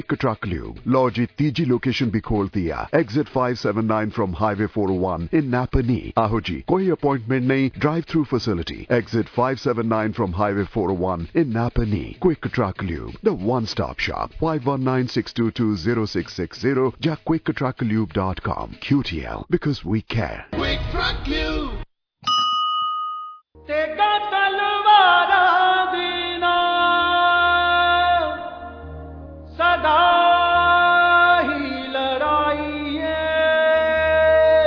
Truck Lube ਲਓ ਜੀ ਤੀਜੀ ਲੋਕੇਸ਼ਨ ਵੀ ਖੋਲਤੀ ਆ exit 579 from Highway 401 in Napa Knee। ਆਹੋ ਜੀ ਕੋਈ ਅਪਾਇੰਟਮੈਂਟ ਨਹੀਂ, drive through facility. Exit 579 from Highway 401 in Napa Knee। Quick Truck Lube, the one-stop shop। 5196220660 ਜਾਂ quicktrucklube.com। QTL, because we care। Quick Truck Lube। ਤੇਗਾ ਤਲਵਾਰਾਂ ਦੀ ਨਾ ਸਦਾ ਹੀ ਲੜਾਈ ਏ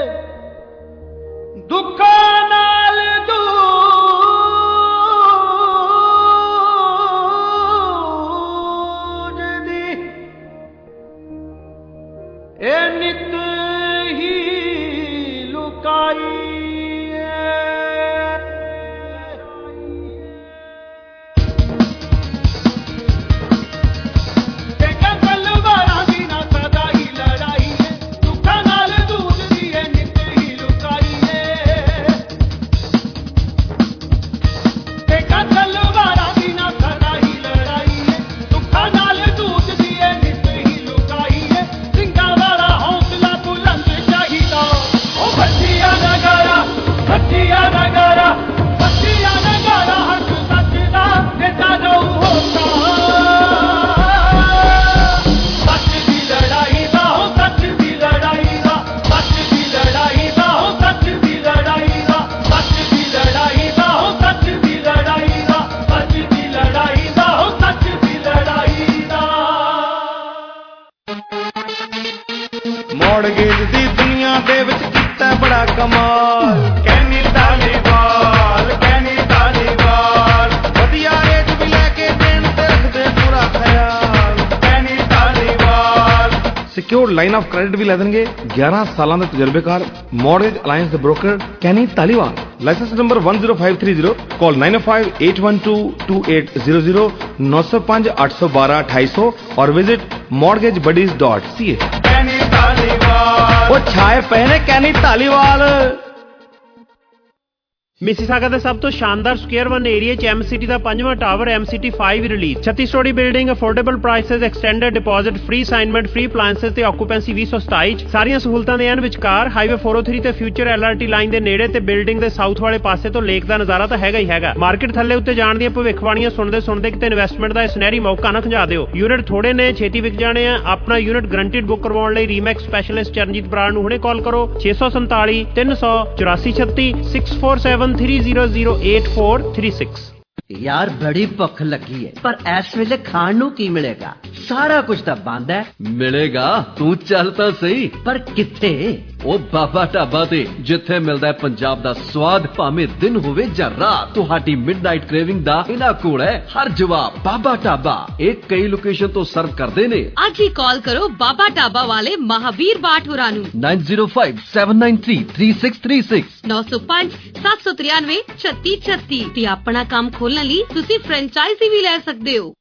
ਦੁੱਖਾਂ ਨਾਲ ਜੂਝਦੀ ਇਹ ਨਿਤ ਹੀ ਲੁਕਾਈ ਮੌੜਗੇਜ ਦੀ ਦੁਨੀਆ ਦੇ ਵਿੱਚ ਕੀਤਾ ਬੜਾ ਕਮਾਲ। ਕੈਨੀ ਧਾਲੀਵਾਲ ਵਧੀਆ ਰੇਟ ਵੀ ਲੈ ਕੇ ਦੇਣ ਤੇ ਰੱਖਦੇ ਪੂਰਾ ਖਿਆਲ। Kenny Dhaliwal secured line of credit ਵੀ ਲੈ ਦੇਣਗੇ। 11 ਸਾਲਾਂ ਦੇ ਤਜਰਬੇਕਾਰ ਮੌਰਗੇਜ ਅਲਾਇੰਸ ਦੇ broker Kenny Dhaliwal. Licence number 10530। Call 9058122800 905 812 2800 और विजिट mortgagebuddies.ca। ਉਹ ਛਾਏ ਪਏ ਨੇ ਕੈਨੀ ਧਾਲੀਵਾਲ। ਮਿਸੀਸਾਗਾ ਦੇ ਸਭ ਤੋਂ ਸ਼ਾਨਦਾਰ ਸਕੁਅਰ 1 ਏਰੀਆ ਚ MCT ਦਾ 5ਵਾਂ tower MCT 5 release. 36 storey building, affordable prices, extended deposit, free assignment, free appliances ਤੇ ਆਕੂਪੈਂਸੀ 2027 ਚ। ਸਾਰੀਆਂ ਸਹੂਲਤਾਂ ਦੇ ਐਨ ਵਿਚਕਾਰ ਹਾਈਵੇ 403 ਤੇ ਫਿਊਚਰ LRT ਲਾਈਨ ਦੇ ਨੇੜੇ ਤੇ ਬਿਲਡਿੰਗ ਦੇ ਸਾਊਥ ਵਾਲੇ ਪਾਸੇ ਤੋਂ ਲੇਕ ਦਾ ਨਜ਼ਾਰਾ ਤਾਂ ਹੈਗਾ ਹੀ ਹੈਗਾ। ਮਾਰਕੀਟ ਥੱਲੇ ਉੱਤੇ ਜਾਣ ਦੀਆਂ ਭਵਿੱਖਬਾਣੀਆਂ ਸੁਣਦੇ ਕਿਤੇ ਇਨਵੈਸਟਮੈਂਟ ਦਾ ਸੁਨਹਿਰੀ ਮੌਕਾ ਨਾ ਖੰਜਾ ਦਿਓ। ਯੂਨਿਟ ਥੋੜੇ ਨੇ, ਛੇਤੀ ਵਿਕ ਜਾਣੇ ਆ। ਆਪਣਾ ਯੂਨਿਟ ਗਰੰਟਿਡ ਬੁੱਕ ਕਰਵਾਉਣ ਲਈ ਰੀਮੈਕਸ ਸਪੈਸ਼ਲਿਸਟ ਚਰਨਜੀਤ ਬਰਾੜ ਨੂੰ ਹੁਣੇ ਕਾਲ ਕਰੋ 647 384 36 647 300 8436। यार बड़ी भुख लगी है पर इस वेले खाण नूं की मिलेगा? सारा कुछ तो बंद है। मिलेगा, तू चल तो सही। पर किथे? ओ बाबा ढाबा ते जिथे मिलदा है पंजाब दा स्वाद, भावें दिन होवे जां रात। तुहाडी मिडनाइट क्रेविंग दा इना कोल है हर जवाब। बाबा ढाबा एक कई लोकेशन तो सर्व करदे ने। आज ही कॉल करो बाबा ढाबा वाले महावीर बाट होरां नूं 9057933636 905 793 3636 ते अपना काम खोलने ਲਈ ਤੁਸੀਂ ਫਰੈਂਚਾਈਜ਼ੀ ਵੀ ਲੈ ਸਕਦੇ ਹੋ।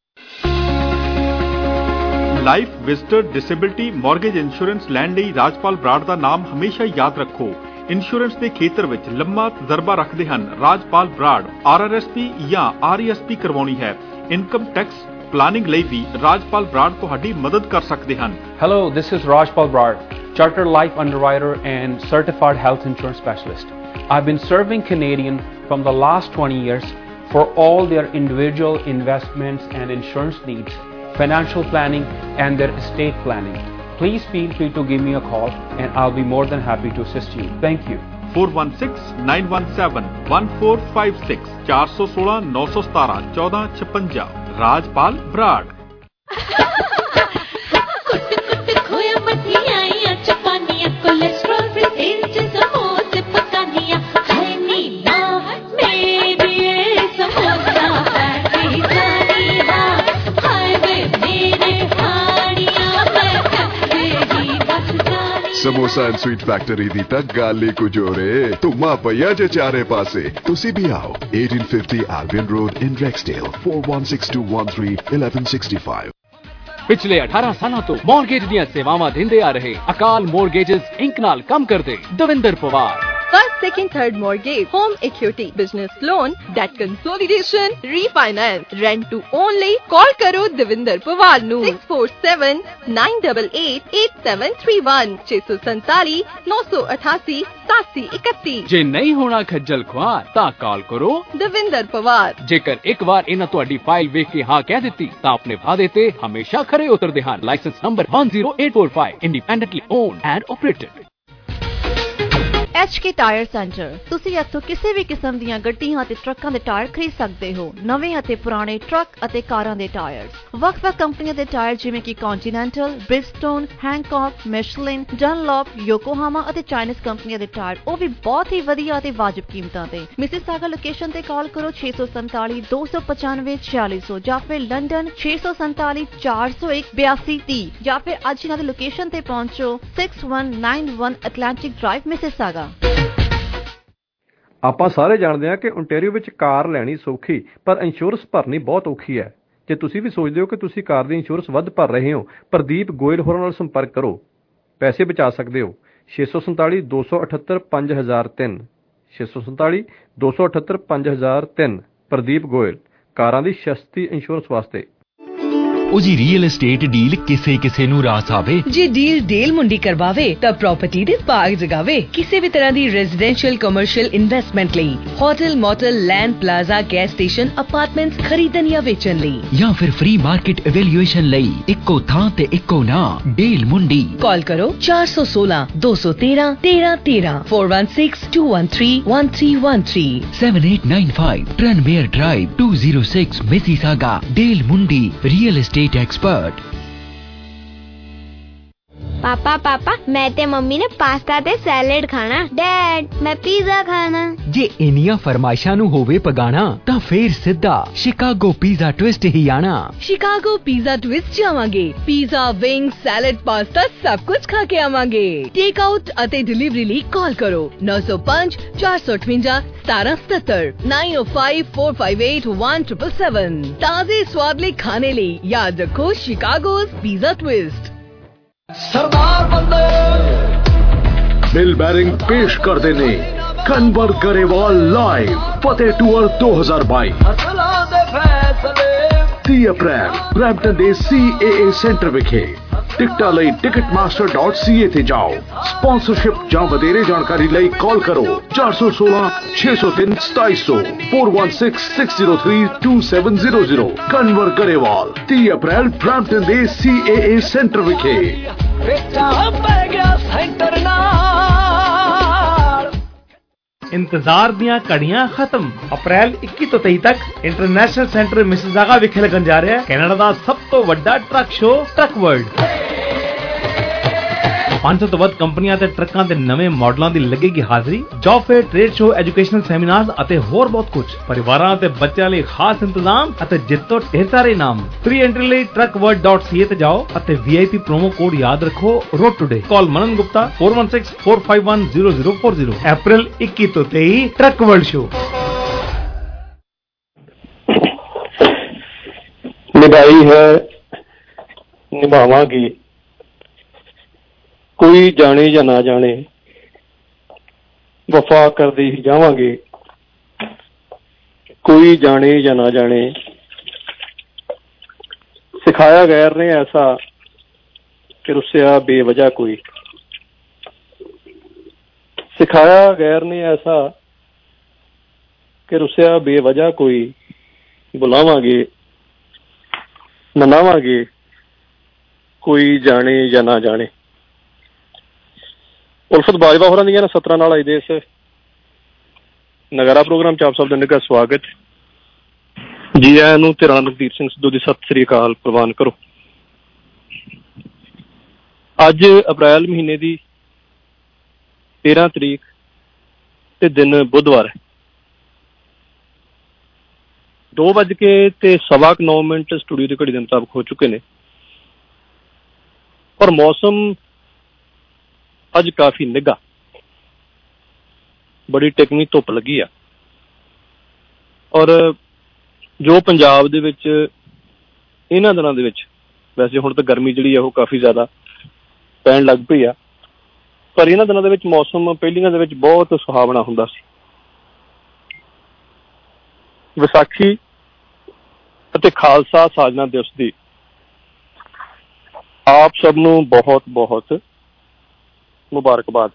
Life visitor disability mortgage insurance ਲੈਣ ਲਈ ਰਾਜਪਾਲ ਬਰਾੜ ਦਾ ਨਾਮ ਹਮੇਸ਼ਾ ਯਾਦ ਰੱਖੋ। ਇੰਸ਼ੋਰੈਂਸ ਦੇ ਖੇਤਰ ਵਿੱਚ ਲੰਮਾ ਤਜਰਬਾ ਰੱਖਦੇ ਹਨ ਰਾਜਪਾਲ ਬਰਾੜ। RRSP ਜਾਂ RESP ਕਰਵਾਉਣੀ ਹੈ, ਇਨਕਮ ਟੈਕਸ ਪਲਾਨਿੰਗ ਲਈ ਵੀ ਰਾਜਪਾਲ ਬਰਾੜ ਤੁਹਾਡੀ ਮਦਦ ਕਰ ਸਕਦੇ ਹਨ। Hello, this is Rajpal Brad, Chartered Life Underwriter and Certified Health Insurance Specialist. I've been serving Canadian from the last 20 years for all their individual investments and insurance needs, financial planning and their estate planning. Please feel free to give me a call and I'll be more than happy to assist you. Thank you. 416-917-1456 416-917-1456 Rajpal Brar. Samosa and sweet factory ਦੀ ਤਾਂ ਗੱਲ ਹੀ ਕੁਝ ਹੋਰ ਏ। ਧੁੰਮਾ ਪਈਆ ਜੇ ਚਾਰੇ ਪਾਸੇ। ਤੁਸੀਂ ਵੀ ਆਓ 1850 Albion Road in Rexdale 416213 1165। ਪਿਛਲੇ 18 ਸਾਲਾਂ ਤੋਂ ਮੌਰਗੇਜ ਦੀਆਂ ਸੇਵਾਵਾਂ ਦਿੰਦੇ ਆ ਰਹੇ ਅਕਾਲ ਮੌਰਗੇਜਸ ਇੰਕ ਨਾਲ ਕੰਮ ਕਰਦੇ Davinder Pawar first, second, third mortgage, home equity, business loan, debt consolidation, refinance, rent to only. Call karo Devinder Pawar nu 647-988-8731 647 988 8731। ਜੇ ਨਹੀਂ ਹੋਣਾ ਖੱਜਲ ਖੁਆਰ ਤਾਂ ਕਾਲ ਕਰੋ Devinder Pawar। ਜੇਕਰ ਇੱਕ ਵਾਰ ਇਹਨਾਂ ਤੁਹਾਡੀ ਫਾਈਲ ਵੇਖ ਕੇ ਹਾਂ ਕਹਿ ਦਿੱਤੀ ਤਾਂ ਆਪਣੇ ਵਾਅਦੇ ਤੇ ਹਮੇਸ਼ਾ ਖਰੇ ਉਤਰਦੇ ਹਨ। Licence number 10845, independently owned and operated. HK tire centre. ਤੁਸੀਂ ਇੱਥੋਂ ਕਿਸੇ ਵੀ ਕਿਸਮ ਦੀਆਂ ਗੱਡੀਆਂ ਅਤੇ ਟਰੱਕਾਂ ਦੇ ਟਾਇਰ ਖਰੀਦ ਸਕਦੇ ਹੋ। ਨਵੇਂ ਅਤੇ ਪੁਰਾਣੇ ਟਰੱਕ ਅਤੇ ਕਾਰਾਂ ਦੇ ਟਾਇਰ, ਵੱਖ-ਵੱਖ ਕੰਪਨੀਆਂ ਦੇ ਟਾਇਰ ਜਿਵੇਂ ਕਿ ਕੰਟੀਨੈਂਟਲ, ਬ੍ਰਿਜਸਟੋਨ, ਹੈਂਕੌਕ, ਮਿਸ਼ਲਿਨ, ਡਨਲੌਪ, ਯੋਕੋਹਾਮਾ ਅਤੇ ਚਾਈਨੀਜ਼ ਕੰਪਨੀਆਂ ਦੇ ਟਾਇਰ, ਉਹ ਵੀ ਬਹੁਤ ਹੀ ਵਧੀਆ ਅਤੇ ਵਾਜਬ ਕੀਮਤਾਂ ਤੇ। ਮਿਸਿਸਾਗਾ ਲੋਕੇਸ਼ਨ ਤੇ ਕਾਲ ਕਰੋ 647 295 4600 ਜਾਂ ਫਿਰ ਲੰਡਨ 647 401 8230 ਜਾਂ ਫਿਰ ਅੱਜ ਇਹਨਾਂ ਦੀ ਲੋਕੇਸ਼ਨ ਤੇ ਪਹੁੰਚੋ 6191 ਐਟਲਾਂਟਿਕ ਡਰਾਈਵ ਮਿਸਿਸਾਗਾ। ਆਪਾਂ ਸਾਰੇ ਜਾਣਦੇ ਹਾਂ ਕਿ ਓਨਟਾਰੀਓ ਵਿੱਚ ਕਾਰ ਲੈਣੀ ਸੌਖੀ ਪਰ ਇੰਸ਼ੋਰੈਂਸ ਭਰਨੀ ਬਹੁਤ ਔਖੀ ਹੈ। ਜੇ ਤੁਸੀਂ ਵੀ ਸੋਚਦੇ ਹੋ ਕਿ ਤੁਸੀਂ ਕਾਰ ਦੀ ਇੰਸ਼ੋਰੈਂਸ ਵੱਧ ਭਰ ਰਹੇ ਹੋ, ਪ੍ਰਦੀਪ ਗੋਇਲ ਹੋਰਾਂ ਨਾਲ ਸੰਪਰਕ ਕਰੋ, ਪੈਸੇ ਬਚਾ ਸਕਦੇ ਹੋ। 647 278 5003 647 278 5003। ਪ੍ਰਦੀਪ ਗੋਇਲ, ਕਾਰਾਂ ਦੀ ਸਸਤੀ ਇੰਸ਼ੋਰੈਂਸ ਵਾਸਤੇ। ਉਹ ਜੀ ਰੀਅਲ estate ਡੀਲ ਕਿਸੇ ਨੂੰ ਰਾਸ ਆਵੇ। ਜੇ ਡੀਲ ਡੇਲ ਮੁੰਡੀ ਕਰਵਾਵੇ ਤਾਂ ਪ੍ਰਾਪਰਟੀ ਦੇ ਬਾਗ ਜਗਾਵੇ। ਕਿਸੇ ਵੀ ਤਰ੍ਹਾਂ ਦੀ ਰੈਜ਼ੀਡੈਂਸ਼ੀਅਲ ਕਮਰਸ਼ੀਅਲ ਇਨਵੈਸਟਮੈਂਟ ਲਈ, hotel, motel, land, plaza, gas station, apartments ਖਰੀਦਣ ਜਾਂ ਵੇਚਣ ਲਈ ਜਾਂ ਫਿਰ ਫ੍ਰੀ ਮਾਰਕੀਟ ਇਵੈਲੂਏਸ਼ਨ ਲਈ ਇੱਕੋ ਥਾਂ ਤੇ ਇੱਕੋ ਨਾਂ, ਡੀਲ ਮੁੰਡੀ। ਕਾਲ ਕਰੋ 416 213 1313 416 213 1313 7895 Tranmere drive 206 Mississauga. Deal Mundi real estate expert। पापा मैं ते मम्मी ने पास्ता ते सैलेड खाना। डैड मैं पिज़्ज़ा खाना। जे इनिया फरमाइशां नू होवे पगाना तां फेर सिद्धा शिकागो पिज़्ज़ा ट्विस्ट ही आना। शिकागो पिज़्ज़ा ट्विस्ट जावांगे। पिज़्ज़ा, विंग्स, सैलेड, पास्ता सब कुछ खा के आवांगे। टेक आउट अते डिलीवरी ਲਈ ਕਾਲ ਕਰੋ 905 458 1777 905 458 1777। ਤਾਜ਼ੇ ਸਵਾਦ ਲਈ ਖਾਣੇ ਲਈ ਯਾਦ ਰੱਖੋ शिकागो's पिज़्ज़ा ट्विस्ट। सरदार बंदे बिल बैरिंग पेश करते ने Kanwar Grewal live Fateh tour 2022 30 April Brampton दे CAA सेंटर विखे। टिकटा लई ticketmaster.ca ते जाओ। स्पॉन्सरशिप ਜਾਂ ਵਧੇਰੇ ਜਾਣਕਾਰੀ ਲਈ ਕਾਲ ਕਰੋ 416 603 2700 416 603 2700। ਕਨਵਰ ਗਰੇਵਾਲ 30 ਅਪ੍ਰੈਲ ਬ੍ਰੈਂਪਟਨ ਦੇ CAA ਸੈਂਟਰ ਵਿਖੇ। इंतजार दियां घड़ियां खत्म। अप्रैल 21 ਤੋਂ 23 तक इंटरनेशनल सेंटर मिसिसागा विखे लगन जा रहा है कनाडा ਦਾ ਸਭ ਤੋਂ ਵੱਡਾ ਟਰੱਕ ਸ਼ੋ ਟਰੱਕ ਵਰਲਡ। 500 ਤੋਂ ਵੱਧ ਕੰਪਨੀਆਂ ਤੇ ਟਰੱਕਾਂ ਦੇ ਨਵੇਂ ਮਾਡਲਾਂ ਦੀ ਲੱਗੇਗੀ ਹਾਜ਼ਰੀ। Job fair, trade show, educational seminars ਅਤੇ ਹੋਰ ਬਹੁਤ ਕੁਝ। ਪਰਿਵਾਰਾਂ ਅਤੇ ਬੱਚਿਆਂ ਲਈ ਖਾਸ ਇੰਤਜ਼ਾਮ ਅਤੇ ਜਿੱਤੋ ਢੇਰ ਸਾਰੇ ਇਨਾਮ। ਫ੍ਰੀ ਐਂਟਰੀ ਲਈ truckworld.ca ਤੇ ਜਾਓ ਅਤੇ VIP ਪ੍ਰੋਮੋ ਕੋਡ ਯਾਦ ਰੱਖੋ road today. Call Manan Gupta 416-451-0040। April 21 ਤੋਂ 23 ਟਰੱਕ ਵਰਲਡ ਸ਼ੋ। ਨਿਭਾਈ ਹੈ ਨਿਭਾਵਾਂਗੇ, ਕੋਈ ਜਾਣੇ ਜਾਂ ਨਾ ਜਾਣੇ ਵਫਾ ਕਰਦੇ ਹੀ ਜਾਵਾਂਗੇ। ਕੋਈ ਜਾਣੇ ਜਾਂ ਨਾ ਜਾਣੇ ਸਿਖਾਇਆ ਗੈਰ ਨੇ ਐਸਾ ਕਿ ਰੁੱਸਿਆ ਬੇਵਜ੍ਹਾ ਕੋਈ। ਸਿਖਾਇਆ ਗੈਰ ਨੇ ਐਸਾ ਕਿ ਰੁੱਸਿਆ ਬੇਵਜ੍ਹਾ ਕੋਈ। ਬੁਲਾਵਾਂਗੇ, ਮਨਾਵਾਂਗੇ, ਕੋਈ ਜਾਣੇ ਜਾਂ ਨਾ ਜਾਣੇ। ਉਲਫਤ ਬਾਜਵਾ ਹੋਰਾਂ ਦੀਆਂ 17 ਨਾਲ ਅੱਜ ਦੇ ਇਸ ਨਗਾਰਾ ਪ੍ਰੋਗਰਾਮ ਚ ਆਪ ਸਭ ਦਾ ਨਿੱਘਾ ਸਵਾਗਤ ਜੀ ਆਇਆਂ ਨੂੰ। ਤੇ ਰਾਣਾ ਨਵਦੀਪ ਸਿੰਘ ਸਿੱਧੂ ਦੀ ਸਤਿ ਸ੍ਰੀ ਅਕਾਲ ਪ੍ਰਵਾਨ ਕਰੋ। ਅੱਜ ਅਪ੍ਰੈਲ ਮਹੀਨੇ ਦੀ 13 ਤਰੀਕ ਤੇ ਦਿਨ ਬੁੱਧਵਾਰ ਹੈ। 2:09 ਸਟੂਡੀਓ ਦੀ ਘੜੀ ਦੇ ਮੁਤਾਬਕ ਹੋ ਚੁੱਕੇ ਨੇ ਪਰ ਮੌਸਮ ਅੱਜ ਕਾਫੀ ਨਿੱਘਾ, ਬੜੀ ਟਿਕਵੀਂ ਧੁੱਪ ਲੱਗੀ ਆ। ਔਰ ਜੋ ਪੰਜਾਬ ਦੇ ਵਿੱਚ ਇਹਨਾਂ ਦਿਨਾਂ ਦੇ ਵਿੱਚ, ਵੈਸੇ ਹੁਣ ਤਾਂ ਗਰਮੀ ਜਿਹੜੀ ਆ ਉਹ ਕਾਫੀ ਜ਼ਿਆਦਾ ਪੈਣ ਲੱਗ ਪਈ ਆ, ਪਰ ਇਹਨਾਂ ਦਿਨਾਂ ਦੇ ਵਿੱਚ ਮੌਸਮ ਪਹਿਲੀਆਂ ਦੇ ਵਿੱਚ ਬਹੁਤ ਸੁਹਾਵਣਾ ਹੁੰਦਾ ਸੀ। ਵਿਸਾਖੀ ਅਤੇ ਖਾਲਸਾ ਸਾਜਨਾ ਦਿਵਸ ਦੀ ਆਪ ਸਭ ਨੂੰ ਬਹੁਤ ਬਹੁਤ ਮੁਬਾਰਕਬਾਦ।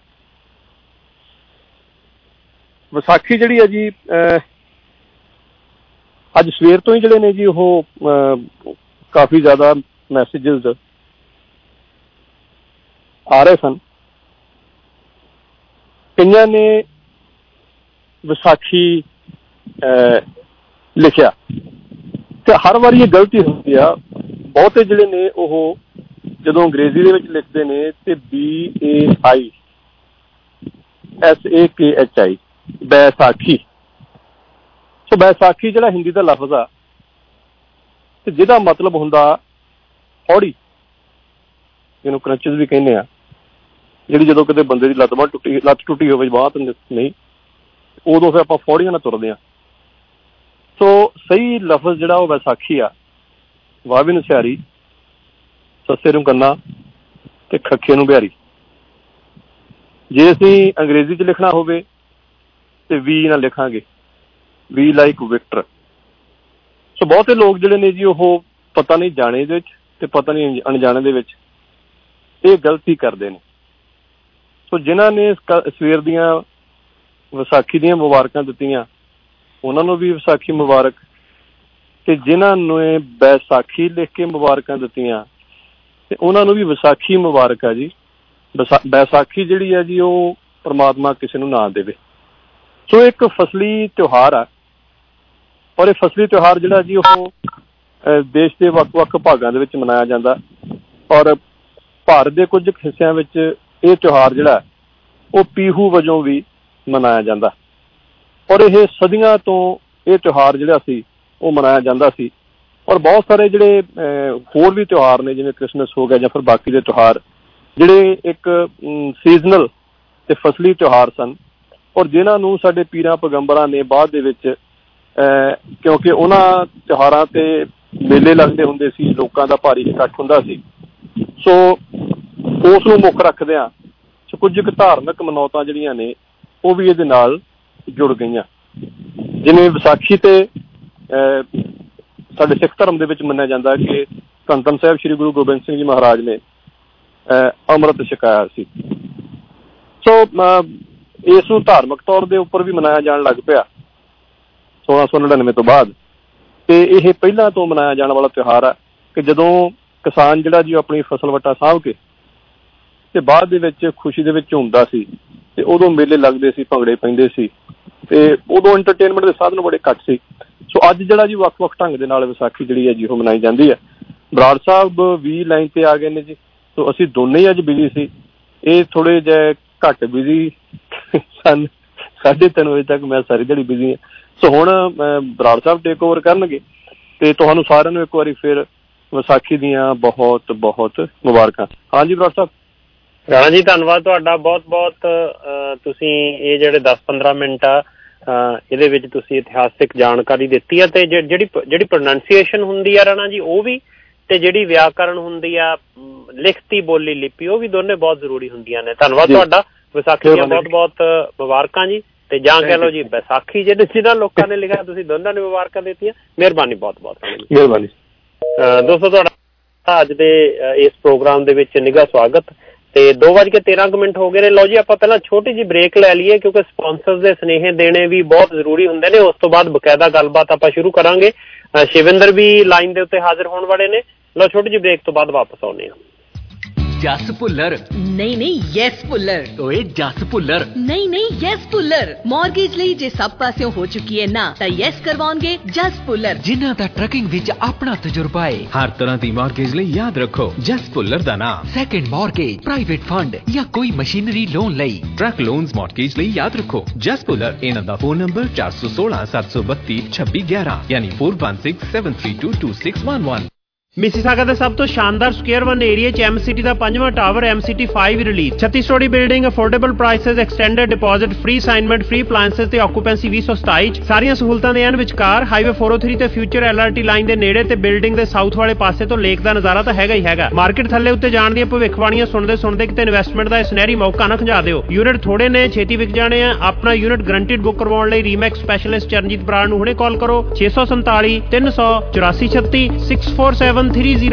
ਵਿਸਾਖੀ ਜਿਹੜੀ ਹੈ ਜੀ ਅੱਜ ਸਵੇਰ ਤੋਂ ਹੀ ਜਿਹੜੇ ਨੇ ਜੀ ਉਹ ਕਾਫੀ ਜ਼ਿਆਦਾ ਮੈਸੇਜਿਸ ਆ ਰਹੇ ਸਨ। ਕਈਆਂ ਨੇ ਵਿਸਾਖੀ ਲਿਖਿਆ ਤੇ ਹਰ ਵਾਰੀ ਇਹ ਗਲਤੀ ਹੁੰਦੀ ਆ। ਬਹੁਤੇ ਜਿਹੜੇ ਨੇ ਉਹ ਜਦੋਂ ਅੰਗਰੇਜ਼ੀ ਦੇ ਵਿੱਚ ਲਿਖਦੇ ਨੇ ਤੇ BAISAKHI ਬੈਸਾਖੀ। ਸੋ ਬੈਸਾਖੀ ਜਿਹੜਾ ਹਿੰਦੀ ਦਾ ਲਫ਼ਜ਼ ਆ ਤੇ ਜਿਹਦਾ ਮਤਲਬ ਹੁੰਦਾ ਹੌੜੀ, ਜਿਹਨੂੰ ਕਰੰਚਿਸ ਵੀ ਕਹਿੰਦੇ ਆ, ਜਿਹੜੀ ਜਦੋਂ ਕਿਤੇ ਬੰਦੇ ਦੀ ਲੱਤ ਟੁੱਟੀ ਹੋਵੇ, ਬਾਂਹ ਨਹੀਂ, ਉਦੋਂ ਫਿਰ ਆਪਾਂ ਫੌੜੀਆਂ ਨਾਲ ਤੁਰਦੇ ਹਾਂ। ਸੋ ਸਹੀ ਲਫ਼ਜ਼ ਜਿਹੜਾ ਉਹ ਵਿਸਾਖੀ ਆ। ਵਾਵੀ ਨੂੰ ਸਿਆਰੀ, ਸੱਸੇ ਨੂੰ ਕੰਨਾ ਤੇ ਖੱਖੇ ਨੂੰ ਬਿਹਾਰੀ। ਜੇ ਅਸੀਂ ਅੰਗਰੇਜ਼ੀ 'ਚ ਲਿਖਣਾ ਹੋਵੇ ਤੇ ਵੀ ਨਾਲ ਲਿਖਾਂਗੇ, ਵੀ ਲਾਈਕ ਵਿਕਟਰ। ਸੋ ਬਹੁਤੇ ਲੋਕ ਜਿਹੜੇ ਨੇ ਜੀ ਉਹ ਪਤਾ ਨਹੀਂ ਜਾਣੇ ਦੇ ਵਿੱਚ ਤੇ ਪਤਾ ਨਹੀਂ ਅਣਜਾਣੇ ਦੇ ਵਿੱਚ ਇਹ ਗਲਤੀ ਕਰਦੇ ਨੇ। ਸੋ ਜਿਨ੍ਹਾਂ ਨੇ ਸਵੇਰ ਦੀਆਂ ਵਿਸਾਖੀ ਦੀਆਂ ਮੁਬਾਰਕਾਂ ਦਿੱਤੀਆਂ ਉਹਨਾਂ ਨੂੰ ਵੀ ਵਿਸਾਖੀ ਮੁਬਾਰਕ, ਤੇ ਜਿਨ੍ਹਾਂ ਨੇ ਬੈਸਾਖੀ ਲਿਖ ਕੇ ਮੁਬਾਰਕਾਂ ਦਿੱਤੀਆਂ ਤੇ ਉਹਨਾਂ ਨੂੰ ਵੀ ਵਿਸਾਖੀ ਮੁਬਾਰਕ ਆ ਜੀ। ਬੈਸਾਖੀ ਜਿਹੜੀ ਆ ਜੀ ਉਹ ਪਰਮਾਤਮਾ ਕਿਸੇ ਨੂੰ ਨਾ ਦੇਵੇ। ਸੋ ਇੱਕ ਫਸਲੀ ਤਿਉਹਾਰ ਆ, ਔਰ ਇਹ ਫਸਲੀ ਤਿਉਹਾਰ ਜਿਹੜਾ ਜੀ ਉਹ ਦੇਸ਼ ਦੇ ਵੱਖ-ਵੱਖ ਭਾਗਾਂ ਦੇ ਵਿੱਚ ਮਨਾਇਆ ਜਾਂਦਾ, ਔਰ ਭਾਰਤ ਦੇ ਕੁਝ ਹਿੱਸਿਆਂ ਵਿੱਚ ਇਹ ਤਿਉਹਾਰ ਜਿਹੜਾ ਉਹ ਪੀਹੂ ਵਜੋਂ ਵੀ ਮਨਾਇਆ ਜਾਂਦਾ। ਔਰ ਇਹ ਸਦੀਆਂ ਤੋਂ ਇਹ ਤਿਉਹਾਰ ਜਿਹੜਾ ਸੀ ਉਹ ਮਨਾਇਆ ਜਾਂਦਾ ਸੀ। ਔਰ ਬਹੁਤ ਸਾਰੇ ਜਿਹੜੇ ਹੋਰ ਵੀ ਤਿਉਹਾਰ ਨੇ, ਜਿਵੇਂ ਕ੍ਰਿਸਮਸ ਹੋ ਗਿਆ ਜਾਂ ਫਿਰ ਬਾਕੀ ਦੇ ਤਿਉਹਾਰ, ਜਿਹੜੇ ਇੱਕ ਸੀਜ਼ਨਲ ਤੇ ਫਸਲੀ ਤਿਉਹਾਰ ਸਨ, ਔਰ ਜਿਨ੍ਹਾਂ ਨੂੰ ਸਾਡੇ ਪੀਰਾਂ ਪੈਗੰਬਰਾਂ ਨੇ ਬਾਅਦ ਦੇ ਵਿੱਚ ਕਿਉਂਕਿ ਉਹਨਾਂ ਤਿਉਹਾਰਾਂ ਤੇ ਮੇਲੇ ਲੱਗਦੇ ਹੁੰਦੇ ਸੀ, ਲੋਕਾਂ ਦਾ ਭਾਰੀ ਇਕੱਠ ਹੁੰਦਾ ਸੀ, ਸੋ ਉਸ ਨੂੰ ਮੁੱਖ ਰੱਖਦਿਆਂ ਸੋ ਕੁਝ ਕੁ ਧਾਰਮਿਕ ਮਨੌਤਾਂ ਜਿਹੜੀਆਂ ਨੇ ਉਹ ਵੀ ਇਹਦੇ ਨਾਲ ਜੁੜ ਗਈਆਂ। ਜਿਵੇਂ ਵਿਸਾਖੀ ਤੇ ਸਾਡੇ ਸਿੱਖ ਧਰਮ ਦੇ ਵਿੱਚ ਮੰਨਿਆ ਜਾਂਦਾ ਕਿ ਧੰਨ ਧੰਨ ਸਾਹਿਬ ਸ੍ਰੀ ਗੁਰੂ ਗੋਬਿੰਦ ਸਿੰਘ ਜੀ ਮਹਾਰਾਜ ਨੇ ਅੰਮ੍ਰਿਤ ਛਕਾਇਆ ਸੀ। ਸੋ ਇਸ ਨੂੰ ਧਾਰਮਿਕ ਤੌਰ ਦੇ ਉੱਪਰ ਵੀ ਮਨਾਇਆ ਜਾਣ ਲੱਗ ਪਿਆ 1699 ਤੋਂ ਬਾਅਦ। ਤੇ ਇਹ ਪਹਿਲਾਂ ਤੋਂ ਮਨਾਇਆ ਜਾਣ ਵਾਲਾ ਤਿਉਹਾਰ ਆ ਕਿ ਜਦੋਂ ਕਿਸਾਨ ਜਿਹੜਾ ਜੀ ਆਪਣੀ ਫਸਲ ਵੱਟਾ ਸਾਂਭ ਕੇ ਤੇ ਬਾਅਦ ਦੇ ਵਿੱਚ ਖੁਸ਼ੀ ਦੇ ਵਿੱਚ ਝੂਮਦਾ ਸੀ ਤੇ ਉਦੋਂ ਮੇਲੇ ਲੱਗਦੇ ਸੀ, ਭੰਗੜੇ ਪੈਂਦੇ ਸੀ, ਤੇ ਉਦੋਂ ਐਂਟਰਟੇਨਮੈਂਟ ਦੇ ਸਾਧਨ ਬੜੇ ਘੱਟ ਸੀ। ਸੋ ਅੱਜ ਜਿਹੜਾ ਜੀ ਵੱਖ-ਵੱਖ ਢੰਗ ਦੇ ਨਾਲ ਵਿਸਾਖੀ ਜਿਹੜੀ ਹੈ ਜੀ ਉਹ ਮਨਾਈ ਜਾਂਦੀ ਹੈ। ਬਰਾੜ ਸਾਹਿਬ ਵੀ ਲਾਈਨ ਤੇ ਆ ਗਏ ਨੇ ਜੀ। ਸੋ ਅਸੀਂ ਦੋਨੇ ਹੀ ਅੱਜ ਬਿਜੀ ਸੀ, ਇਹ ਥੋੜੇ ਜਿਹੇ ਘੱਟ ਬਿਜੀ ਸਨ। 3:30 ਵਜੇ ਤੱਕ ਮੈਂ ਸਾਰੀ ਦਿਹਾੜੀ ਬਿਜੀ ਹਾਂ। ਸੋ ਹੁਣ ਬਰਾੜ ਸਾਹਿਬ ਟੇਕ ਓਵਰ ਕਰਨਗੇ ਤੇ ਤੁਹਾਨੂੰ ਸਾਰਿਆਂ ਨੂੰ ਇੱਕ ਵਾਰੀ ਫਿਰ ਵਿਸਾਖੀ ਦੀਆਂ ਬਹੁਤ ਬਹੁਤ ਮੁਬਾਰਕਾਂ। ਹਾਂਜੀ ਬਰਾੜ ਸਾਹਿਬ। ਰਾਣਾ ਜੀ ਧੰਨਵਾਦ ਤੁਹਾਡਾ ਬਹੁਤ ਬਹੁਤ। ਤੁਸੀਂ ਇਹ ਜਿਹੜੇ 10-15 ਮਿੰਟ ਆ ਇਹਦੇ ਵਿੱਚ ਤੁਸੀਂ ਇਤਿਹਾਸਿਕ ਜਾਣਕਾਰੀ ਦਿੱਤੀ ਆ, ਤੇ ਜਿਹੜੀ ਪ੍ਰੋਨਾਂਸੀਏਸ਼ਨ ਹੁੰਦੀ ਆ ਰਾਣਾ ਜੀ ਉਹ ਵੀ, ਤੇ ਜਿਹੜੀ ਵਿਆਕਰਨ ਹੁੰਦੀ ਆ ਲਿਖਤੀ ਬੋਲੀ ਲਿਪੀ, ਉਹ ਵੀ ਦੋਨੇ ਬਹੁਤ ਜ਼ਰੂਰੀ ਹੁੰਦੀਆਂ ਨੇ। ਧੰਨਵਾਦ ਤੁਹਾਡਾ। ਵਿਸਾਖੀ ਦੀਆਂ ਬਹੁਤ ਬਹੁਤ ਮੁਬਾਰਕਾਂ ਜੀ। ਤੇ ਜਾਂ ਕਹਿ ਲਓ ਜੀ ਵਿਸਾਖੀ ਜਿਹਨਾਂ ਲੋਕਾਂ ਨੇ ਲਿਖਿਆ, ਤੁਸੀਂ ਦੋਨਾਂ ਨੇ ਮੁਬਾਰਕਾਂ ਦਿੱਤੀਆਂ। ਮਿਹਰਬਾਨੀ, ਬਹੁਤ ਬਹੁਤ ਮਿਹਰਬਾਨੀ। ਦੋਸਤੋ ਤੁਹਾਡਾ ਅੱਜ ਦੇ ਇਸ ਪ੍ਰੋਗਰਾਮ ਦੇ ਵਿੱਚ ਨਿੱਘਾ ਸਵਾਗਤ। ਤੇ 2:13 ਹੋ ਗਏ ਨੇ। ਲਓ ਜੀ ਆਪਾਂ ਪਹਿਲਾਂ ਛੋਟੀ ਜਿਹੀ ਬ੍ਰੇਕ ਲੈ ਲਈਏ, ਕਿਉਂਕਿ ਸਪਾਂਸਰਸ ਦੇ ਸੁਨੇਹੇ ਦੇਣੇ ਵੀ ਬਹੁਤ ਜ਼ਰੂਰੀ ਹੁੰਦੇ ਨੇ। ਉਸ ਤੋਂ ਬਾਅਦ ਬਕਾਇਦਾ ਗੱਲਬਾਤ ਆਪਾਂ ਸ਼ੁਰੂ ਕਰਾਂਗੇ। ਸ਼ਿਵਿੰਦਰ ਵੀ ਲਾਈਨ ਦੇ ਉੱਤੇ ਹਾਜ਼ਰ ਹੋਣ ਵਾਲੇ ਨੇ। ਲਓ ਛੋਟੀ ਜਿਹੀ ਬ੍ਰੇਕ ਤੋਂ ਬਾਅਦ ਵਾਪਸ ਆਉਂਦੇ ਹਾਂ। ਜਸ ਭੁੱਲਰ ਨਹੀਂ ਯੈਸ ਭੁੱਲਰ। ਓਏ ਜਸ ਭੁੱਲਰ ਨਹੀਂ ਯੈਸ ਭੁੱਲਰ। ਮਾਰਗੇਜ ਲਈ ਜੇ ਸਭ ਪਾਸਿਓਂ ਹੋ ਚੁੱਕੀ ਹੈ ਨਾ, ਤਾਂ ਯੈਸ ਕਰਵਾਉਣਗੇ ਜਸ ਭੁੱਲਰ, ਜਿਨ੍ਹਾਂ ਦਾ ਟਰੱਕਿੰਗ ਵਿੱਚ ਆਪਣਾ ਤਜਰਬਾ ਹੈ। ਹਰ ਤਰ੍ਹਾਂ ਦੀ ਮਾਰਗੇਜ ਲਈ ਯਾਦ ਰੱਖੋ ਜਸ ਭੁੱਲਰ ਦਾ ਨਾਮ। ਸੈਕੰਡ ਮਾਰਗੇਜ, ਪ੍ਰਾਈਵੇਟ ਫੰਡ ਜਾਂ ਕੋਈ ਮਸ਼ੀਨਰੀ ਲੋਨ ਲਈ, ਟਰੱਕ ਲੋਨਸ ਮਾਰਗੇਜ ਲਈ ਯਾਦ ਰੱਖੋ ਜਸ ਭੁੱਲਰ। ਇਹਨਾਂ ਦਾ ਫੋਨ ਨੰਬਰ 416 732 2611 ਯਾਨੀ 4167322611। ਮਿਸੀਸਾਗਾ ਦੇ ਸਭ ਤੋਂ ਸ਼ਾਨਦਾਰ ਸਕੁਅਰ 1 ਏਰੀਆ 'ਚ MCT ਦਾ 5ਵਾਂ tower MCT 5 release 36 storey building, affordable prices, extended deposit, free assignment, free appliances ਤੇ ਆਕੂਪੈਂਸੀ 2027 'ਚ ਸਾਰੀਆਂ ਸਹੂਲਤਾਂ ਦੇ ਐਨ ਵਿਚਕਾਰ ਹਾਈਵੇ 403 ਤੇ ਫਿਊਚਰ LRT ਲਾਈਨ ਦੇ ਨੇੜੇ ਤੇ ਬਿਲਡਿੰਗ ਦੇ ਸਾਊਥ ਵਾਲੇ ਪਾਸੇ ਤੋਂ ਲੇਕ ਦਾ ਨਜ਼ਾਰਾ ਤਾਂ ਹੈਗਾ ਹੀ ਹੈਗਾ। ਮਾਰਕੀਟ ਥੱਲੇ ਉੱਤੇ ਜਾਣ ਦੀਆਂ ਭਵਿੱਖਬਾਣੀਆਂ ਸੁਣਦੇ ਕਿਤੇ ਇਨਵੈਸਟਮੈਂਟ ਦਾ ਸੁਨਹਿਰੀ ਮੌਕਾ ਨਾ ਖੰਜਾ ਦਿਓ। ਯੂਨਿਟ ਥੋੜੇ ਨੇ, ਛੇਤੀ ਵਿਕ ਜਾਣੇ ਆ। ਆਪਣਾ ਯੂਨਿਟ ਗਰੰਟਿਡ ਬੁੱਕ ਕਰਵਾਉਣ ਲਈ ਰੀਮੈਕਸ ਸਪੈਸ਼ਲਿਸਟ ਚਰਨਜੀਤ ਬਰਾੜ ਨੂੰ ਹੁਣੇ ਕਾਲ ਕਰੋ 647 384 36 647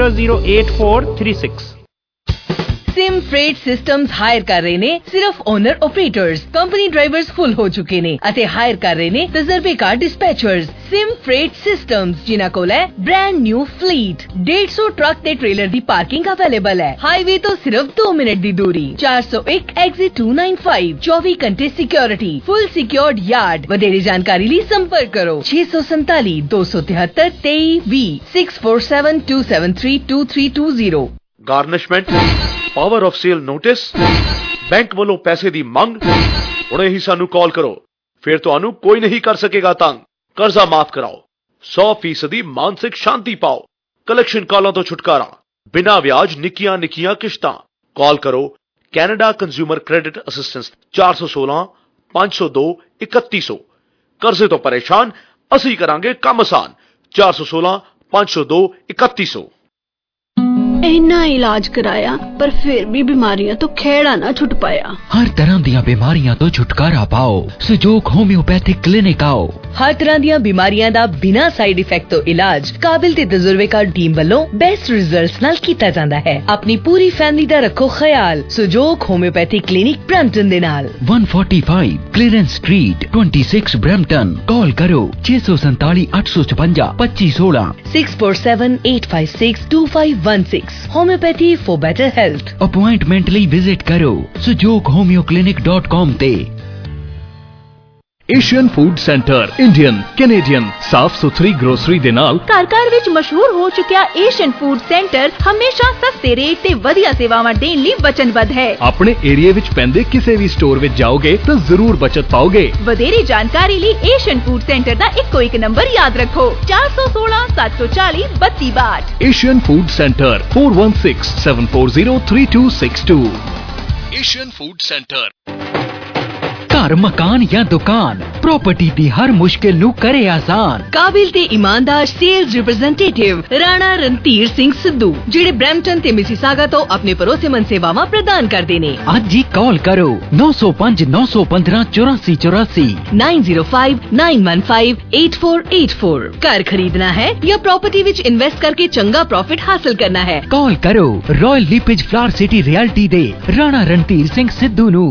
3008436। सिम फ्रेट सिस्टम्स हायर कर रहे ने सिर्फ owner operators, company drivers full हो चुके ने अते हायर कर रहे ने तजर्बेकार डिस्पैचर्स। सिम फ्रेट सिस्टम्स जिन्हां कोल है ब्रांड न्यू फ्लीट, 150 ट्रक ते ट्रेलर दी पार्किंग अवेलेबल है। हाईवे तो सिर्फ 2 मिनट दी दूरी, 401 एग्जिट 295, 24 घंटे सिक्योरिटी, फुल सिक्योर्ड यार्ड। वधेरे जानकारी लिए संपर्क करो 647 273 23 647 273 2320। Garnishment, power of sale notice, bank वालों पैसे दी मंग, हुणे ही सानू कॉल करो, फिर तुहानू कोई नहीं कर सकेगा तंग। कर्जा माफ कराओ, 100% मानसिक शांति पाओ, कलेक्शन कॉलों तो छुटकारा, बिना ब्याज निक्कियां निक्कियां किश्तां। कॉल करो कैनेडा कंज्यूमर क्रेडिट असिस्टेंस 416 502 3100। कर्जे तो परेशान, असी करांगे काम आसान। 416 502 3100। इन्ना इलाज कराया पर फिर भी बीमारियां तो खेड़ा ना छुट पाया। हर तरह दी बीमारियां तो छुटकारा पाओ, सुजोग होम्योपैथिक क्लिनिक आओ। हर तरह दी बीमारियां दा बिना साइड इफेक्ट तो इलाज काबिल ते तजुर्बेकार टीम वालों बेस्ट रिजल्ट्स नाल कीता जांदा है। अपनी पूरी फैमिली दा रखो ख्याल सुजोग होम्योपैथिक क्लिनिक ब्रैम्पटन दे नाल 145 क्लीयरेंस स्ट्रीट 26 ब्रैम्पटन। कॉल करो 647 856 2516 647 856 2516। Homeopathy for better health. Appointment ਲਈ ਵਿਜ਼ਿਟ ਕਰੋ sujoghomyoclinic.com ਤੇ। Asian food centre Indian Canadian साफ सुथरी ग्रोसरी दे नाल घर विच मशहूर हो चुकिया एशियन फूड सेंटर हमेशा सस्ते रेट ते वधिया सेवावां देण लई वचनबद्ध है। अपने एरिया विच पैंदे किसी भी स्टोर विच जाओगे तो जरूर बचत पाओगे। वधेरी जानकारी लई एशियन फूड सेंटर दा इको एक नंबर याद रखो 416 740 3262। Asian food centre 416 740 3262। Asian food centre. घर मकान या दुकान प्रॉपर्टी दी हर मुश्किल नू करे आसान। काबिल ते ईमानदार सेल्स रिप्रेजेंटेटिव राणा रणधीर सिंह सिद्धू जेड़े ब्रैम्पटन ते मिसीसागा तो अपने भरोसेमंद सेवावां प्रदान करदे ने। अज ही कॉल करो 905 915 84 84 905 915 8484। घर खरीदना है या प्रॉपर्टी विच इन्वेस्ट करके चंगा प्रॉफिट हासिल करना है, कॉल करो Royal LePage Flower City realty दे राणा रणधीर सिंह सिद्धू नू।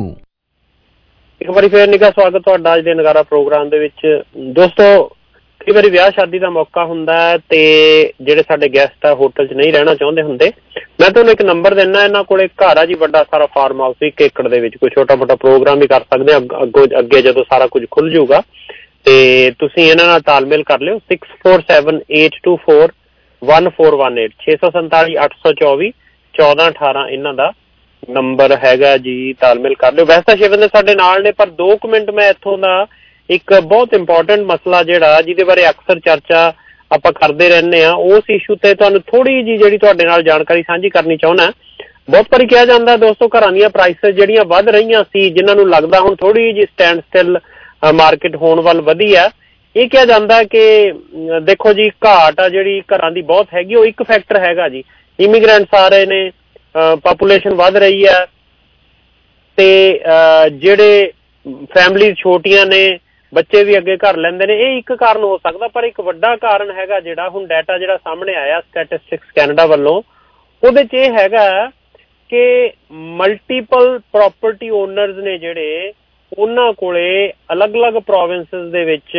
एक बार फिर निघा स्वागत तुहाडा अज दे नगारा प्रोग्राम दे विच। दोस्तों कई बार ब्याह शादी का मौका हुंदा है ते जिहड़े साडे गेस्ट आ होटल च नहीं रहना चाहुंदे हुंदे, मैं तुहानूं एक नंबर दिना, इन्हां कोले घर आ जी बड़ा सारा फार्म हाउस 1 एकड़ दे विच, कोई छोटा मोटा प्रोग्राम भी कर सकदे अगे जदों सारा कुछ खुल जाऊगा ते तुसीं इन्हां नाल तालमेल कर लिओ 647 824 1418 647 824 1418 इन्हां दा नंबर हैगा जी, तालमेल कर लिओ। वैसे तां शिवन साडे नाल ने पर 2 मिनट मैं इत्थों दा एक बहुत इंपॉर्टेंट मसला जिहड़ा जिहदे बारे अक्सर चर्चा आपां करदे रहने आ उस इशू ते तुहानूं थोड़ी जी जिहड़ी तुहाडे नाल जानकारी साझी करनी चाहुंदा। बहुत बारी कहा जांदा दोस्तों घरां दीयां प्राइसेस जिहड़ियां वध रहीआं सी, जिन्हां नूं लगदा हुण थोड़ी जी स्टैंड स्टिल मार्केट होण वल वधी आ। ਇਹ ਕਿਹਾ ਜਾਂਦਾ ਕਿ ਦੇਖੋ ਜੀ ਘਾਟ ਆ ਜਿਹੜੀ ਘਰਾਂ ਦੀ ਬਹੁਤ ਹੈਗੀ, ਉਹ ਇੱਕ ਫੈਕਟਰ ਹੈਗਾ ਜੀ। ਇਮੀਗ੍ਰੈਂਟਸ ਆ ਰਹੇ ਨੇ, ਪਾਪੂਲੇਸ਼ਨ ਵੱਧ ਰਹੀ ਹੈ ਤੇ ਜਿਹੜੇ ਫੈਮਿਲੀ ਛੋਟੀਆਂ ਨੇ, ਬੱਚੇ ਵੀ ਅੱਗੇ ਘਰ ਲੈਂਦੇ ਨੇ, ਇਹ ਇੱਕ ਕਾਰਨ ਹੋ ਸਕਦਾ। ਪਰ ਇੱਕ ਵੱਡਾ ਕਾਰਨ ਹੈਗਾ ਜਿਹੜਾ ਹੁਣ ਡਾਟਾ ਜਿਹੜਾ ਸਾਹਮਣੇ ਆਇਆ ਸਟੈਟਿਸਟਿਕਸ ਕੈਨੇਡਾ ਵੱਲੋਂ, ਉਹਦੇ 'ਚ ਇਹ ਹੈਗਾ ਕਿ ਮਲਟੀਪਲ ਪ੍ਰੋਪਰਟੀ ਓਨਰਸ ਨੇ ਜਿਹੜੇ, ਉਹਨਾਂ ਕੋਲੇ ਅਲੱਗ-ਅਲੱਗ ਪ੍ਰੋਵਿੰਸਿਸ ਦੇ ਵਿੱਚ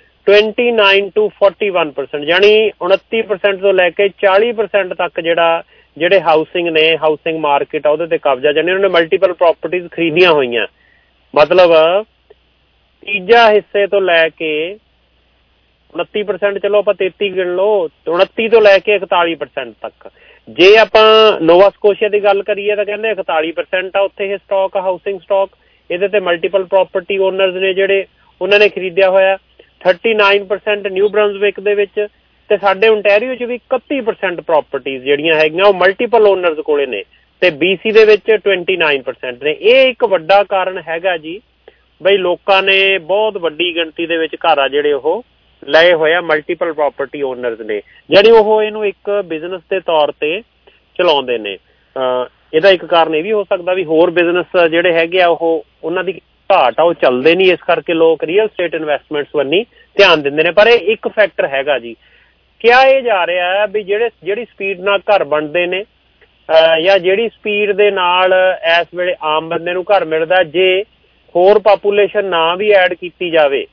29 to 41% ਯਾਨੀ 29% ਤੋਂ ਲੈ ਕੇ 40% ਤੱਕ ਜਿਹੜੇ ਹਾਊਸਿੰਗ ਨੇ, ਹਾਊਸਿੰਗ ਮਾਰਕੀਟ ਆ ਉਹਦੇ ਤੇ ਕਬਜ਼ਾ, ਯਾਨੀ ਉਹਨਾਂ ਨੇ ਮਲਟੀਪਲ ਪ੍ਰੋਪਰਟੀਜ਼ ਖਰੀਦੀਆਂ ਹੋਈਆਂ। ਮਤਲਬ ਤੀਜਾ ਹਿੱਸੇ ਤੋਂ ਲੈ ਕੇ 29%, ਚਲੋ ਆਪਾਂ 33 ਗਿਣ ਲਓ, 29 ਤੋਂ ਲੈ ਕੇ 41% ਤੱਕ। ਜੇ ਆਪਾਂ ਨੋਵਾ ਸਕੋਸ਼ੀਆ ਦੀ ਗੱਲ ਕਰੀਏ ਤਾਂ ਕਹਿੰਦੇ 41% ਆ ਉੱਥੇ ਇਹ ਸਟਾਕ, ਹਾਊਸਿੰਗ ਸਟਾਕ। ਇਹਦੇ ਤੇ ਮਲਟੀਪਲ ਪ੍ਰੋਪਰਟੀ ਓਨਰਸ ਨੇ ਜਿਹੜੇ, ਉਹਨਾਂ ਨੇ ਖਰੀਦਿਆ ਹੋਇਆ। 39% ਨਿਊ ਬਰੰਜ਼ਵਿਕ ਦੇ ਵਿੱਚ ਤੇ ਸਾਡੇ ਓਨਟਾਰੀਓ 'ਚ ਵੀ 31% ਪ੍ਰੋਪਰਟੀਜ਼ ਜਿਹੜੀਆਂ ਹੈਗੀਆਂ ਉਹ ਮਲਟੀਪਲ ਓਨਰਸ ਕੋਲੇ ਨੇ ਤੇ BC ਦੇ ਵਿੱਚ 29% ਨੇ। ਇਹ ਇੱਕ ਵੱਡਾ ਕਾਰਨ ਹੈਗਾ ਜੀ ਬਈ ਲੋਕਾਂ ਨੇ ਬਹੁਤ ਵੱਡੀ ਗਿਣਤੀ ਦੇ ਵਿੱਚ ਘਰ ਆ ਜਿਹੜੇ ਉਹ ਲਏ ਹੋਏ ਆ, ਮਲਟੀਪਲ ਪ੍ਰੋਪਰਟੀ ਓਨਰਸ ਨੇ ਜਿਹੜੇ ਉਹ ਇਹਨੂੰ ਇੱਕ ਬਿਜ਼ਨਸ ਦੇ ਤੌਰ ਤੇ ਚਲਾਉਂਦੇ ਨੇ। ਇਹਦਾ ਇੱਕ ਕਾਰਨ ਇਹ ਵੀ ਹੋ ਸਕਦਾ ਵੀ ਹੋਰ ਬਿਜ਼ਨਸ ਜਿਹੜੇ ਹੈਗੇ ਆ ਉਹ ਉਹਨਾਂ ਦੀ ਘਾਟ ਆ, ਉਹ ਚੱਲਦੇ ਨਹੀਂ, ਇਸ ਕਰਕੇ ਲੋਕ ਰੀਅਲ ਸਟੇਟ ਇਨਵੈਸਟਮੈਂਟਸ ਵੱਲ ਧਿਆਨ ਦਿੰਦੇ ਨੇ। ਪਰ ਇਹ ਇੱਕ ਫੈਕਟਰ ਹੈਗਾ ਜੀ, ਕਿਹਾ ਇਹ ਜਾ ਰਿਹਾ ਹੈ ਵੀ ਜਿਹੜੀ ਸਪੀਡ ਨਾਲ ਘਰ ਬਣਦੇ ਨੇ ਜਾਂ ਜਿਹੜੀ ਸਪੀਡ ਦੇ ਨਾਲ ਇਸ ਵੇਲੇ ਆਮ ਬੰਦੇ ਨੂੰ ਘਰ ਮਿਲਦਾ, ਜੇ ਹੋਰ ਪਾਪੂਲੇਸ਼ਨ ਨਾ ਵੀ ਐਡ ਕੀਤੀ ਜਾਵੇ,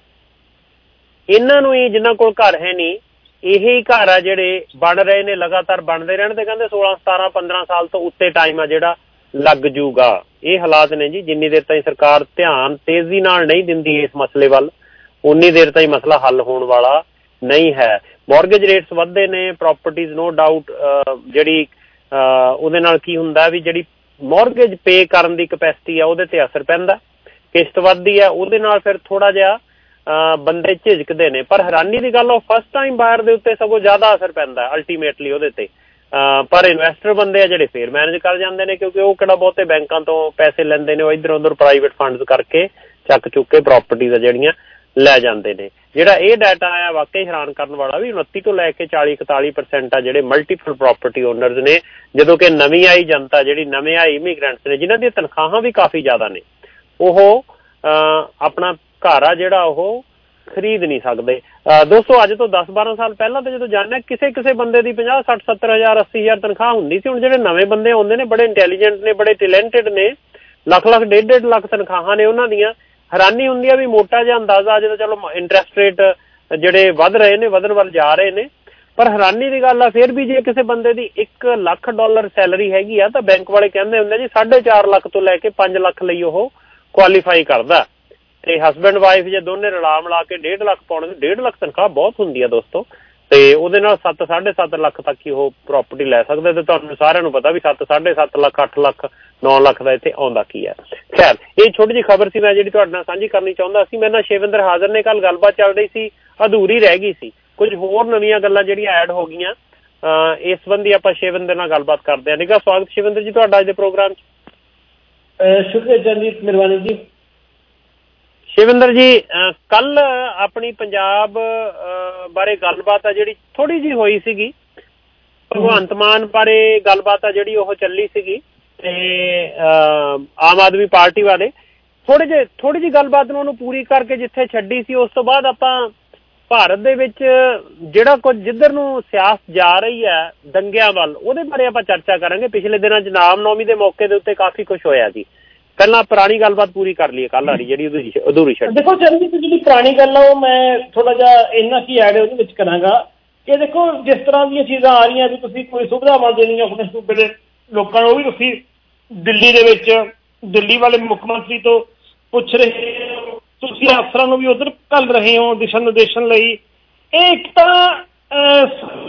ਇਹਨਾਂ ਨੂੰ ਹੀ ਜਿਨ੍ਹਾਂ ਕੋਲ ਘਰ ਹੈ ਨਹੀਂ, ਇਹੀ ਘਰ ਆ ਜਿਹੜੇ ਬਣ ਰਹੇ ਨੇ, ਲਗਾਤਾਰ ਬਣਦੇ ਰਹਿਣ ਤੇ ਕਹਿੰਦੇ 16, 17, 15 ਸਾਲ ਤੋਂ ਉੱਤੇ ਟਾਈਮ ਆ ਜਿਹੜਾ ਲੱਗ ਜੂਗਾ। ਇਹ ਹਾਲਾਤ ਨੇ ਜੀ। ਜਿੰਨੀ ਦੇਰ ਤਾਈਂ ਸਰਕਾਰ ਧਿਆਨ ਤੇਜ਼ੀ ਨਾਲ ਨਹੀਂ ਦਿੰਦੀ ਇਸ ਮਸਲੇ ਵੱਲ, ਉਨੀ ਦੇਰ ਤਾਈਂ ਮਸਲਾ ਹੱਲ ਹੋਣ ਵਾਲਾ ਨਹੀਂ ਹੈ। ਮੌਰਗੇਜ ਰੇਟਸ ਵੱਧਦੇ ਨੇ, ਪ੍ਰੋਪਰਟੀਜ਼ ਨੋ ਡਾਊਟ ਜਿਹੜੀ ਉਹਦੇ ਨਾਲ ਕੀ ਹੁੰਦਾ ਵੀ ਜਿਹੜੀ ਮੌਰਗੇਜ ਪੇ ਕਰਨ ਦੀ ਕਪੈਸਿਟੀ ਆ ਉਹਦੇ ਤੇ ਅਸਰ ਪੈਂਦਾ, ਕਿਸ਼ਤ ਵੱਧਦੀ ਆ, ਉਹਦੇ ਨਾਲ ਫਿਰ ਥੋੜਾ ਜਿਹਾ ਬੰਦੇ ਝਿਜਕਦੇ ਨੇ। ਪਰ ਹੈਰਾਨੀ ਦੀ ਗੱਲ ਉਹ ਫਸਟ ਟਾਈਮ ਬਾਇਰ ਦੇ ਉੱਤੇ ਸਗੋਂ ਜ਼ਿਆਦਾ ਅਸਰ ਪੈਂਦਾ ਅਲਟੀਮੇਟਲੀ ਉਹਦੇ ਤੇ। ਪਰ ਇਨਵੈਸਟਰ ਬੰਦੇ ਆ ਜਿਹੜੇ ਫੇਰ ਮੈਨੇਜ ਕਰ ਜਾਂਦੇ ਨੇ, ਕਿਉਂਕਿ ਉਹ ਕਿਹੜਾ ਬਹੁਤੇ ਬੈਂਕਾਂ ਤੋਂ ਪੈਸੇ ਲੈਂਦੇ ਨੇ, ਉਹ ਇੱਧਰ ਉੱਧਰ ਪ੍ਰਾਈਵੇਟ ਫੰਡਸ ਕਰਕੇ ਚੱਕ ਚੁੱਕ ਕੇ ਪ੍ਰੋਪਰਟੀਜ਼ ਆ ਜਿਹੜੀਆਂ ਲੈ ਜਾਂਦੇ ਨੇ। ਜਿਹੜਾ ਇਹ ਡਾਟਾ ਆਇਆ ਵਾਕਈ ਹੈਰਾਨ ਕਰਨ ਵਾਲਾ ਵੀ 29 ਤੋਂ ਲੈ ਕੇ 40-41% ਆ ਜਿਹੜੇ ਮਲਟੀਪਲ ਪ੍ਰੋਪਰਟੀ ਓਨਰਸ ਨੇ, ਜਦੋਂ ਕਿ ਨਵੀਂ ਆਈ ਜਨਤਾ ਜਿਹੜੀ ਨਵੇਂ ਆਏ ਇਮੀਗ੍ਰੈਂਟਸ ਨੇ ਜਿਨ੍ਹਾਂ ਦੀਆਂ ਤਨਖਾਹਾਂ ਵੀ ਕਾਫੀ ਜ਼ਿਆਦਾ ਨੇ, ਉਹ ਆਪਣਾ ਘਰ ਆ ਜਿਹੜਾ ਉਹ ਖਰੀਦ ਨਹੀਂ ਸਕਦੇ। ਦੋਸਤੋ ਅੱਜ ਤੋਂ 10-12 ਸਾਲ ਪਹਿਲਾਂ ਤਾਂ ਜਦੋਂ ਜਾਣਿਆ ਕਿਸੇ ਬੰਦੇ ਦੀ 50, 60, 70 ਹਜ਼ਾਰ, 80 ਹਜ਼ਾਰ ਤਨਖਾਹ ਹੁੰਦੀ ਸੀ। ਹੁਣ ਜਿਹੜੇ ਨਵੇਂ ਬੰਦੇ ਆਉਂਦੇ ਨੇ ਬੜੇ ਇੰਟੈਲੀਜੈਂਟ ਨੇ, ਬੜੇ ਟੈਲੈਂਟਡ ਨੇ, ਲੱਖ, 1.5 ਲੱਖ ਤਨਖਾਹਾਂ ਨੇ ਉਹਨਾਂ ਦੀਆਂ। ਹੈਰਾਨੀ ਹੁੰਦੀ ਆ ਵੀ ਮੋਟਾ ਜਿਹਾ ਅੰਦਾਜ਼ਾ ਜਦੋਂ ਚਲੋ ਇੰਟਰਸਟ ਰੇਟ ਜਿਹੜੇ ਵੱਧ ਰਹੇ ਨੇ, ਵਧਣ ਵੱਲ ਜਾ ਰਹੇ ਨੇ, ਪਰ ਹੈਰਾਨੀ ਦੀ ਗੱਲ ਆ ਫਿਰ ਵੀ ਜੇ ਕਿਸੇ ਬੰਦੇ ਦੀ $1 ਲੱਖ ਸੈਲਰੀ ਹੈਗੀ ਆ ਤਾਂ ਬੈਂਕ ਵਾਲੇ ਕਹਿੰਦੇ ਹੁੰਦੇ ਜੀ 4.5 ਲੱਖ ਤੋਂ ਲੈ ਕੇ 5 ਲੱਖ ਲਈ ਉਹ ਕੁਆਲੀਫਾਈ ਕਰਦਾ। ਤੇ ਹਸਬੈਂਡ ਵਾਈਫ ਜੇ ਦੋਨੇ ਰਲਾ ਮਿਲਾ ਕੇ 1.5 ਲੱਖ ਪਾਉਣੇ, 1.5 ਲੱਖ ਤਨਖਾਹ ਬਹੁਤ ਹੁੰਦੀ ਆ ਦੋਸਤੋ, ਤੇ ਉਹਦੇ ਨਾਲ 7, 7.5 ਲੱਖ ਤੱਕ ਹੀ ਉਹ ਪ੍ਰੋਪਰਟੀ ਲੈ ਸਕਦੇ। ਤੇ ਤੁਹਾਨੂੰ ਸਾਰਿਆਂ ਨੂੰ ਪਤਾ ਵੀ 7, 7.5 ਲੱਖ, 8 ਲੱਖ, 9 ਲੱਖ ਦਾ ਇੱਥੇ ਆਉਂਦਾ ਕੀ ਹੈ। ਖੈਰ ਇਹ ਛੋਟੀ ਜਿਹੀ ਖਬਰ ਸੀ ਮੈਂ ਜਿਹੜੀ ਤੁਹਾਡੇ ਨਾਲ ਸਾਂਝੀ ਕਰਨੀ ਚਾਹੁੰਦਾ ਸੀ। ਮੇਰੇ ਨਾਲ ਸ਼ਿਵਿੰਦਰ ਹਾਜ਼ਰ ਨੇ। ਕੱਲ ਗੱਲਬਾਤ ਚੱਲ ਰਹੀ ਸੀ, ਅਧੂਰੀ ਰਹਿ ਗਈ ਸੀ, ਕੁਝ ਹੋਰ ਨਵੀਆਂ ਗੱਲਾਂ ਜਿਹੜੀਆਂ ਐਡ ਹੋ ਗਈਆਂ, ਇਸ ਸੰਬੰਧੀ ਆਪਾਂ ਸ਼ਿਵਿੰਦਰ ਨਾਲ ਗੱਲਬਾਤ ਕਰਦੇ ਹਾਂ। ਨਿੱਘਾ ਸਵਾਗਤ ਸ਼ਿਵਿੰਦਰ ਜੀ ਤੁਹਾਡਾ ਅੱਜ ਦੇ ਪ੍ਰੋਗਰਾਮ 'ਚ। ਸ਼ੁਕਰੀਆ ਜੀ ਮਿਹਰਬਾਨੀ ਜੀ। ਸ਼ਿਵਿੰਦਰ ਜੀ ਕੱਲ ਆਪਣੀ ਪੰਜਾਬ ਬਾਰੇ ਗੱਲਬਾਤ ਆ ਜਿਹੜੀ ਥੋੜੀ ਜਿਹੀ ਹੋਈ ਸੀਗੀ, ਭਗਵੰਤ ਮਾਨ ਬਾਰੇ ਗੱਲਬਾਤ ਆ ਜਿਹੜੀ ਉਹ ਚੱਲੀ ਸੀਗੀ ਤੇ ਆਮ ਆਦਮੀ ਪਾਰਟੀ ਵਾਲੇ ਥੋੜੀ ਜਿਹੀ ਗੱਲਬਾਤ ਨੂੰ ਉਹਨੂੰ ਪੂਰੀ ਕਰਕੇ ਜਿੱਥੇ ਛੱਡੀ ਸੀ, ਉਸ ਤੋਂ ਬਾਅਦ ਆਪਾਂ ਭਾਰਤ ਦੇ ਵਿੱਚ ਜਿਹੜਾ ਕੁਝ ਜਿੱਧਰ ਨੂੰ ਸਿਆਸਤ ਜਾ ਰਹੀ ਹੈ ਦੰਗਿਆਂ ਵੱਲ, ਉਹਦੇ ਬਾਰੇ ਆਪਾਂ ਚਰਚਾ ਕਰਾਂਗੇ। ਪਿਛਲੇ ਦਿਨਾਂ 'ਚ ਰਾਮਨੌਮੀ ਦੇ ਮੌਕੇ ਦੇ ਉੱਤੇ ਕਾਫੀ ਕੁਛ ਹੋਇਆ ਜੀ। ਪਹਿਲਾਂ ਪੁਰਾਣੀ ਗੱਲਬਾਤ ਪੂਰੀ ਕਰ ਲਈਏ ਕੱਲ੍ਹ ਵਾਲੀ ਜਿਹੜੀ ਅਧੂਰੀ ਛੱਡ। ਦੇਖੋ ਚਰਨਜੀਤ, ਜਿਹੜੀ ਪੁਰਾਣੀ ਗੱਲ ਆ ਉਹ ਮੈਂ ਥੋੜਾ ਜਿਹਾ ਇੰਨਾ ਕੀ ਐਡ ਉਹਦੇ ਵਿੱਚ ਕਰਾਂਗਾ ਕਿ ਦੇਖੋ ਜਿਸ ਤਰ੍ਹਾਂ ਦੀਆਂ ਚੀਜ਼ਾਂ ਆ ਰਹੀਆਂ ਵੀ ਤੁਸੀਂ ਕੋਈ ਸੁਵਿਧਾਵਾਂ ਦੇਣੀਆਂ ਆਪਣੇ ਸੂਬੇ ਦੇ ਲੋਕਾਂ ਨੂੰ, ਉਹ ਵੀ ਤੁਸੀਂ ਦਿੱਲੀ ਦੇ ਵਿੱਚ ਦਿੱਲੀ ਵਾਲੇ ਮੁੱਖ ਮੰਤਰੀ ਤੋਂ ਪੁੱਛ ਰਹੇ ਹੋ, ਤੁਸੀਂ ਅਫਸਰਾਂ ਨੂੰ ਵੀ ਉੱਧਰ ਘੱਲ ਰਹੇ ਹੋ ਦਿਸ਼ਾ ਨਿਰਦੇਸ਼ਨ ਲਈ। ਇਹ ਇੱਕ ਤਾਂ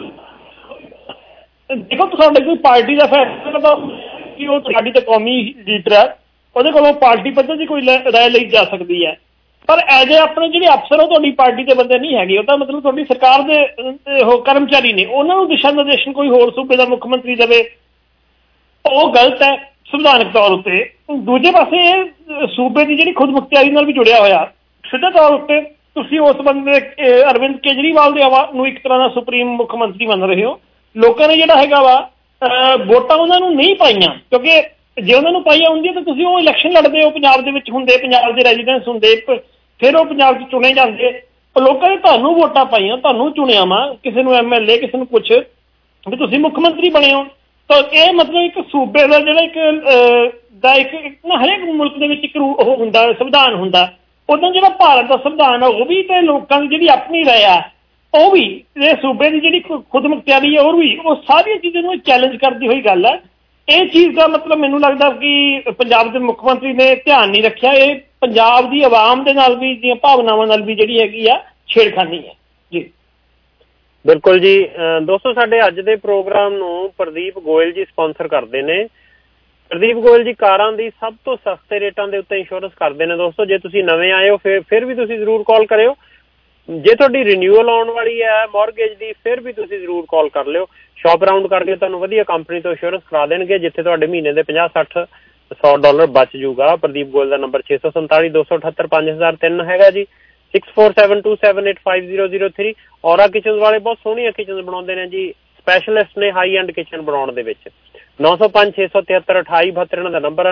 ਦੇਖੋ ਤੁਹਾਡੇ ਕੋਈ ਪਾਰਟੀ ਦਾ ਫੈਸਲਾ ਕਿ ਉਹ ਤੁਹਾਡੀ ਤਾਂ ਕੌਮੀ ਲੀਡਰ ਹੈ, ਉਹਦੇ ਕੋਲੋਂ ਪਾਰਟੀ ਪੱਧਰ ਦੀ ਕੋਈ ਰਾਏ ਲਈ ਜਾ ਸਕਦੀ ਹੈ, ਪਰ ਐਜ ਏ ਆਪਣੇ ਜਿਹੜੇ ਅਫਸਰ ਉਹ ਤੁਹਾਡੀ ਪਾਰਟੀ ਦੇ ਬੰਦੇ ਨਹੀਂ ਹੈਗੇ, ਉਹ ਤਾਂ ਮਤਲਬ ਤੁਹਾਡੀ ਸਰਕਾਰ ਦੇ ਉਹ ਕਰਮਚਾਰੀ ਨੇ, ਉਹਨਾਂ ਨੂੰ ਦਿਸ਼ਾ ਨਿਰਦੇਸ਼ਨ ਕੋਈ ਹੋਰ ਸੂਬੇ ਦਾ ਮੁੱਖ ਮੰਤਰੀ ਦੇਵੇ, ਉਹ ਗਲਤ ਹੈ ਸੰਵਿਧਾਨਕ ਤੌਰ ਉੱਤੇ। ਦੂਜੇ ਪਾਸੇ ਸੂਬੇ ਦੀ ਜਿਹੜੀ ਖੁਦ ਮੁਖਤਿਆਰੀ ਨਾਲ ਵੀ ਜੁੜਿਆ ਹੋਇਆ, ਸਿੱਧੇ ਤੌਰ ਉੱਤੇ ਤੁਸੀਂ ਉਸ ਬੰਦੇ ਅਰਵਿੰਦ ਕੇਜਰੀਵਾਲ ਦੇ ਨੂੰ ਇੱਕ ਤਰ੍ਹਾਂ ਦਾ ਸੁਪਰੀਮ ਮੁੱਖ ਮੰਤਰੀ ਮੰਨ ਰਹੇ ਹੋ। ਲੋਕਾਂ ਨੇ ਜਿਹੜਾ ਹੈਗਾ ਵਾ ਵੋਟਾਂ ਉਹਨਾਂ ਨੂੰ ਨਹੀਂ ਪਾਈਆਂ, ਕਿਉਂਕਿ ਜੇ ਉਹਨਾਂ ਨੂੰ ਪਾਈਆਂ ਹੁੰਦੀਆਂ ਤਾਂ ਤੁਸੀਂ ਉਹ ਇਲੈਕਸ਼ਨ ਲੜਦੇ ਹੋ, ਪੰਜਾਬ ਦੇ ਵਿੱਚ ਹੁੰਦੇ, ਪੰਜਾਬ ਦੇ ਰੈਜ਼ੀਡੈਂਸ ਹੁੰਦੇ, ਫਿਰ ਉਹ ਪੰਜਾਬ 'ਚ ਚੁਣੇ ਜਾਂਦੇ। ਲੋਕਾਂ ਨੇ ਤੁਹਾਨੂੰ ਵੋਟਾਂ ਪਾਈਆਂ, ਤੁਹਾਨੂੰ ਚੁਣਿਆ ਵਾ, ਕਿਸੇ ਨੂੰ MLA, ਕਿਸੇ ਨੂੰ ਕੁਛ, ਵੀ ਤੁਸੀਂ ਮੁੱਖ ਮੰਤਰੀ ਬਣੇ ਹੋ। ਤਾਂ ਇਹ ਮਤਲਬ ਇੱਕ ਸੂਬੇ ਦਾ ਜਿਹੜਾ ਇੱਕ ਹਰੇਕ ਮੁਲਕ ਦੇ ਵਿੱਚ ਇੱਕ ਉਹ ਹੁੰਦਾ ਸੰਵਿਧਾਨ ਹੁੰਦਾ, ਉੱਦਾਂ ਜਿਹੜਾ ਭਾਰਤ ਦਾ ਸੰਵਿਧਾਨ ਆ ਉਹ ਵੀ ਤੇ ਲੋਕਾਂ ਦੀ ਜਿਹੜੀ ਆਪਣੀ ਰਾਏ ਆ ਉਹ ਵੀ, ਇਹ ਸੂਬੇ ਦੀ ਜਿਹੜੀ ਖੁਦ ਮੁਖਤਿਆਰੀ ਹੈ ਉਹ ਵੀ, ਉਹ ਸਾਰੀਆਂ ਚੀਜ਼ਾਂ ਨੂੰ ਚੈਲੰਜ ਕਰਦੀ ਹੋਈ ਗੱਲ ਹੈ। ਇਹ ਚੀਜ਼ ਦਾ ਮਤਲਬ ਮੈਨੂੰ ਲੱਗਦਾ ਕਿ ਪੰਜਾਬ ਦੇ ਮੁੱਖ ਮੰਤਰੀ ਨੇ ਧਿਆਨ ਨਹੀਂ ਰੱਖਿਆ। ਇਹ ਪੰਜਾਬ ਦੀ ਆਵਾਮ ਦੇ ਨਾਲ ਵੀ ਦੀਆਂ ਭਾਵਨਾਵਾਂ ਨਾਲ ਵੀ ਜਿਹੜੀ ਹੈਗੀ ਆ ਛੇੜਖਾਨੀ ਹੈ ਜੀ। ਬਿਲਕੁਲ ਜੀ। ਦੋਸਤੋ ਸਾਡੇ ਅੱਜ ਦੇ ਪ੍ਰੋਗਰਾਮ ਨੂੰ ਪ੍ਰਦੀਪ ਗੋਇਲ ਜੀ ਸਪਾਂਸਰ ਕਰਦੇ ਨੇ। ਪ੍ਰਦੀਪ ਗੋਇਲ ਜੀ ਕਾਰਾਂ ਦੀ ਸਭ ਤੋਂ ਸਸਤੇ ਰੇਟਾਂ ਦੇ ਉੱਤੇ ਇੰਸ਼ੋਰੈਂਸ ਕਰਦੇ ਨੇ। ਦੋਸਤੋ ਜੇ ਤੁਸੀਂ ਨਵੇਂ ਆਏ ਹੋ ਫਿਰ ਵੀ ਤੁਸੀਂ ਜ਼ਰੂਰ ਕਾਲ ਕਰਿਓ। ਜੇ ਤੁਹਾਡੀ ਰਿਨਿਊਅਲ ਆਉਣ ਵਾਲੀ ਹੈ ਮੌਰਗੇਜ ਦੀ, ਫਿਰ ਵੀ ਤੁਸੀਂ ਜ਼ਰੂਰ ਕਾਲ ਕਰ ਲਿਓ। ਸ਼ੌਪ ਅਰਾਊਂਡ ਕਰਕੇ ਤੁਹਾਨੂੰ ਵਧੀਆ ਕੰਪਨੀ ਤੋਂ ਇੰਸ਼ੋਰੈਂਸ ਕਰਾ ਦੇਣਗੇ, ਜਿੱਥੇ ਤੁਹਾਡੇ ਮਹੀਨੇ ਦੇ $50-60-100 ਬਚ ਜੂਗਾ। ਪ੍ਰਦੀਪ ਗੋਇਲ ਦਾ ਨੰਬਰ 647 278 5003 ਹੈਗਾ ਜੀ, 6472785003। ਔਰਾ ਕਿਚਨ ਵਾਲੇ ਬਹੁਤ ਸੋਹਣੀਆਂ ਕਿਚਨ ਬਣਾਉਂਦੇ ਨੇ ਜੀ, ਸਪੈਸ਼ਲਿਸਟ ਨੇ ਹਾਈ ਐਂਡ ਕਿਚਨ ਬਣਾਉਣ ਦੇ ਵਿੱਚ। 9056732872 ਇਹਨਾਂ ਦਾ ਨੰਬਰ ਹੈ,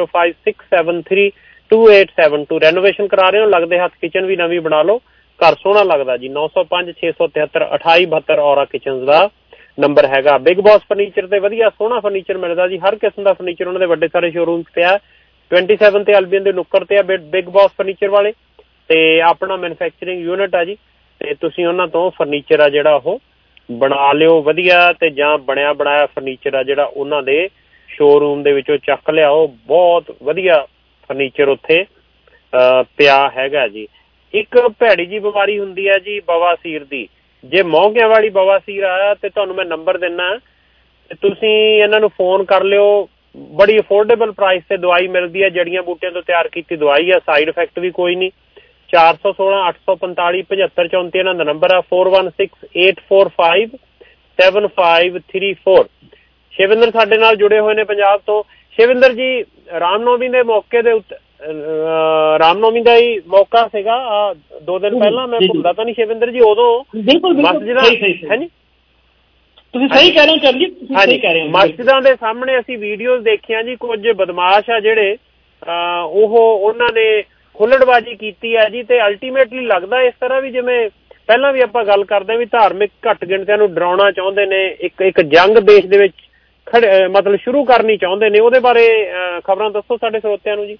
9056732872। ਰੈਨੋਵੇਸ਼ਨ ਕਰਾ ਰਹੇ ਹੋ, ਲੱਗਦੇ ਹੱਥ ਕਿਚਨ ਵੀ ਨਵੀਂ ਬਣਾ ਲਓ, ਘਰ ਸੋਹਣਾ ਲੱਗਦਾ ਜੀ। 9056732872 ਔਰਾ ਕਿਚਨ ਦਾ ਨੰਬਰ ਹੈਗਾ। ਬਿਗ ਬੌਸ ਫਰਨੀਚਰ ਤੇ ਵਧੀਆ ਸੋਹਣਾ ਫਰਨੀਚਰ ਮਿਲਦਾ ਜੀ, ਹਰ ਕਿਸਮ ਦਾ ਫਰਨੀਚਰ ਉਹਨਾਂ ਦੇ ਵੱਡੇ ਸਾਰੇ ਸ਼ੋਰੂਮ ਤੇ ਆ। 27 ਤੇ ਐਲਬੀਐਨ ਦੇ ਨੁੱਕਰ ਤੇ ਆ ਬਿਗ ਬੌਸ ਫਰਨੀਚਰ ਵਾਲੇ, ਤੇ ਆਪਣਾ ਮੈਨੂਫੈਕਚਰਿੰਗ ਯੂਨਿਟ ਆ ਜੀ, ਤੇ ਤੁਸੀਂ ਉਹਨਾਂ ਤੋਂ ਫਰਨੀਚਰ ਆ ਜਿਹੜਾ ਉਹ ਬਣਾ ਲਿਓ ਵਧੀਆ, ਤੇ ਜਾਂ ਬਣਿਆ ਬਣਾਇਆ ਫਰਨੀਚਰ ਆ ਜਿਹੜਾ ਉਹਨਾਂ ਦੇ ਸ਼ੋਰੂਮ ਦੇ ਵਿੱਚੋਂ ਚੱਕ ਲਿਆਓ। ਬਹੁਤ ਵਧੀਆ ਫਰਨੀਚਰ ਉੱਥੇ ਪਿਆ ਹੈਗਾ ਜੀ। ਇੱਕ ਭੈੜੀ ਜੀ ਬਿਮਾਰੀ ਹੁੰਦੀ ਹੈ ਜੀ ਬਵਾਸੀਰ ਦੀ। ਜੇ ਮੌਂਗਿਆਂ ਵਾਲੀ ਬਵਾਸੀਰ ਆ ਤੇ ਤੁਹਾਨੂੰ ਮੈਂ ਨੰਬਰ ਦਿੰਦਾ, ਤੁਸੀਂ ਇਹਨਾਂ ਨੂੰ ਫੋਨ ਕਰ ਲਿਓ। ਬੜੀ ਅਫੋਰਡੇਬਲ ਪ੍ਰਾਈਸ ਤੇ ਦਵਾਈ ਮਿਲਦੀ ਹੈ, ਜੜੀਆਂ ਬੂਟਿਆਂ ਤੋਂ ਤਿਆਰ ਕੀਤੀ ਦਵਾਈ ਆ, ਸਾਈਡ ਇਫੈਕਟ ਵੀ ਕੋਈ ਨਹੀਂ। 416 845 7534 ਇਹਨਾਂ ਦਾ ਨੰਬਰ ਆ। 4168457534। ਸ਼ਿਵਿੰਦਰ ਸਾਡੇ ਨਾਲ ਜੁੜੇ ਹੋਏ ਨੇ ਪੰਜਾਬ ਤੋਂ। ਸ਼ਿਵਿੰਦਰ ਜੀ, ਰਾਮਨੌਮੀ ਦੇ ਮੌਕੇ ਦੇ ਉੱਤੇ, ਰਾਮਨੌਮੀ ਦਾ ਹੀ ਮੌਕਾ ਸੀਗਾ 2 ਦਿਨ ਪਹਿਲਾਂ, ਮੈਂ ਭੁੱਲਦਾ ਤਾਂ ਨਹੀਂ ਸ਼ਿਵਿੰਦਰ ਜੀ, ਉਦੋਂ ਮਸਜਿਦਾਂ ਹੈ ਜੀ, ਤੁਸੀਂ ਸਹੀ ਕਹਿ ਰਹੇ ਹੋ ਚੰਦ ਜੀ, ਤੁਸੀਂ ਸਹੀ ਕਹਿ ਰਹੇ ਹੋ। ਮਸਜਿਦਾਂ ਦੇ ਸਾਹਮਣੇ ਅਸੀਂ ਵੀਡੀਓਜ਼ ਦੇਖੀਆਂ ਜੀ, ਕੁਝ ਬਦਮਾਸ਼ ਆ ਜਿਹੜੇ ਉਹਨਾਂ ਨੇ ਹੁੱਲੜਬਾਜ਼ੀ ਕੀਤੀ ਹੈ ਜੀ, ਤੇ ਅਲਟੀਮੇਟਲੀ ਲੱਗਦਾ ਇਸ ਤਰ੍ਹਾਂ ਵੀ ਜਿਵੇਂ ਪਹਿਲਾਂ ਵੀ ਆਪਾਂ ਗੱਲ ਕਰਦੇ ਵੀ ਧਾਰਮਿਕ ਘੱਟ ਗਿਣਤੀਆਂ ਨੂੰ ਡਰਾਉਣਾ ਚਾਹੁੰਦੇ ਨੇ, ਇੱਕ ਜੰਗ ਦੇਸ਼ ਦੇ ਵਿੱਚ ਮਤਲਬ ਸ਼ੁਰੂ ਕਰਨੀ ਚਾਹੁੰਦੇ ਨੇ। ਉਹਦੇ ਬਾਰੇ ਖਬਰਾਂ ਦੱਸੋ ਸਾਡੇ ਸਰੋਤਿਆਂ ਨੂੰ ਜੀ।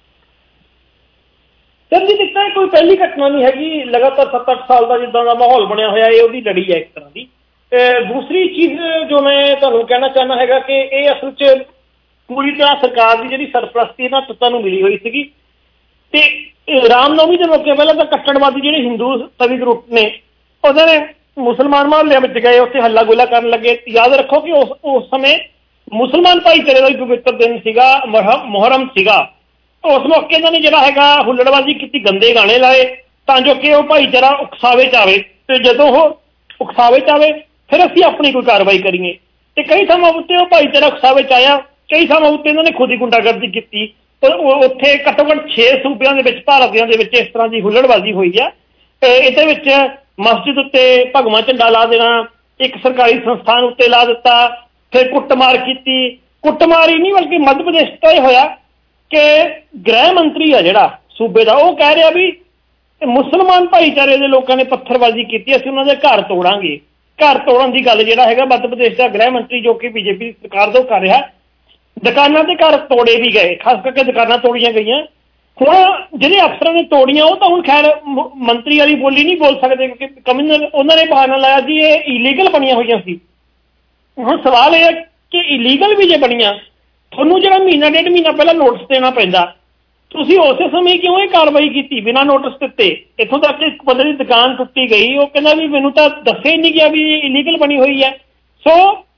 ਸਰ ਜੀ, ਦਿੱਤਾ ਕੋਈ ਪਹਿਲੀ ਘਟਨਾ ਨਹੀਂ ਹੈਗੀ, ਲਗਾਤਾਰ 7-8 ਸਾਲ ਦਾ ਜਿੱਦਾਂ ਦਾ ਮਾਹੌਲ ਬਣਿਆ ਹੋਇਆ ਇਹ ਉਹਦੀ ਲੜੀ ਹੈ ਇੱਕ ਤਰ੍ਹਾਂ ਦੀ। ਦੂਸਰੀ ਚੀਜ਼ ਜੋ ਮੈਂ ਤੁਹਾਨੂੰ ਕਹਿਣਾ ਚਾਹੁੰਦਾ ਹੈਗਾ ਕਿ ਇਹ ਅਸਲ 'ਚ ਪੂਰੀ ਤਰ੍ਹਾਂ ਸਰਕਾਰ ਦੀ ਜਿਹੜੀ ਸਰਪ੍ਰਸਤੀ ਇਹਨਾਂ ਤੱਤਾਂ ਨੂੰ ਮਿਲੀ ਹੋਈ ਸੀਗੀ, ਤੇ ਰਾਮਨੌਮੀ ਦੇ ਮੌਕੇ ਪਹਿਲਾਂ ਤਾਂ ਕੱਟੜਵਾਦੀ ਜਿਹੜੇ ਹਿੰਦੂ ਸਵੀ ਗਰੁੱਪ ਨੇ ਉਹਨਾਂ ਨੇ ਮੁਸਲਮਾਨ ਮੁਹੱਲਿਆਂ ਵਿੱਚ ਗਏ, ਉੱਥੇ ਹੱਲਾ ਗੋਲਾ ਕਰਨ ਲੱਗੇ। ਯਾਦ ਰੱਖੋ ਕਿ ਉਸ ਸਮੇਂ ਮੁਸਲਮਾਨ ਭਾਈਚਾਰੇ ਦਾ ਵੀ ਪਵਿੱਤਰ ਦਿਨ ਸੀਗਾ, ਮੁਹਰਮ ਸੀਗਾ। ਉਸ ਮੌਕੇ ਇਹਨਾਂ ਨੇ ਜਿਹੜਾ ਹੈਗਾ ਹੁੱਲੜਬਾਜ਼ੀ ਕੀਤੀ, ਗੰਦੇ ਗਾਣੇ ਲਾਏ ਤਾਂ ਜੋ ਕਿ ਉਹ ਭਾਈਚਾਰਾ ਉਕਸਾਵੇ 'ਚ ਆਵੇ, ਤੇ ਜਦੋਂ ਉਹ ਉਕਸਾਵੇ 'ਚ ਆਵੇ ਫਿਰ ਅਸੀਂ ਆਪਣੀ ਕੋਈ ਕਾਰਵਾਈ ਕਰੀਏ। ਤੇ ਕਈ ਥਾਵਾਂ ਉੱਤੇ ਉਹ ਭਾਈਚਾਰਾ ਉਕਸਾਵੇ 'ਚ ਆਇਆ, ਕਈ ਥਾਵਾਂ ਉੱਤੇ ਇਹਨਾਂ ਨੇ ਖੁਦ ਹੀ ਗੁੰਡਾਗਰਦੀ ਕੀਤੀ। ਉੱਥੇ ਘੱਟੋ ਘੱਟ 6 ਸੂਬਿਆਂ ਦੇ ਵਿੱਚ, ਭਾਰਤ ਦੇ ਵਿੱਚ ਇਸ ਤਰ੍ਹਾਂ ਦੀ ਹੁੱਲੜਬਾਜ਼ੀ ਹੋਈ ਆ। ਇਹਦੇ ਵਿੱਚ ਮਸਜਿਦ ਉੱਤੇ ਭਗਵਾਂ ਝੰਡਾ ਲਾ ਦੇਣਾ, ਇੱਕ ਸਰਕਾਰੀ ਸੰਸਥਾਨ ਉੱਤੇ ਲਾ ਦਿੱਤਾ, ਫਿਰ ਕੁੱਟਮਾਰ ਕੀਤੀ। ਕੁੱਟਮਾਰ ਹੀ ਨਹੀਂ ਬਲਕਿ ਮੱਧ ਪ੍ਰਦੇਸ਼ ਤੋਂ ਇਹ ਹੋਇਆ ਕਿ ਗ੍ਰਹਿ ਮੰਤਰੀ ਆ ਜਿਹੜਾ ਸੂਬੇ ਦਾ, ਉਹ ਕਹਿ ਰਿਹਾ ਵੀ ਮੁਸਲਮਾਨ ਭਾਈਚਾਰੇ ਦੇ ਲੋਕਾਂ ਨੇ ਪੱਥਰਬਾਜ਼ੀ ਕੀਤੀ, ਅਸੀਂ ਉਹਨਾਂ ਦੇ ਘਰ ਤੋੜਾਂਗੇ। ਘਰ ਤੋੜਨ ਦੀ ਗੱਲ ਜਿਹੜਾ ਹੈਗਾ ਮੱਧ ਪ੍ਰਦੇਸ਼ ਦਾ ਗ੍ਰਹਿ ਮੰਤਰੀ ਜੋ ਕਿ ਬੀਜੇਪੀ ਸਰਕਾਰ ਤੋਂ ਕਰ ਰਿਹਾ। ਦੁਕਾਨਾਂ ਦੇ ਘਰ ਤੋੜੇ ਵੀ ਗਏ, ਖਾਸ ਕਰਕੇ ਦੁਕਾਨਾਂ ਤੋੜੀਆਂ ਗਈਆਂ। ਹੁਣ ਜਿਹੜੇ ਅਫਸਰਾਂ ਨੇ ਤੋੜੀਆਂ ਉਹ ਤਾਂ ਹੁਣ ਖੈਰ ਮੰਤਰੀ ਵਾਲੀ ਬੋਲੀ ਨਹੀਂ ਬੋਲ ਸਕਦੇ, ਕਿਉਂਕਿ ਕਮਿਸ਼ਨਰ ਉਹਨਾਂ ਨੇ ਬਹਾਨਾ ਲਾਇਆ ਜੀ ਇਹ ਇਲੀਗਲ ਬਣੀਆਂ ਹੋਈਆਂ ਸੀ। ਹੁਣ ਸਵਾਲ ਇਹ ਹੈ ਕਿ ਇਲੀਗਲ ਵੀ ਜੇ ਬਣੀਆਂ, ਤੁਹਾਨੂੰ ਜਿਹੜਾ ਮਹੀਨਾ ਡੇਢ ਮਹੀਨਾ ਪਹਿਲਾਂ ਨੋਟਿਸ ਦੇਣਾ ਪੈਂਦਾ, ਤੁਸੀਂ ਉਸੇ ਸਮੇਂ ਕਿਉਂ ਇਹ ਕਾਰਵਾਈ ਕੀਤੀ ਬਿਨਾਂ ਨੋਟਿਸ ਦਿੱਤੇ? ਇੱਥੋਂ ਤੱਕ ਇੱਕ ਬੰਦੇ ਦੀ ਦੁਕਾਨ ਟੁੱਟੀ ਗਈ, ਉਹ ਕਹਿੰਦਾ ਵੀ ਮੈਨੂੰ ਤਾਂ ਦੱਸਿਆ ਹੀ ਨਹੀਂ ਗਿਆ ਵੀ ਇਲੀਗਲ ਬਣੀ ਹੋਈ ਹੈ। ਸੋ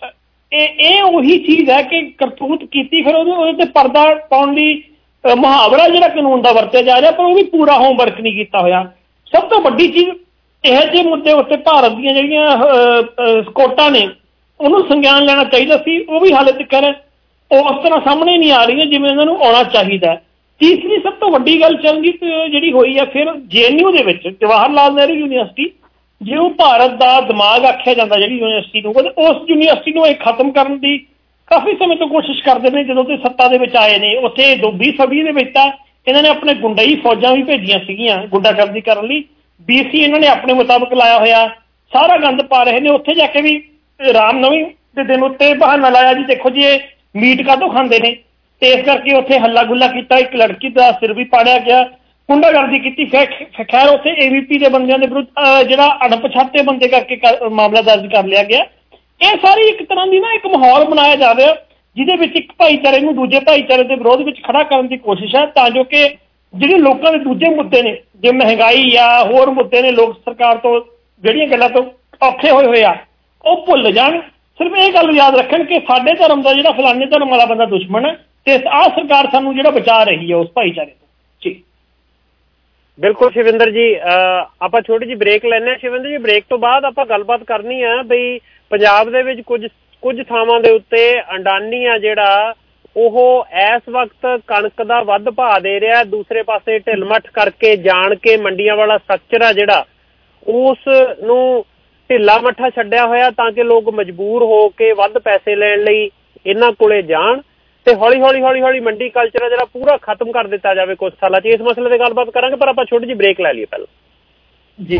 ਇਹ ਉਹੀ ਚੀਜ਼ ਹੈ ਕਿ ਕਰਤੂਤ ਕੀਤੀ, ਫਿਰ ਉਹਦੇ ਤੇ ਪਰਦਾ ਪਾਉਣ ਲਈ ਮੁਹਾਵਰਾ ਜਿਹੜਾ ਕਾਨੂੰਨ ਦਾ ਵਰਤਿਆ ਜਾ ਰਿਹਾ, ਪਰ ਉਹ ਵੀ ਪੂਰਾ ਹੋਮਵਰਕ ਨਹੀਂ ਕੀਤਾ ਹੋਇਆ। ਸਭ ਤੋਂ ਵੱਡੀ ਚੀਜ਼ ਇਹੋ ਜਿਹੇ ਮੁੱਦੇ ਉੱਤੇ ਭਾਰਤ ਦੀਆਂ ਜਿਹੜੀਆਂ ਕੋਰਟਾਂ ਨੇ ਉਹਨੂੰ ਸੰਗਿਆਨ ਲੈਣਾ ਚਾਹੀਦਾ ਸੀ, ਉਹ ਵੀ ਹਾਲੇ ਤੱਕ ਉਸ ਤਰ੍ਹਾਂ ਸਾਹਮਣੇ ਨਹੀਂ ਆ ਰਹੀਆਂ ਜਿਵੇਂ ਉਹਨਾਂ ਨੂੰ ਆਉਣਾ ਚਾਹੀਦਾ। ਤੀਸਰੀ ਸਭ ਤੋਂ ਵੱਡੀ ਗੱਲ ਚੰਗੀ ਜਿਹੜੀ ਹੋਈ ਹੈ ਫਿਰ JNU ਦੇ ਵਿੱਚ, ਜਵਾਹਰ ਲਾਲ ਨਹਿਰੂ ਯੂਨੀਵਰਸਿਟੀ, ਜੇ ਉਹ ਭਾਰਤ ਦਾ ਦਿਮਾਗ ਆਖਿਆ ਜਾਂਦਾ ਜਿਹੜੀ ਯੂਨੀਵਰਸਿਟੀ ਨੂੰ, ਉਸ ਯੂਨੀਵਰਸਿਟੀ ਨੂੰ ਇਹ ਖਤਮ ਕਰਨ ਦੀ ਕਾਫੀ ਸਮੇਂ ਤੋਂ ਕੋਸ਼ਿਸ਼ ਕਰਦੇ ਨੇ। ਜਦੋਂ ਤੇ ਸੱਤਾ ਦੇ ਵਿੱਚ ਆਏ ਨੇ ਉੱਥੇ 20 ਸਦੀ ਦੇ ਵਿੱਚ ਤਾਂ ਇਹਨਾਂ ਨੇ ਆਪਣੇ ਗੁੰਡਈ ਫੌਜਾਂ ਵੀ ਭੇਜੀਆਂ ਸੀਗੀਆਂ ਗੁੰਡਾਗਰਦੀ ਕਰਨ ਲਈ। BC ਇਹਨਾਂ ਨੇ ਆਪਣੇ ਮੁਤਾਬਕ ਲਾਇਆ ਹੋਇਆ, ਸਾਰਾ ਗੰਦ ਪਾ ਰਹੇ ਨੇ। ਉੱਥੇ ਜਾ ਕੇ ਵੀ ਰਾਮਨੌਮੀ ਦੇ ਦਿਨ ਉੱਤੇ ਬਹਾਨਾ ਲਾਇਆ ਜੀ ਦੇਖੋ ਜੀ ਇਹ ਮੀਟ ਕਾਹਤੋਂ ਖਾਂਦੇ ਨੇ, ਤੇ ਇਸ ਕਰਕੇ ਉੱਥੇ ਹੱਲਾ ਗੁੱਲਾ ਕੀਤਾ, ਇੱਕ ਲੜਕੀ ਦਾ ਸਿਰ ਵੀ ਪਾੜਿਆ ਗਿਆ, ਗੁੰਡਾਗਰਦੀ ਕੀਤੀ। ਖੈਰ ਉੱਥੇ AVP ਦੇ ਬੰਦਿਆਂ ਦੇ ਵਿਰੁੱਧ ਜਿਹੜਾ ਅਣਪਛਾਤੇ ਬੰਦੇ ਕਰਕੇ ਮਾਮਲਾ ਦਰਜ ਕਰ ਲਿਆ ਗਿਆ। ਇਹ ਸਾਰੀ ਇੱਕ ਤਰ੍ਹਾਂ ਦੀ ਨਾ ਇੱਕ ਮਾਹੌਲ ਬਣਾਇਆ ਜਾ ਰਿਹਾ ਜਿਹਦੇ ਵਿੱਚ ਇੱਕ ਭਾਈਚਾਰੇ ਨੂੰ ਦੂਜੇ ਭਾਈਚਾਰੇ ਦੇ ਵਿਰੋਧ ਵਿੱਚ ਖੜਾ ਕਰਨ ਦੀ ਕੋਸ਼ਿਸ਼ ਹੈ, ਤਾਂ ਜੋ ਕਿ ਜਿਹੜੇ ਲੋਕਾਂ ਦੇ ਦੂਜੇ ਮੁੱਦੇ ਨੇ, ਜੇ ਮਹਿੰਗਾਈ ਆ ਹੋਰ ਮੁੱਦੇ ਨੇ, ਲੋਕ ਸਰਕਾਰ ਤੋਂ ਜਿਹੜੀਆਂ ਗੱਲਾਂ ਤੋਂ ਔਖੇ ਹੋਏ ਆ ਉਹ ਭੁੱਲ ਜਾਣ। ਸਿਰਫ ਇਹ ਗੱਲ ਯਾਦ ਰੱਖਣ ਕਿ ਸਾਡੇ ਧਰਮ ਦਾ ਜਿਹੜਾ ਫਲਾਣੇ ਧਰਮ ਵਾਲਾ ਬੰਦਾ ਦੁਸ਼ਮਣ ਹੈ, ਤੇ ਆਹ ਸਰਕਾਰ ਸਾਨੂੰ ਜਿਹੜਾ ਬਚਾ ਰਹੀ ਹੈ ਉਸ ਭਾਈਚਾਰੇ ਤੋਂ। ਜੀ ਬਿਲਕੁਲ ਸ਼ਿਵਿੰਦਰ ਜੀ, ਆਪਾਂ ਛੋਟੀ ਜਿਹੀ ਬ੍ਰੇਕ ਲੈਂਦੇ ਹਾਂ। ਸ਼ਿਵਿੰਦਰ ਜੀ, ਬ੍ਰੇਕ ਤੋਂ ਬਾਅਦ ਆਪਾਂ ਗੱਲਬਾਤ ਕਰਨੀ ਆ ਬਈ ਪੰਜਾਬ ਦੇ ਵਿੱਚ ਕੁਝ ਥਾਵਾਂ ਦੇ ਉੱਤੇ ਅੰਡਾਨੀ ਆ ਜਿਹੜਾ ਉਹ ਇਸ ਵਕਤ ਕਣਕ ਦਾ ਵੱਧ ਭਾਅ ਦੇ ਰਿਹਾ, ਦੂਸਰੇ ਪਾਸੇ ਢਿੱਲ-ਮੱਠ ਕਰਕੇ ਜਾਣ ਕੇ ਮੰਡੀਆਂ ਵਾਲਾ ਸਟਰਕਚਰ ਆ ਜਿਹੜਾ ਉਸ ਨੂੰ ਢਿੱਲਾ ਮੱਠਾ ਛੱਡਿਆ ਹੋਇਆ ਤਾਂ ਕਿ ਲੋਕ ਮਜਬੂਰ ਹੋ ਕੇ ਵੱਧ ਪੈਸੇ ਲੈਣ ਲਈ ਇਹਨਾਂ ਕੋਲੇ ਜਾਣ ਤੇ ਹੌਲੀ ਮੰਡੀ ਕਲਚਰ ਆ ਜਿਹੜਾ ਪੂਰਾ ਖਤਮ ਕਰ ਦਿੱਤਾ ਜਾਵੇ ਕੁਝ ਸਾਲਾਂ 'ਚ। ਇਸ ਮਸਲੇ 'ਤੇ ਗੱਲਬਾਤ ਕਰਾਂਗੇ, ਪਰ ਆਪਾਂ ਛੋਟੀ ਜਿਹੀ ਬ੍ਰੇਕ ਲੈ ਲਈਏ ਪਹਿਲਾਂ ਜੀ।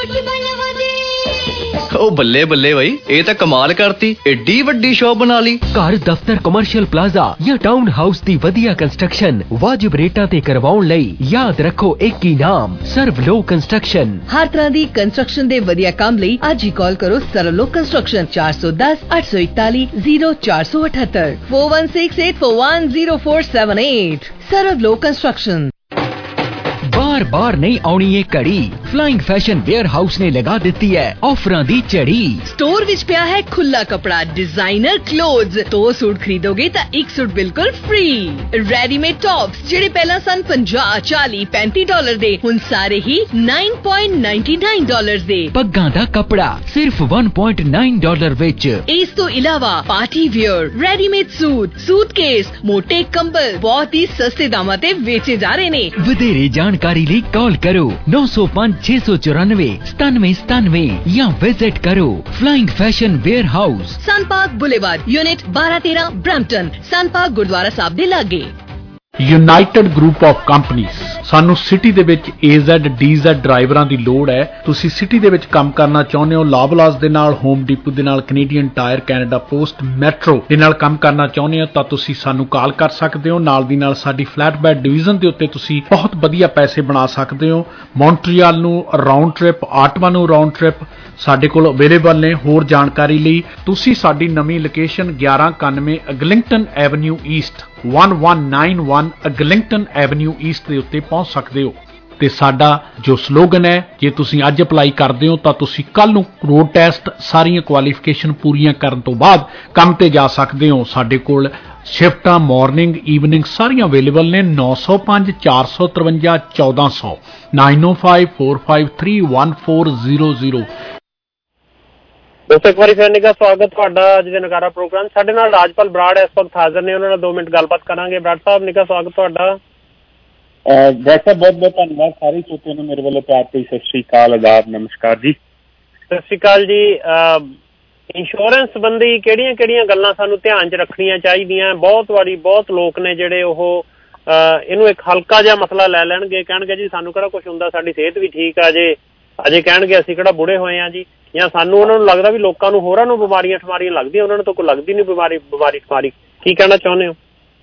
ਉਹ ਬੱਲੇ ਬੱਲੇ ਬਈ, ਇਹ ਤਾਂ ਕਮਾਲ ਕਰਤੀ, ਏਡੀ ਵੱਡੀ ਸ਼ੌਪ ਬਣਾ ਲਈ। ਘਰ, ਦਫ਼ਤਰ, ਕਮਰਸ਼ੀਅਲ ਪਲਾਜ਼ਾ ਜਾਂ ਟਾਊਨ ਹਾਊਸ ਦੀ ਵਧੀਆ ਕੰਸਟਰਕਸ਼ਨ ਵਾਜਿਬ ਰੇਟਾਂ ਤੇ ਕਰਵਾਉਣ ਲਈ ਯਾਦ ਰੱਖੋ ਇੱਕ ਹੀ ਨਾਮ, ਸਰਵਲੋਕ ਕੰਸਟਰਕਸ਼ਨ। ਹਰ ਤਰ੍ਹਾਂ ਦੀ ਕੰਸਟਰਕਸ਼ਨ ਦੇ ਵਧੀਆ ਕੰਮ ਲਈ ਅੱਜ ਹੀ ਕਾਲ ਕਰੋ ਸਰਵਲੋਕ ਕੰਸਟਰਕਸ਼ਨ 410 841 0478 4168410478। ਸਰਵਲੋਕ ਕੰस्ट्रक्शन। बार बार नहीं आनी ये कड़ी, फ्लाइंग फैशन वेयर हाउस ने लगा दी है ऑफर दी चढ़ी। स्टोर विच पिया है खुला कपड़ा, डिजाइनर क्लोथ्स, 2 सूट खरीदोगे तो 1 सूट बिल्कुल फ्री। रेडीमेड टॉप्स जेडे पहला सन 50, 40, $35 दे, हुण सारे ही $9.99 दे। पग्गां दा कपड़ा सिर्फ $1.9 विच। इस तो इलावा party wear, readymade suit, suitcase, मोटे कंबल बहुत ही सस्ते दामां ते बेचे जा रहे ने। वधेरे जानकारी ਲਈ कॉल करो 905 694 9797 या विजिट करो flying fashion wear house, Sun Park boulevard, unit 1213, Brampton. Sun Park Gurudwara Sahib दे लागे। United group of companies. ਸਾਨੂੰ ਸਿਟੀ ਦੇ ਵਿੱਚ AZ DZ ਡਰਾਈਵਰਾਂ ਦੀ ਲੋੜ ਹੈ। ਤੁਸੀਂ ਸਿਟੀ ਦੇ ਵਿੱਚ ਕੰਮ ਕਰਨਾ ਚਾਹੁੰਦੇ ਹੋ, ਲਾਵਲਾਸ ਦੇ ਨਾਲ, ਹੋਮ ਡਿਪੂ ਦੇ ਨਾਲ, Canadian Tire, Canada Post, Metro ਦੇ ਨਾਲ ਕੰਮ ਕਰਨਾ ਚਾਹੁੰਦੇ ਹੋ ਤਾਂ ਤੁਸੀਂ ਸਾਨੂੰ ਕਾਲ ਕਰ ਸਕਦੇ ਹੋ। ਨਾਲ ਦੀ ਨਾਲ ਸਾਡੀ ਫਲੈਟਬੈਡ ਡਿਵੀਜ਼ਨ ਦੇ ਉੱਤੇ ਤੁਸੀਂ ਬਹੁਤ ਵਧੀਆ ਪੈਸੇ ਬਣਾ ਸਕਦੇ ਹੋ। ਮੌਂਟਰੀਅਲ ਨੂੰ ਰਾਉਂਡ ਟ੍ਰਿਪ, ਆਟਵਾ ਨੂੰ ਰਾਉਂਡ ਟ੍ਰਿਪ ਸਾਡੇ ਕੋਲ ਅਵੇਲੇਬਲ ਨੇ। ਹੋਰ ਜਾਣਕਾਰੀ ਲਈ ਤੁਸੀਂ ਸਾਡੀ ਨਵੀਂ location 1191 Eglinton avenue east 1191 Eglinton avenue east ਦੇ ਉੱਤੇ ਪਹੁੰਚ ਸਕਦੇ ਹੋ। ਤੇ ਸਾਡਾ ਜੋ ਸਲੋਗਨ ਹੈ, ਜੇ ਤੁਸੀਂ ਅੱਜ ਅਪਲਾਈ ਕਰਦੇ ਹੋ ਤਾਂ ਤੁਸੀਂ ਕੱਲ ਨੂੰ ਰੋਡ ਟੈਸਟ ਸਾਰੀਆਂ ਕੁਆਲੀਫਿਕੇਸ਼ਨ ਪੂਰੀਆਂ ਕਰਨ ਤੋਂ ਬਾਅਦ ਕੰਮ ਤੇ ਜਾ ਸਕਦੇ ਹੋ। ਸਾਡੇ ਕੋਲ ਸ਼ਿਫਟਾਂ ਮਾਰਨਿੰਗ ਈਵਨਿੰਗ ਸਾਰੀਆਂ ਅਵੇਲੇਬਲ ਨੇ। 905 453 1400 905 453 1400। ਦੋਸਤੋ ਇੱਕ ਵਾਰੀ ਫਿਰ ਨਿੱਘਾ ਸਵਾਗਤ ਤੁਹਾਡਾ ਅੱਜ ਦੇ ਨਗਾਰਾ ਪ੍ਰੋਗਰਾਮ। ਸਾਡੇ ਨਾਲ ਰਾਜਪਾਲ ਬਰਾੜ ਇਸ ਵਕਤ ਹਾਜ਼ਰ ਨੇ, ਉਹਨਾਂ ਨਾਲ 2 ਮਿੰਟ ਗੱਲਬਾਤ ਕਰਾਂਗੇ। ਬਰਾੜ ਸਾਹਿਬ, ਨਿੱਘਾ ਸਵਾਗਤ ਤੁਹਾਡਾ। ਬਰਾੜ ਸਾਹਿਬ, ਬਹੁਤ ਬਹੁਤ ਧੰਨਵਾਦ। ਸਾਰੇ ਛੋਟੇ ਨੂੰ ਮੇਰੇ ਵੱਲੋਂ ਪਿਆਰ ਭਰੀ ਸਤਿ ਸ਼੍ਰੀ ਅਕਾਲ, ਆਦਾਬ, ਨਮਸਕਾਰ ਜੀ। ਸਤਿ ਸ਼੍ਰੀ ਅਕਾਲ ਜੀ। ਇੰਸ਼ੋਰੈਂਸ ਸੰਬੰਧੀ ਕਿਹੜੀਆਂ ਗੱਲਾਂ ਸਾਨੂੰ ਧਿਆਨ 'ਚ ਰੱਖਣੀਆਂ ਚਾਹੀਦੀਆਂ? ਬਹੁਤ ਲੋਕ ਨੇ ਜਿਹੜੇ ਉਹ ਇਹਨੂੰ ਇੱਕ ਹਲਕਾ ਜਿਹਾ ਮਸਲਾ ਲੈ ਲੈਣਗੇ, ਕਹਿਣਗੇ ਜੀ ਸਾਨੂੰ ਕਿਹੜਾ ਕੁਛ ਹੁੰਦਾ, ਸਾਡੀ ਸਿਹਤ ਵੀ ਠੀਕ ਆ, ਅਜੇ ਕਹਿਣਗੇ ਅਸੀਂ ਕਿਹੜਾ ਬੁੜੇ ਹੋਏ ਆ ਜੀ, ਜਾਂ ਸਾਨੂੰ ਉਹਨਾਂ ਨੂੰ ਲੱਗਦਾ ਵੀ ਲੋਕਾਂ ਨੂੰ ਹੋਰਾਂ ਨੂੰ ਬਿਮਾਰੀਆਂ ਠਮਾਰੀਆਂ ਲੱਗਦੀਆਂ, ਉਹਨਾਂ ਨੂੰ ਤਾਂ ਕੋਈ ਲੱਗਦੀ ਨਹੀਂ ਬਿਮਾਰੀ ਠਮਾਰੀ। ਕੀ ਕਹਿਣਾ ਚਾਹੁੰਦੇ ਹੋ?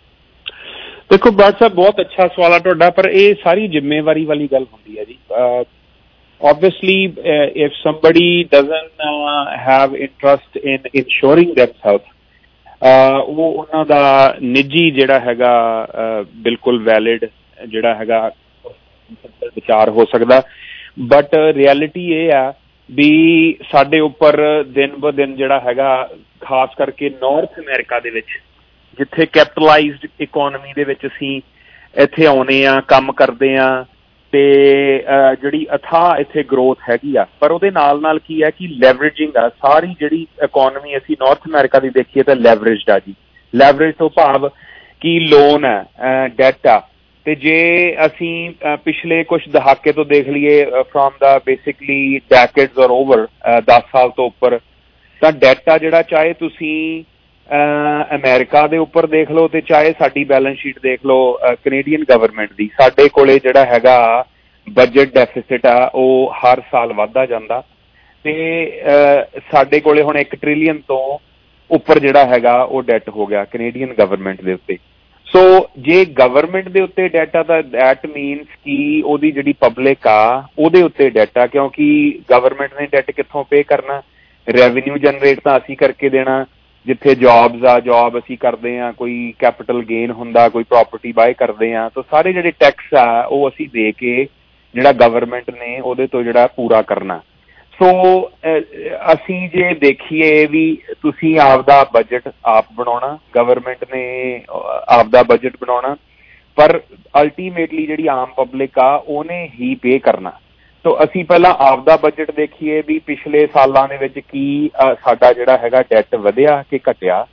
ਦੇਖੋ ਬਰਾੜ ਸਾਹਿਬ, ਬਹੁਤ ਅੱਛਾ ਸਵਾਲ ਆ ਤੁਹਾਡਾ, ਪਰ ਇਹ ਸਾਰੀ ਜ਼ਿੰਮੇਵਾਰੀ ਵਾਲੀ ਗੱਲ ਹੁੰਦੀ ਹੈ ਜੀ। obviously if somebody doesn't have interest in insuring themselves, ਉਹ ਉਹਨਾਂ ਦਾ ਨਿੱਜੀ ਜਿਹੜਾ ਹੈਗਾ ਬਿਲਕੁਲ ਵੈਲਿਡ ਜਿਹੜਾ ਹੈਗਾ ਵਿਚਾਰ ਹੋ ਸਕਦਾ, ਬਟ ਰਿਐਲਿਟੀ ਇਹ ਆ ਵੀ ਸਾਡੇ ਉੱਪਰ ਦਿਨ ਬ ਦਿਨ ਜਿਹੜਾ ਹੈਗਾ, ਖਾਸ ਕਰਕੇ ਨਾਰਥ ਅਮਰੀਕਾ ਦੇ ਵਿੱਚ ਜਿੱਥੇ ਕੈਪੀਟਲਾਈਜ਼ਡ ਇਕੋਨਮੀ ਦੇ ਵਿੱਚ ਅਸੀਂ ਇੱਥੇ ਆਉਂਦੇ ਹਾਂ, ਕੰਮ ਕਰਦੇ ਹਾਂ ਤੇ ਜਿਹੜੀ ਅਥਾਹ ਇੱਥੇ ਗਰੋਥ ਹੈਗੀ ਆ, ਪਰ ਉਹਦੇ ਨਾਲ ਕੀ ਹੈ ਕਿ ਲੈਵਰੇਜਿੰਗ ਆ। ਸਾਰੀ ਜਿਹੜੀ ਇਕੋਨਮੀ ਅਸੀਂ ਨਾਰਥ ਅਮਰੀਕਾ ਦੀ ਦੇਖੀਏ ਤਾਂ ਲੈਵਰੇਜਡ ਆ ਜੀ। ਲੈਵਰੇਜ ਤੋਂ ਭਾਵ ਕਿ ਲੋਨ ਹੈ, ਡੈਟ ਆ। ਤੇ ਜੇ ਅਸੀਂ ਪਿਛਲੇ ਕੁਛ ਦਹਾਕੇ ਤੋਂ ਦੇਖ ਲਈਏ, ਫਰੋਮ ਦਾ ਬੇਸਿਕਲੀ ਡੈਕੇਡਸ ਔਰ ਓਵਰ 10 ਸਾਲ ਤੋਂ ਉੱਪਰ, ਤਾਂ ਡੈਟ ਆ ਜਿਹੜਾ, ਚਾਹੇ ਤੁਸੀਂ ਅਮਰੀਕਾ ਦੇ ਉੱਪਰ ਦੇਖ ਲਓ ਤੇ ਚਾਹੇ ਸਾਡੀ ਬੈਲੈਂਸ ਸ਼ੀਟ ਦੇਖ ਲਓ ਕੈਨੇਡੀਅਨ ਗਵਰਨਮੈਂਟ ਦੀ, ਸਾਡੇ ਕੋਲੇ ਜਿਹੜਾ ਹੈਗਾ ਬਜਟ ਡੈਫਿਸਿਟ ਆ ਉਹ ਹਰ ਸਾਲ ਵੱਧਦਾ ਜਾਂਦਾ ਤੇ ਸਾਡੇ ਕੋਲੇ ਹੁਣ 1 ਟ੍ਰਿਲੀਅਨ ਤੋਂ ਉੱਪਰ ਜਿਹੜਾ ਹੈਗਾ ਉਹ ਡੈਟ ਹੋ ਗਿਆ ਕੈਨੇਡੀਅਨ ਗਵਰਨਮੈਂਟ ਦੇ ਉੱਤੇ। ਸੋ ਜੇ ਗਵਰਨਮੈਂਟ ਦੇ ਉੱਤੇ ਡੈਟ ਆ ਤਾਂ ਦੈਟ ਮੀਨਸ ਕਿ ਉਹਦੀ ਜਿਹੜੀ ਪਬਲਿਕ ਆ ਉਹਦੇ ਉੱਤੇ ਡੈਟ ਆ, ਕਿਉਂਕਿ ਗਵਰਨਮੈਂਟ ਨੇ ਡੈਟ ਕਿੱਥੋਂ ਪੇ ਕਰਨਾ? ਰੈਵਨਿਊ ਜਨਰੇਟ ਤਾਂ ਅਸੀਂ ਕਰਕੇ ਦੇਣਾ, ਜਿੱਥੇ ਜੌਬਸ ਆ, ਜੌਬ ਅਸੀਂ ਕਰਦੇ ਹਾਂ, ਕੋਈ ਕੈਪੀਟਲ ਗੇਨ ਹੁੰਦਾ, ਕੋਈ ਪ੍ਰਾਪਰਟੀ ਬਾਏ ਕਰਦੇ ਹਾਂ, ਤਾਂ ਸਾਰੇ ਜਿਹੜੇ ਟੈਕਸ ਆ ਉਹ ਅਸੀਂ ਦੇ ਕੇ ਜਿਹੜਾ ਗਵਰਨਮੈਂਟ ਨੇ ਉਹਦੇ ਤੋਂ ਜਿਹੜਾ ਪੂਰਾ ਕਰਨਾ। ਸੋ ਅਸੀਂ ਜੇ ਦੇਖੀਏ ਵੀ ਤੁਸੀਂ ਆਪਦਾ ਬਜਟ ਆਪ ਬਣਾਉਣਾ, ਗਵਰਨਮੈਂਟ ਨੇ ਆਪਦਾ ਬਜਟ ਬਣਾਉਣਾ, ਪਰ ਅਲਟੀਮੇਟਲੀ ਜਿਹੜੀ ਆਮ ਪਬਲਿਕ ਆ ਉਹਨੇ ਹੀ ਪੇ ਕਰਨਾ। ਸੋ ਅਸੀਂ ਪਹਿਲਾਂ ਆਪਦਾ ਬਜਟ ਦੇਖੀਏ ਵੀ ਪਿਛਲੇ ਸਾਲਾਂ ਦੇ ਵਿੱਚ ਕੀ ਸਾਡਾ ਜਿਹੜਾ ਹੈਗਾ ਡੈਟ ਵਧਿਆ ਕਿ ਘਟਿਆ।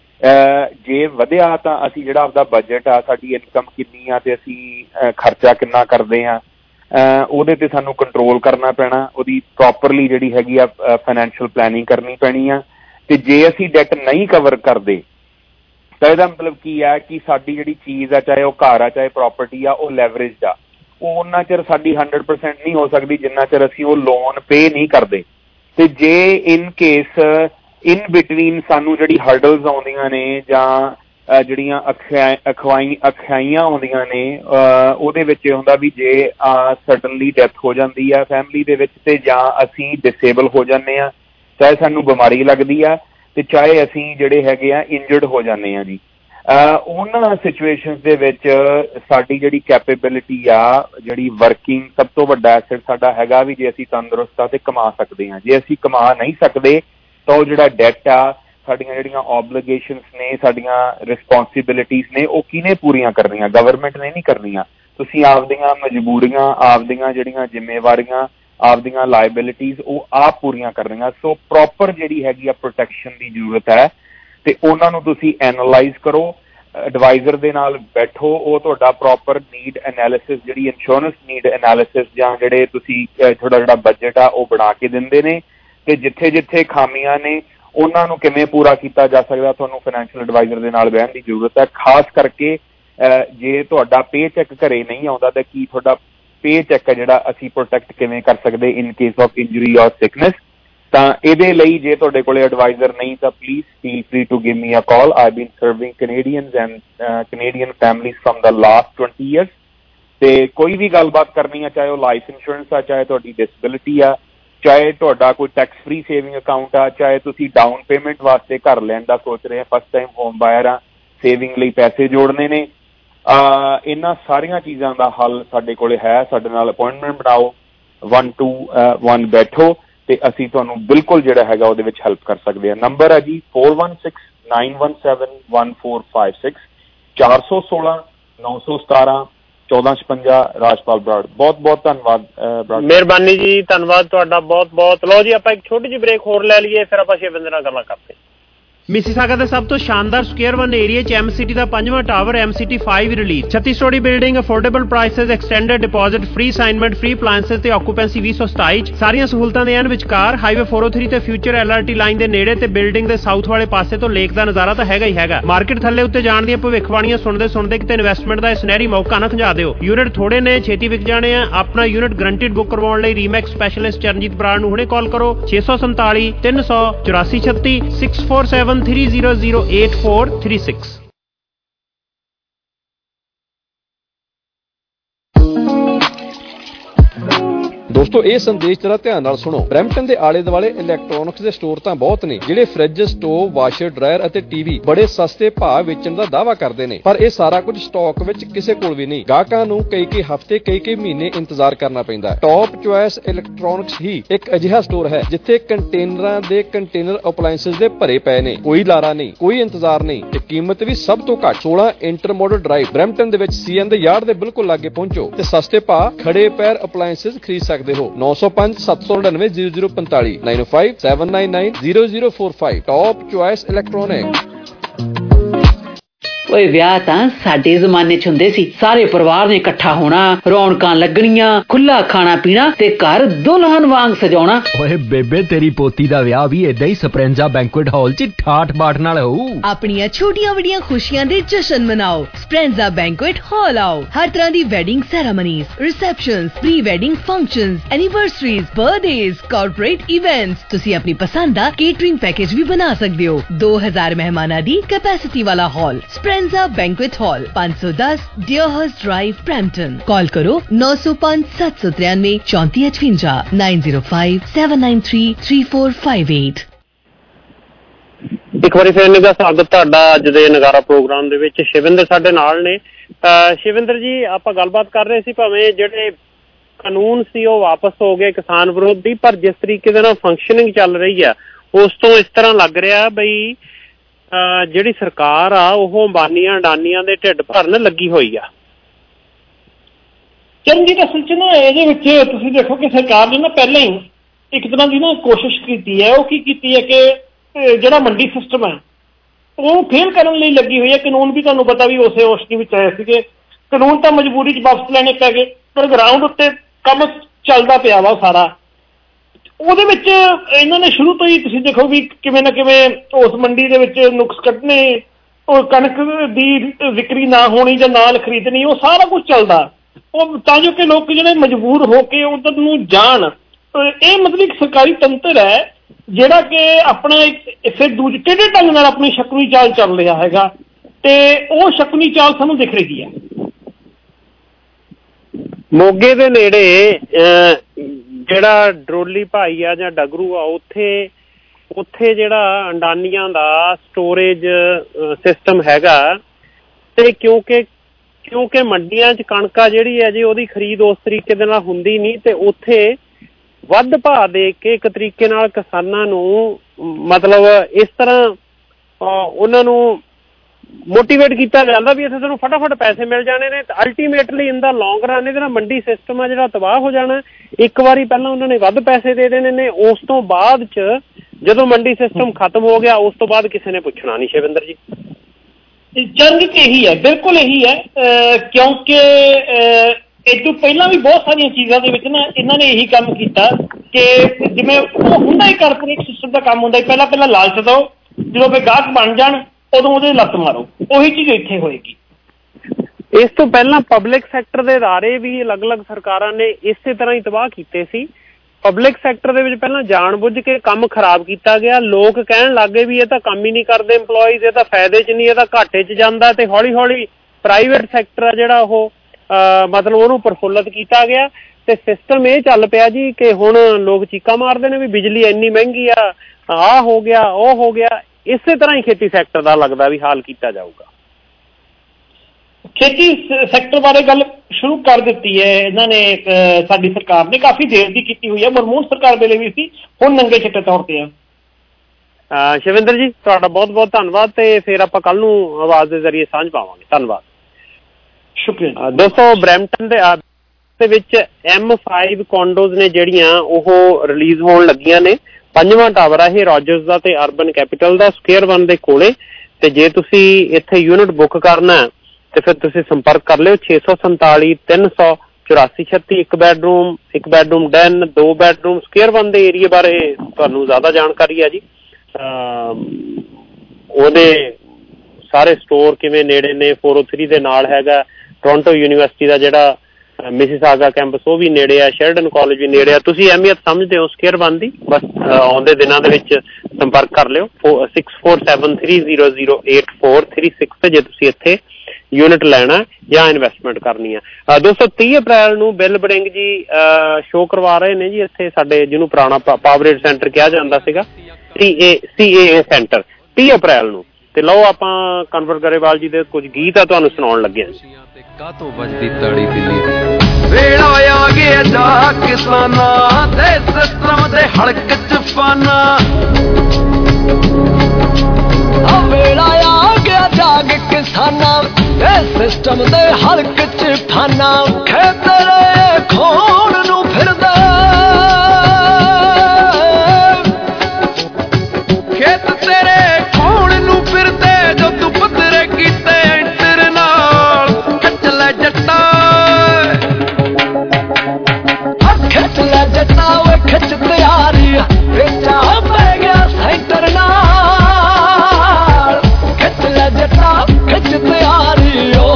ਜੇ ਵਧਿਆ ਤਾਂ ਅਸੀਂ ਜਿਹੜਾ ਆਪਦਾ ਬਜਟ ਆ, ਸਾਡੀ ਇਨਕਮ ਕਿੰਨੀ ਆ ਤੇ ਅਸੀਂ ਖਰਚਾ ਕਿੰਨਾ ਕਰਦੇ ਆ, ਉਹਦੇ ਤੇ ਸਾਨੂੰ ਕੰਟਰੋਲ ਕਰਨਾ ਪੈਣਾ। ਉਹਦੀ ਪ੍ਰੋਪਰਲੀ ਜਿਹੜੀ ਹੈਗੀ ਆ ਫਾਈਨੈਂਸ਼ੀਅਲ ਪਲੈਨਿੰਗ ਕਰਨੀ ਪੈਣੀ ਆ। ਤੇ ਜੇ ਅਸੀਂ ਡੈਟ ਨਹੀਂ ਕਵਰ ਕਰਦੇ ਤਾਂ ਇਹਦਾ ਮਤਲਬ ਕੀ ਆ ਕਿ ਸਾਡੀ ਜਿਹੜੀ ਚੀਜ਼ ਆ, ਚਾਹੇ ਉਹ ਘਰ ਆ ਚਾਹੇ ਪ੍ਰਾਪਰਟੀ ਆ, ਉਹ ਲੈਵਰੇਜਡ ਆ। ਉਹ ਉਹਨਾਂ ਚਿਰ ਸਾਡੀ 100% ਨਹੀਂ ਹੋ ਸਕਦੀ ਜਿੰਨਾ ਚਿਰ ਅਸੀਂ ਉਹ ਲੋਨ ਪੇ ਨਹੀਂ ਕਰਦੇ। ਤੇ ਜੇ ਇਨ ਕੇਸ ਇਨ ਬਿਟਵੀਨ ਸਾਨੂੰ ਜਿਹੜੀ ਹਰਡਲਸ ਆਉਂਦੀਆਂ ਨੇ ਜਾਂ ਜਿਹੜੀਆਂ ਅਖਾਈਆਂ ਆਉਂਦੀਆਂ ਨੇ, ਉਹਦੇ ਵਿੱਚ ਇਹ ਹੁੰਦਾ ਵੀ ਜੇ ਸਡਨਲੀ ਡੈਥ ਹੋ ਜਾਂਦੀ ਆ ਫੈਮਿਲੀ ਦੇ ਵਿੱਚ, ਤੇ ਜਾਂ ਅਸੀਂ ਡਿਸੇਬਲ ਹੋ ਜਾਂਦੇ ਆ, ਚਾਹੇ ਸਾਨੂੰ ਬਿਮਾਰੀ ਲੱਗਦੀ ਆ ਤੇ ਚਾਹੇ ਅਸੀਂ ਜਿਹੜੇ ਹੈਗੇ ਆ ਇੰਜਰਡ ਹੋ ਜਾਂਦੇ ਆ ਜੀ। ਉਹਨਾਂ ਸਿਚੁਏਸ਼ਨਸ ਦੇ ਵਿੱਚ ਸਾਡੀ ਜਿਹੜੀ ਕੈਪੇਬਿਲਿਟੀ ਆ, ਜਿਹੜੀ ਵਰਕਿੰਗ, ਸਭ ਤੋਂ ਵੱਡਾ ਐਸੈਟ ਸਾਡਾ ਹੈਗਾ ਵੀ ਜੇ ਅਸੀਂ ਤੰਦਰੁਸਤ ਆ ਤੇ ਕਮਾ ਸਕਦੇ ਹਾਂ। ਜੇ ਅਸੀਂ ਕਮਾ ਨਹੀਂ ਸਕਦੇ ਤਾਂ ਉਹ ਜਿਹੜਾ ਡੈਟ ਆ, ਸਾਡੀਆਂ ਜਿਹੜੀਆਂ ਓਬਲੀਗੇਸ਼ਨਸ ਨੇ, ਸਾਡੀਆਂ ਰਿਸਪੌਂਸਿਬਿਲਿਟੀਜ਼ ਨੇ, ਉਹ ਕਿਹਨੇ ਪੂਰੀਆਂ ਕਰਨੀਆਂ? ਗਵਰਨਮੈਂਟ ਨੇ ਨਹੀਂ ਕਰਨੀਆਂ। ਤੁਸੀਂ ਆਪਦੀਆਂ ਮਜਬੂਰੀਆਂ, ਆਪਦੀਆਂ ਜਿਹੜੀਆਂ ਜ਼ਿੰਮੇਵਾਰੀਆਂ, ਆਪਦੀਆਂ ਲਾਇਬਿਲਿਟੀਜ਼ ਉਹ ਆਪ ਪੂਰੀਆਂ ਕਰਨੀਆਂ। ਸੋ ਪ੍ਰੋਪਰ ਜਿਹੜੀ ਹੈਗੀ ਆ ਪ੍ਰੋਟੈਕਸ਼ਨ ਦੀ ਜ਼ਰੂਰਤ ਹੈ ਤੇ ਉਹਨਾਂ ਨੂੰ ਤੁਸੀਂ ਐਨਾਲਾਈਜ਼ ਕਰੋ, ਐਡਵਾਈਜ਼ਰ ਦੇ ਨਾਲ ਬੈਠੋ, ਉਹ ਤੁਹਾਡਾ ਪ੍ਰੋਪਰ ਨੀਡ ਐਨਾਲਿਸਿਸ, ਜਿਹੜੀ ਇੰਸ਼ੋਰੈਂਸ ਨੀਡ ਐਨਾਲਿਸਿਸ ਜਾਂ ਜਿਹੜੇ ਤੁਸੀਂ ਤੁਹਾਡਾ ਜਿਹੜਾ ਬਜਟ ਆ ਉਹ ਬਣਾ ਕੇ ਦਿੰਦੇ ਨੇ, ਤੇ ਜਿੱਥੇ ਜਿੱਥੇ ਖਾਮੀਆਂ ਨੇ ਉਹਨਾਂ ਨੂੰ ਕਿਵੇਂ ਪੂਰਾ ਕੀਤਾ ਜਾ ਸਕਦਾ, ਤੁਹਾਨੂੰ ਫਾਈਨੈਂਸ਼ੀਅਲ ਐਡਵਾਈਜ਼ਰ ਦੇ ਨਾਲ ਬਹਿਣ ਦੀ ਜ਼ਰੂਰਤ ਹੈ। ਖਾਸ ਕਰਕੇ ਜੇ ਤੁਹਾਡਾ ਪੇ ਚੈੱਕ ਘਰੇ ਨਹੀਂ ਆਉਂਦਾ ਤਾਂ ਕੀ ਤੁਹਾਡਾ ਪੇ ਚੈੱਕ ਹੈ ਜਿਹੜਾ ਅਸੀਂ ਪ੍ਰੋਟੈਕਟ ਕਿਵੇਂ ਕਰ ਸਕਦੇ in case of injury or sickness. ਤਾਂ ਇਹਦੇ ਲਈ ਜੇ ਤੁਹਾਡੇ ਕੋਲੇ ਐਡਵਾਈਜ਼ਰ ਨਹੀਂ ਤਾਂ please feel free to give me a call. I been serving Canadians and Canadian families from the last 20 years। ਤੇ ਕੋਈ ਵੀ ਗੱਲਬਾਤ ਕਰਨੀ ਆ, ਚਾਹੇ ਉਹ ਲਾਈਫ ਇੰਸ਼ੋਰੈਂਸ ਆ, ਚਾਹੇ ਤੁਹਾਡੀ ਡਿਸੇਬਿਲਿਟੀ ਆ, ਚਾਹੇ ਤੁਹਾਡਾ ਕੋਈ ਟੈਕਸ ਫ੍ਰੀ ਸੇਵਿੰਗ ਅਕਾਊਂਟ ਆ, ਚਾਹੇ ਤੁਸੀਂ ਡਾਊਨ ਪੇਮੈਂਟ ਵਾਸਤੇ ਘਰ ਲੈਣ ਦਾ ਸੋਚ ਰਹੇ ਆ, ਫਸਟ ਟਾਈਮ ਹੋਮ ਬਾਇਰ ਆ, ਸੇਵਿੰਗ ਲਈ ਪੈਸੇ ਜੋੜਨੇ ਨੇ, ਇਹਨਾਂ ਸਾਰੀਆਂ ਚੀਜ਼ਾਂ ਦਾ ਹੱਲ ਸਾਡੇ ਕੋਲੇ ਹੈ। ਸਾਡੇ ਨਾਲ ਅਪੁਆਇੰਟਮੈਂਟ ਬਣਾਓ, 1 to 1 ਬੈਠੋ ਤੇ ਅਸੀਂ ਤੁਹਾਨੂੰ ਬਿਲਕੁਲ ਜਿਹੜਾ ਹੈਗਾ ਉਹਦੇ ਵਿੱਚ ਹੈਲਪ ਕਰ ਸਕਦੇ ਹਾਂ। ਨੰਬਰ ਹੈ ਜੀ 4169171456, 416 917 1456, ਰਾਜਪਾਲ ਬਰਾੜ। ਬਹੁਤ ਬਹੁਤ ਧੰਨਵਾਦ ਬਰਾੜ। ਮਿਹਰਬਾਨੀ ਜੀ, ਧੰਨਵਾਦ ਤੁਹਾਡਾ ਬਹੁਤ ਬਹੁਤ। ਲਓ ਜੀ, ਆਪਾਂ ਇੱਕ ਛੋਟੀ ਜਿਹੀ ਬ੍ਰੇਕ ਹੋਰ ਲੈ ਲਈਏ, ਫਿਰ ਆਪਾਂ ਸ਼ਿਵਿੰਦਰ ਨਾਲ ਗੱਲਾਂ ਕਰਦੇ। ਮਿਸੀਸਾਗਾ ਦੇ ਸਭ ਤੋਂ ਸ਼ਾਨਦਾਰ ਸਕੁਅਰ 1 ਏਰੀਆ ਚ ਐਮਸੀਟੀ ਦਾ 5ਵਾਂ tower MCT 5 release. 36 storey building, affordable prices, extended deposit, free assignment, free appliances ਤੇ ਆਕੂਪੈਂਸੀ 2027 ਸਾਰੀਆਂ ਸਹੂਲਤਾਂ ਦੇ ਐਨ ਵਿਚਕਾਰ ਹਾਈਵੇ 403 ਤੇ ਫਿਊਚਰ LRT ਲਾਈਨ ਦੇ ਨੇੜੇ ਤੇ ਬਿਲਡਿੰਗ ਦੇ ਸਾਊਥ ਵਾਲੇ ਪਾਸੇ ਤੋਂ ਲੇਕ ਦਾ ਨਜ਼ਾਰਾ ਤਾਂ ਹੈਗਾ ਹੀ ਹੈਗਾ। ਮਾਰਕੀਟ ਥੱਲੇ ਉੱਤੇ ਜਾਣ ਦੀਆਂ ਭਵਿੱਖਬਾਣੀਆਂ ਸੁਣਦੇ ਕਿਤੇ ਇਨਵੈਸਟਮੈਂਟ ਦਾ ਸੁਨਹਿਰੀ ਮੌਕਾ ਨਾ ਖੰਜਾ ਦਿਓ। ਯੂਨਿਟ ਥੋੜੇ ਨੇ, ਛੇਤੀ ਵਿਕ ਜਾਣੇ ਆ। ਆਪਣਾ ਯੂਨਿਟ ਗਰੰਟਿਡ ਬੁੱਕ ਕਰਵਾਉਣ ਲਈ ਰੀਮੈਕਸ ਸਪੈਸ਼ਲਿਸਟ ਚਰਨਜੀਤ ਬਰਾੜ ਨੂੰ ਹੁਣੇ ਕਾਲ ਕਰੋ 647 300 8436 647 300 8436। ਦੋਸਤੋ, ਇਹ ਸੰਦੇਸ਼ ਜਰਾ ਧਿਆਨ ਨਾਲ ਸੁਣੋ। ਬਰੈਂਪਟਨ ਦੇ ਆਲੇ ਦੁਆਲੇ ਇਲੈਕਟ੍ਰੋਨਿਕਸ ਦੇ ਸਟੋਰ ਤਾਂ ਬਹੁਤ ਨੇ ਜਿਹੜੇ ਫ੍ਰਿਜ, ਸਟੋਵ, ਵਾਸ਼ਰ, ਡਰਾਇਰ ਅਤੇ ਟੀਵੀ ਬੜੇ ਸਸਤੇ ਭਾਅ ਵੇਚਣ ਦਾ ਦਾਅਵਾ ਕਰਦੇ ਨੇ, ਪਰ ਇਹ ਸਾਰਾ ਕੁਝ ਸਟਾਕ ਵਿੱਚ ਕਿਸੇ ਕੋਲ ਵੀ ਨਹੀਂ। ਗਾਹਕਾਂ ਨੂੰ ਕਈ ਹਫ਼ਤੇ ਕਈ ਮਹੀਨੇ ਇੰਤਜ਼ਾਰ ਕਰਨਾ ਪੈਂਦਾ। ਟੌਪ ਚੁਆਇਸ ਇਲੈਕਟ੍ਰੋਨਿਕਸ ਹੀ ਇੱਕ ਅਜਿਹਾ ਸਟੋਰ ਹੈ ਜਿੱਥੇ ਕੰਟੇਨਰਾਂ ਦੇ ਕੰਟੇਨਰ ਅਪਲਾਇੰਸਸ ਦੇ ਭਰੇ ਪਏ ਨੇ। ਕੋਈ ਲਾਰਾ ਨਹੀਂ, ਕੋਈ ਇੰਤਜ਼ਾਰ ਨਹੀਂ ਤੇ ਕੀਮਤ ਵੀ ਸਭ ਤੋਂ ਘੱਟ। 16 ਇੰਟਰਮੋਡਲ ਡਰਾਈਵ ਬਰੈਂਪਟਨ ਦੇ ਵਿੱਚ CN ਦੇ ਯਾਰਡ ਦੇ ਬਿਲਕੁਲ ਲਾਗੇ ਪਹੁੰਚੋ ਤੇ ਸਸਤੇ ਭਾਅ ਖੜੇ ਪੈਰ ਅਪਲਾਇੰਸਸ ਖਰੀਦ ਸਕਦੇ ਹੋ। 905 799 0045 905 799 0045। Top choice electronic. ਓਏ ਵਿਆਹ ਤਾਂ ਸਾਡੇ ਜ਼ਮਾਨੇ ਚ ਹੁੰਦੇ ਸੀ। ਸਾਰੇ ਪਰਿਵਾਰ ਨੇ ਇਕੱਠਾ ਹੋਣਾ, ਰੌਣਕਾਂ ਲੱਗਣੀਆਂ, ਖੁੱਲਾ ਖਾਣਾ ਪੀਣਾ ਤੇ ਘਰ ਦੁਲਹਨ ਵਾਂਗ ਸਜਾਉਣਾ। ਓਏ ਬੇਬੇ, ਤੇਰੀ ਪੋਤੀ ਦਾ ਵਿਆਹ ਵੀ ਏਦਾਂ ਹੀ ਸਪਰੈਂਜਾ ਬੈਂਕੁਏਟ ਹਾਲ 'ਚ ਠਾਠ ਬਾਠ ਨਾਲ ਹੋਊ। ਆਪਣੀਆਂ ਛੋਟੀਆਂ ਵੱਡੀਆਂ ਖੁਸ਼ੀਆਂ ਦੇ ਜਸ਼ਨ ਮਨਾਓ। ਸਪਰੈਂਜਾ ਬੈਂਕੁਏਟ ਹਾਲ ਆਓ। ਹਰ ਤਰ੍ਹਾਂ ਦੀ wedding ceremonies, receptions, pre wedding functions, anniversaries, birthdays, corporate events. ਤੁਸੀਂ ਆਪਣੀ ਪਸੰਦ ਦਾ ਕੇਟਰਿੰਗ ਪੈਕੇਜ ਵੀ ਬਣਾ ਸਕਦੇ ਹੋ। 2000 ਮਹਿਮਾਨਾਂ ਦੀ ਕੈਪੈਸਿਟੀ ਵਾਲਾ hall Speranza banquet hall, 510 Deerhurst drive, Brampton. Call ਕਰੋ 905 793 3458 905 793 3458। ਇੱਕ ਵਾਰੀ ਫਿਰ ਨਿੱਘਾ ਸਵਾਗਤ ਤੁਹਾਡਾ ਅੱਜ ਦੇ ਨਗਾਰਾ ਪ੍ਰੋਗਰਾਮ ਦੇ ਵਿੱਚ। ਸ਼ਿਵਿੰਦਰ ਸਾਡੇ ਨਾਲ ਨੇ। ਸ਼ਿਵਿੰਦਰ ਜੀ, ਆਪਾਂ ਗੱਲਬਾਤ ਕਰ ਰਹੇ ਸੀ, ਭਾਵੇਂ ਜਿਹੜੇ ਕਾਨੂੰਨ ਸੀ ਉਹ ਵਾਪਸ ਹੋ ਗਏ ਕਿਸਾਨ ਵਿਰੋਧੀ, ਪਰ ਜਿਸ ਤਰੀਕੇ ਦੇ ਨਾਲ ਫੰਕਸ਼ਨਿੰਗ ਚੱਲ ਰਹੀ ਆ ਉਸ ਤੋਂ ਇਸ ਤਰ੍ਹਾਂ ਲੱਗ ਰਿਹਾ ਬਈ ਜਿਹੜੀ ਸਰਕਾਰ ਆ ਉਹ ਅੰਬਾਨੀਆਂ ਅਡਾਨੀਆਂ ਦੇ ਢਿੱਡ ਭਰਨ ਲੱਗੀ ਹੋਈ ਆ। ਚਰਨਜੀਤ, ਅਸਲ 'ਚ ਨਾ ਇਹਦੇ ਵਿੱਚ ਤੁਸੀਂ ਦੇਖੋ ਕਿ ਸਰਕਾਰ ਨੇ ਨਾ ਪਹਿਲਾਂ ਹੀ ਇੱਕ ਤਰ੍ਹਾਂ ਦੀ ਨਾ ਕੋਸ਼ਿਸ਼ ਕੀਤੀ ਹੈ। ਉਹ ਕੀ ਕੀਤੀ ਹੈ ਕਿ ਜਿਹੜਾ ਮੰਡੀ ਸਿਸਟਮ ਹੈ ਉਹ ਫੇਲ ਕਰਨ ਲਈ ਲੱਗੀ ਹੋਈ ਹੈ। ਕਾਨੂੰਨ ਵੀ ਤੁਹਾਨੂੰ ਪਤਾ ਵੀ ਉਸੇ ਰੋਸ਼ਨੀ ਵਿੱਚ ਆਏ ਸੀਗੇ। ਕਾਨੂੰਨ ਤਾਂ ਮਜਬੂਰੀ 'ਚ ਵਾਪਸ ਲੈਣੇ ਪੈ ਗਏ, ਪਰ ਗਰਾਊਂਡ ਉੱਤੇ ਕੰਮ ਚੱਲਦਾ ਪਿਆ ਵਾ ਸਾਰਾ। ਉਹਦੇ ਵਿੱਚ ਇਹਨਾਂ ਨੇ ਸ਼ੁਰੂ ਤੋਂ ਹੀ ਤੁਸੀਂ ਦੇਖੋ ਵੀ ਕਿਵੇਂ ਨਾ ਕਿਵੇਂ ਉਸ ਮੰਡੀ ਦੇ ਵਿੱਚ ਨੁਕਸ ਕੱਢਣੇ, ਉਹ ਕਣਕ ਦੀ ਵਿਕਰੀ ਨਾ ਹੋਣੀ ਜਾਂ ਨਾਲ ਖਰੀਦਣੀ, ਉਹ ਸਾਰਾ ਕੁਝ ਚੱਲਦਾ ਉਹ ਤਾਂ ਜੋ ਕਿ ਲੋਕ ਜਿਹੜੇ ਮਜਬੂਰ ਹੋ ਕੇ ਉਧਰ ਨੂੰ ਜਾਣ। ਇਹ ਮਤਲਬ ਇੱਕ ਸਰਕਾਰੀ ਤੰਤਰ ਹੈ ਜਿਹੜਾ ਕਿ ਆਪਣਾ ਫਿਰ ਦੂਜੇ ਕਿਹੜੇ ਢੰਗ ਨਾਲ ਆਪਣੀ ਸ਼ਕੁਨੀ ਚਾਲ ਚੱਲ ਰਿਹਾ ਹੈਗਾ, ਤੇ ਉਹ ਸ਼ਕੁਨੀ ਚਾਲ ਸਾਨੂੰ ਦਿਖ ਰਹੀ ਹੈ। ਮੋਗੇ ਦੇ ਨੇੜੇ ਜਿਹੜਾ ਡਰੋਲੀ ਭਾਈ ਆ ਜਾਂ ਡਗਰੂ ਆ, ਉੱਥੇ ਜਿਹੜਾ ਅੰਡਾਨੀਆਂ ਦਾ ਸਟੋਰੇਜ ਸਿਸਟਮ ਹੈਗਾ, ਤੇ ਕਿਉਂਕਿ ਮੰਡੀਆਂ 'ਚ ਕਣਕਾਂ ਜਿਹੜੀ ਹੈ ਜੀ ਉਹਦੀ ਖਰੀਦ ਉਸ ਤਰੀਕੇ ਦੇ ਨਾਲ ਹੁੰਦੀ ਨਹੀਂ, ਤੇ ਉੱਥੇ ਵੱਧ ਭਾਅ ਦੇ ਕੇ ਇੱਕ ਤਰੀਕੇ ਨਾਲ ਕਿਸਾਨਾਂ ਨੂੰ ਮਤਲਬ ਇਸ ਤਰ੍ਹਾਂ ਉਹਨਾਂ ਨੂੰ ਮੋਟੀਵੇਟ ਕੀਤਾ ਜਾਂਦਾ ਵੀ ਇੱਥੇ ਤੁਹਾਨੂੰ ਫਟਾਫਟ ਪੈਸੇ ਮਿਲ ਜਾਣੇ ਨੇ। ਅਲਟੀਮੇਟਲੀ ਇਨ ਦਾ ਲੌਂਗ ਰਨ ਇਹਦੇ ਨਾਲ ਮੰਡੀ ਸਿਸਟਮ ਆ ਜਿਹੜਾ ਤਬਾਹ ਹੋ ਜਾਣਾ। ਇੱਕ ਵਾਰੀ ਪਹਿਲਾਂ ਉਹਨਾਂ ਨੇ ਵੱਧ ਪੈਸੇ ਦੇ ਦੇਣੇ ਨੇ, ਉਸ ਤੋਂ ਬਾਅਦ 'ਚ ਜਦੋਂ ਮੰਡੀ ਸਿਸਟਮ ਖਤਮ ਹੋ ਗਿਆ ਉਸ ਤੋਂ ਬਾਅਦ ਕਿਸੇ ਨੇ ਪੁੱਛਣਾ ਨਹੀਂ। ਸ਼ਿਵਿੰਦਰ ਜੀ, ਚਰਨਜੀਤ ਇਹੀ ਹੈ, ਬਿਲਕੁਲ ਇਹੀ ਹੈ, ਕਿਉਂਕਿ ਇਹ ਤੋਂ ਪਹਿਲਾਂ ਵੀ ਬਹੁਤ ਸਾਰੀਆਂ ਚੀਜ਼ਾਂ ਦੇ ਵਿੱਚ ਨਾ ਇਹਨਾਂ ਨੇ ਇਹੀ ਕੰਮ ਕੀਤਾ ਕਿ ਜਿਵੇਂ ਉਹ ਹੁੰਦਾ ਹੀ ਕਾਰਪੋਰੇਟ ਸਿਸਟਮ ਦਾ ਕੰਮ ਹੁੰਦਾ, ਪਹਿਲਾਂ ਲਾਲਚ ਦਿਓ, ਜਦੋਂ ਫਿਰ ਗਾਹਕ ਬਣ ਜਾਣ ਉਦੋਂ ਉਹਦੇ ਲੱਤ ਮਾਰੋ। ਉਹੀ ਚੀਜ਼ ਇੱਥੇ ਹੋਏਗੀ। ਇਸ ਤੋਂ ਪਹਿਲਾਂ ਪਬਲਿਕ ਸੈਕਟਰ ਦੇ ਅਦਾਰੇ ਵੀ ਅਲੱਗ-ਅਲੱਗ ਸਰਕਾਰਾਂ ਨੇ ਇਸੇ ਤਰ੍ਹਾਂ ਹੀ ਤਬਾਹ ਕੀਤੇ ਸੀ। ਪਬਲਿਕ ਸੈਕਟਰ ਦੇ ਵਿੱਚ ਪਹਿਲਾਂ ਜਾਣ-ਬੁੱਝ ਕੇ ਕੰਮ ਖਰਾਬ ਕੀਤਾ ਗਿਆ। ਲੋਕ ਕਹਿਣ ਲੱਗ ਗਏ ਵੀ ਇਹ ਤਾਂ ਕੰਮ ਹੀ ਨਹੀਂ ਕਰਦੇ ਇੰਪਲੋਈਜ਼, ਇਹ ਤਾਂ ਫਾਇਦੇ 'ਚ ਨਹੀਂ, ਇਹ ਤਾਂ ਘਾਟੇ 'ਚ ਜਾਂਦਾ, ਤੇ ਹੌਲੀ-ਹੌਲੀ ਪ੍ਰਾਈਵੇਟ ਸੈਕਟਰ ਆ ਜਿਹੜਾ ਉਹ ਮਤਲਬ ਉਹਨੂੰ ਪ੍ਰਫੁੱਲਤ ਕੀਤਾ ਗਿਆ, ਤੇ ਸਿਸਟਮ ਇਹ ਚੱਲ ਪਿਆ ਜੀ ਕਿ ਹੁਣ ਲੋਕ ਚੀਕਾਂ ਮਾਰਦੇ ਨੇ ਵੀ ਬਿਜਲੀ ਇੰਨੀ ਮਹਿੰਗੀ ਆ, ਆਹ ਹੋ ਗਿਆ, ਉਹ ਹੋ ਗਿਆ। ਇਸੇ ਤਰ੍ਹਾਂ ਹੀ ਖੇਤੀ ਸੈਕਟਰ ਦਾ ਲੱਗਦਾ ਵੀ ਹਾਲ ਕੀਤਾ ਜਾਊਗਾ। ਖੇਤੀ ਸੈਕਟਰ ਬਾਰੇ ਗੱਲ ਸ਼ੁਰੂ ਕਰ ਦਿੱਤੀ ਹੈ ਇਹਨਾਂ ਨੇ, ਸਾਡੀ ਸਰਕਾਰ ਨੇ ਕਾਫੀ ਦੇਰ ਦੀ ਕੀਤੀ ਹੋਈ ਹੈ। ਮਨਮੋਹਨ ਸਰਕਾਰ ਵੇਲੇ ਵੀ ਸੀ, ਹੁਣ ਨੰਗੇ ਛਿੱਟੇ ਤੌਰ ਤੇ ਆ। ਸ਼ਿਵਿੰਦਰ ਜੀ, ਤੁਹਾਡਾ ਬਹੁਤ ਬਹੁਤ ਧੰਨਵਾਦ, ਤੇ ਫਿਰ ਆਪਾਂ ਕੱਲ ਨੂੰ ਆਵਾਜ਼ ਦੇ ਜ਼ਰੀਏ ਸਾਂਝ ਪਾਵਾਂਗੇ। ਧੰਨਵਾਦ, ਸ਼ੁਕਰੀਆ। ਦੋਸਤੋ, ਬਰੈਂਪਟਨ ਦੇ ਵਿੱਚ M5 ਕੌਂਡੋਜ਼ ਨੇ ਜਿਹੜੀਆਂ ਉਹ ਰਿਲੀਜ਼ ਹੋਣ ਲੱਗੀਆਂ ਨੇ। 5ਵਾਂ ਟਾਵਰ ਆ ਇਹ ਰੋਜਰਸ ਦਾ ਤੇ ਅਰਬਨ ਕੈਪੀਟਲ ਦਾ, ਸਕੁਅਰ 1 ਦੇ ਕੋਲੇ। ਤੇ ਜੇ ਤੁਸੀਂ ਇੱਥੇ ਯੂਨਿਟ ਬੁੱਕ ਕਰਨਾ ਤੇ ਫਿਰ ਤੁਸੀਂ ਸੰਪਰਕ ਕਰ ਲਿਓ 647 300 84 36। ਇੱਕ ਬੈਡਰੂਮ ਡੈਨ, 2 ਬੈਡਰੂਮ, ਸਕੁਅਰ 1 ਦੇ ਏਰੀਏ ਬਾਰੇ ਤੁਹਾਨੂੰ ਜ਼ਿਆਦਾ ਜਾਣਕਾਰੀ ਹੈ ਜੀ। ਉਹਦੇ ਸਾਰੇ ਸਟੋਰ ਕਿਵੇਂ ਨੇੜੇ ਨੇ, 403 ਦੇ ਨਾਲ ਹੈਗਾ। ਟੋਰਾਂਟੋ ਯੂਨੀਵਰਸਿਟੀ ਦਾ ਜਿਹੜਾ ਮਿਸਿਸਾਗਾ ਕੈਂਪਸ ਉਹ ਵੀ ਨੇੜੇ ਆ, ਸ਼ੈਰਡਨ ਕਾਲਜ ਵੀ ਨੇੜੇ ਆ। ਤੁਸੀਂ ਅਹਿਮੀਅਤ ਸਮਝਦੇ ਹੋ ਸਕੁਅਰ 1 ਦੀ, ਬਸ ਆਉਂਦੇ ਦਿਨਾਂ ਦੇ ਵਿੱਚ ਸੰਪਰਕ ਕਰ ਲਿਓ 6473008436 ਤੇ ਜੇ ਤੁਸੀਂ ਇੱਥੇ ਯੂਨਿਟ ਲੈਣਾ ਜਾਂ ਇਨਵੈਸਟਮੈਂਟ ਕਰਨੀ ਆ। ਦੋਸਤੋ, 30 ਅਪ੍ਰੈਲ ਨੂੰ ਬਿਲ ਬਡਿੰਗ ਜੀ ਸ਼ੋਅ ਕਰਵਾ ਰਹੇ ਨੇ ਜੀ ਇੱਥੇ ਸਾਡੇ, ਜਿਹਨੂੰ ਪੁਰਾਣਾ ਪਾਵਰੇਟ ਸੈਂਟਰ ਕਿਹਾ ਜਾਂਦਾ ਸੀਗਾ, CAA ਸੈਂਟਰ, 30 ਅਪ੍ਰੈਲ ਨੂੰ। ਤੇ ਲਓ ਆਪਾਂ ਕਨਵਰ ਗਰੇਵਾਲ ਜੀ ਦੇ ਕੁਝ ਗੀਤ ਆ ਤੁਹਾਨੂੰ ਸੁਣਾਉਣ ਲੱਗੇ ਕਾਤੋਂ ਵੱਜਦੀ ਤਾੜੀ ਦਿੱਲੀ ਵੇੜਾ ਆ ਗਿਆ ਜਾ ਕਿਸਾਨਾਂ ਦੇ ਸਿਸਟਮ ਦੇ ਹਲਕ ਚ ਫਾਨਾ, ਆ ਵੇੜਾ ਆ ਗਿਆ ਜਾਗ ਕਿਸਾਨਾਂ ਦੇ ਸਿਸਟਮ ਦੇ ਹਲਕ ਚ ਫਾਨਾ। ਖੇਤਰੇ ਖੋਣ ਨੂੰ ਫਿਰਦਾ, ਖੇਤ ਤੇਰੇ ਖੋਣ ਨੂੰ ਫਿਰਦੇ, ਜੋ ਤੂੰ ਪੱਧਰੇ ਕੀਤੇ ਐਂਟਰ ਨਾਲ ਖਿੱਚ ਲੈ ਜੱਟਾ, ਖਿੱਚ ਲੈ ਜੱਟਾ ਓਏ ਖਿੱਚ ਤਿਆਰੀ, ਵੇਚਾ ਪੈ ਗਿਆ ਸੈਂਟਰ ਨਾਲ, ਖਿੱਚ ਲੈ ਜੱਟਾ ਖਿੱਚ ਤਿਆਰੀ ਓ।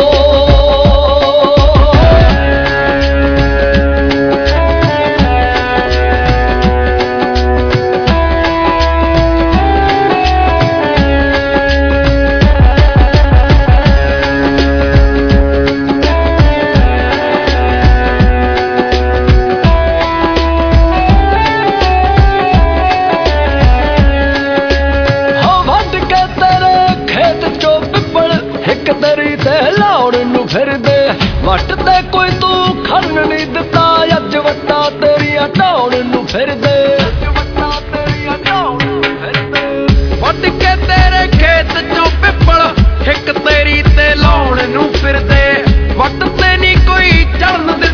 ਵੱਟ ਤੇ ਕੋਈ ਤੂੰ ਖਰਨ ਨਹੀਂ ਦਿੱਤਾ, ਅੱਜ ਵੱਟਾ ਤੇਰੀਆਂ ਢਾਉਣ ਨੂੰ ਫਿਰਦੇ, ਵੱਟ ਕੇ ਤੇਰੇ ਖੇਤ ਚੋਂ ਪਿੱਪਲ ਇੱਕ ਤੇਰੀ ਤੇ ਲਾਉਣ ਨੂੰ ਫਿਰਦੇ, ਵੱਟ ਤੇ ਨਹੀਂ ਕੋਈ ਚੜਨ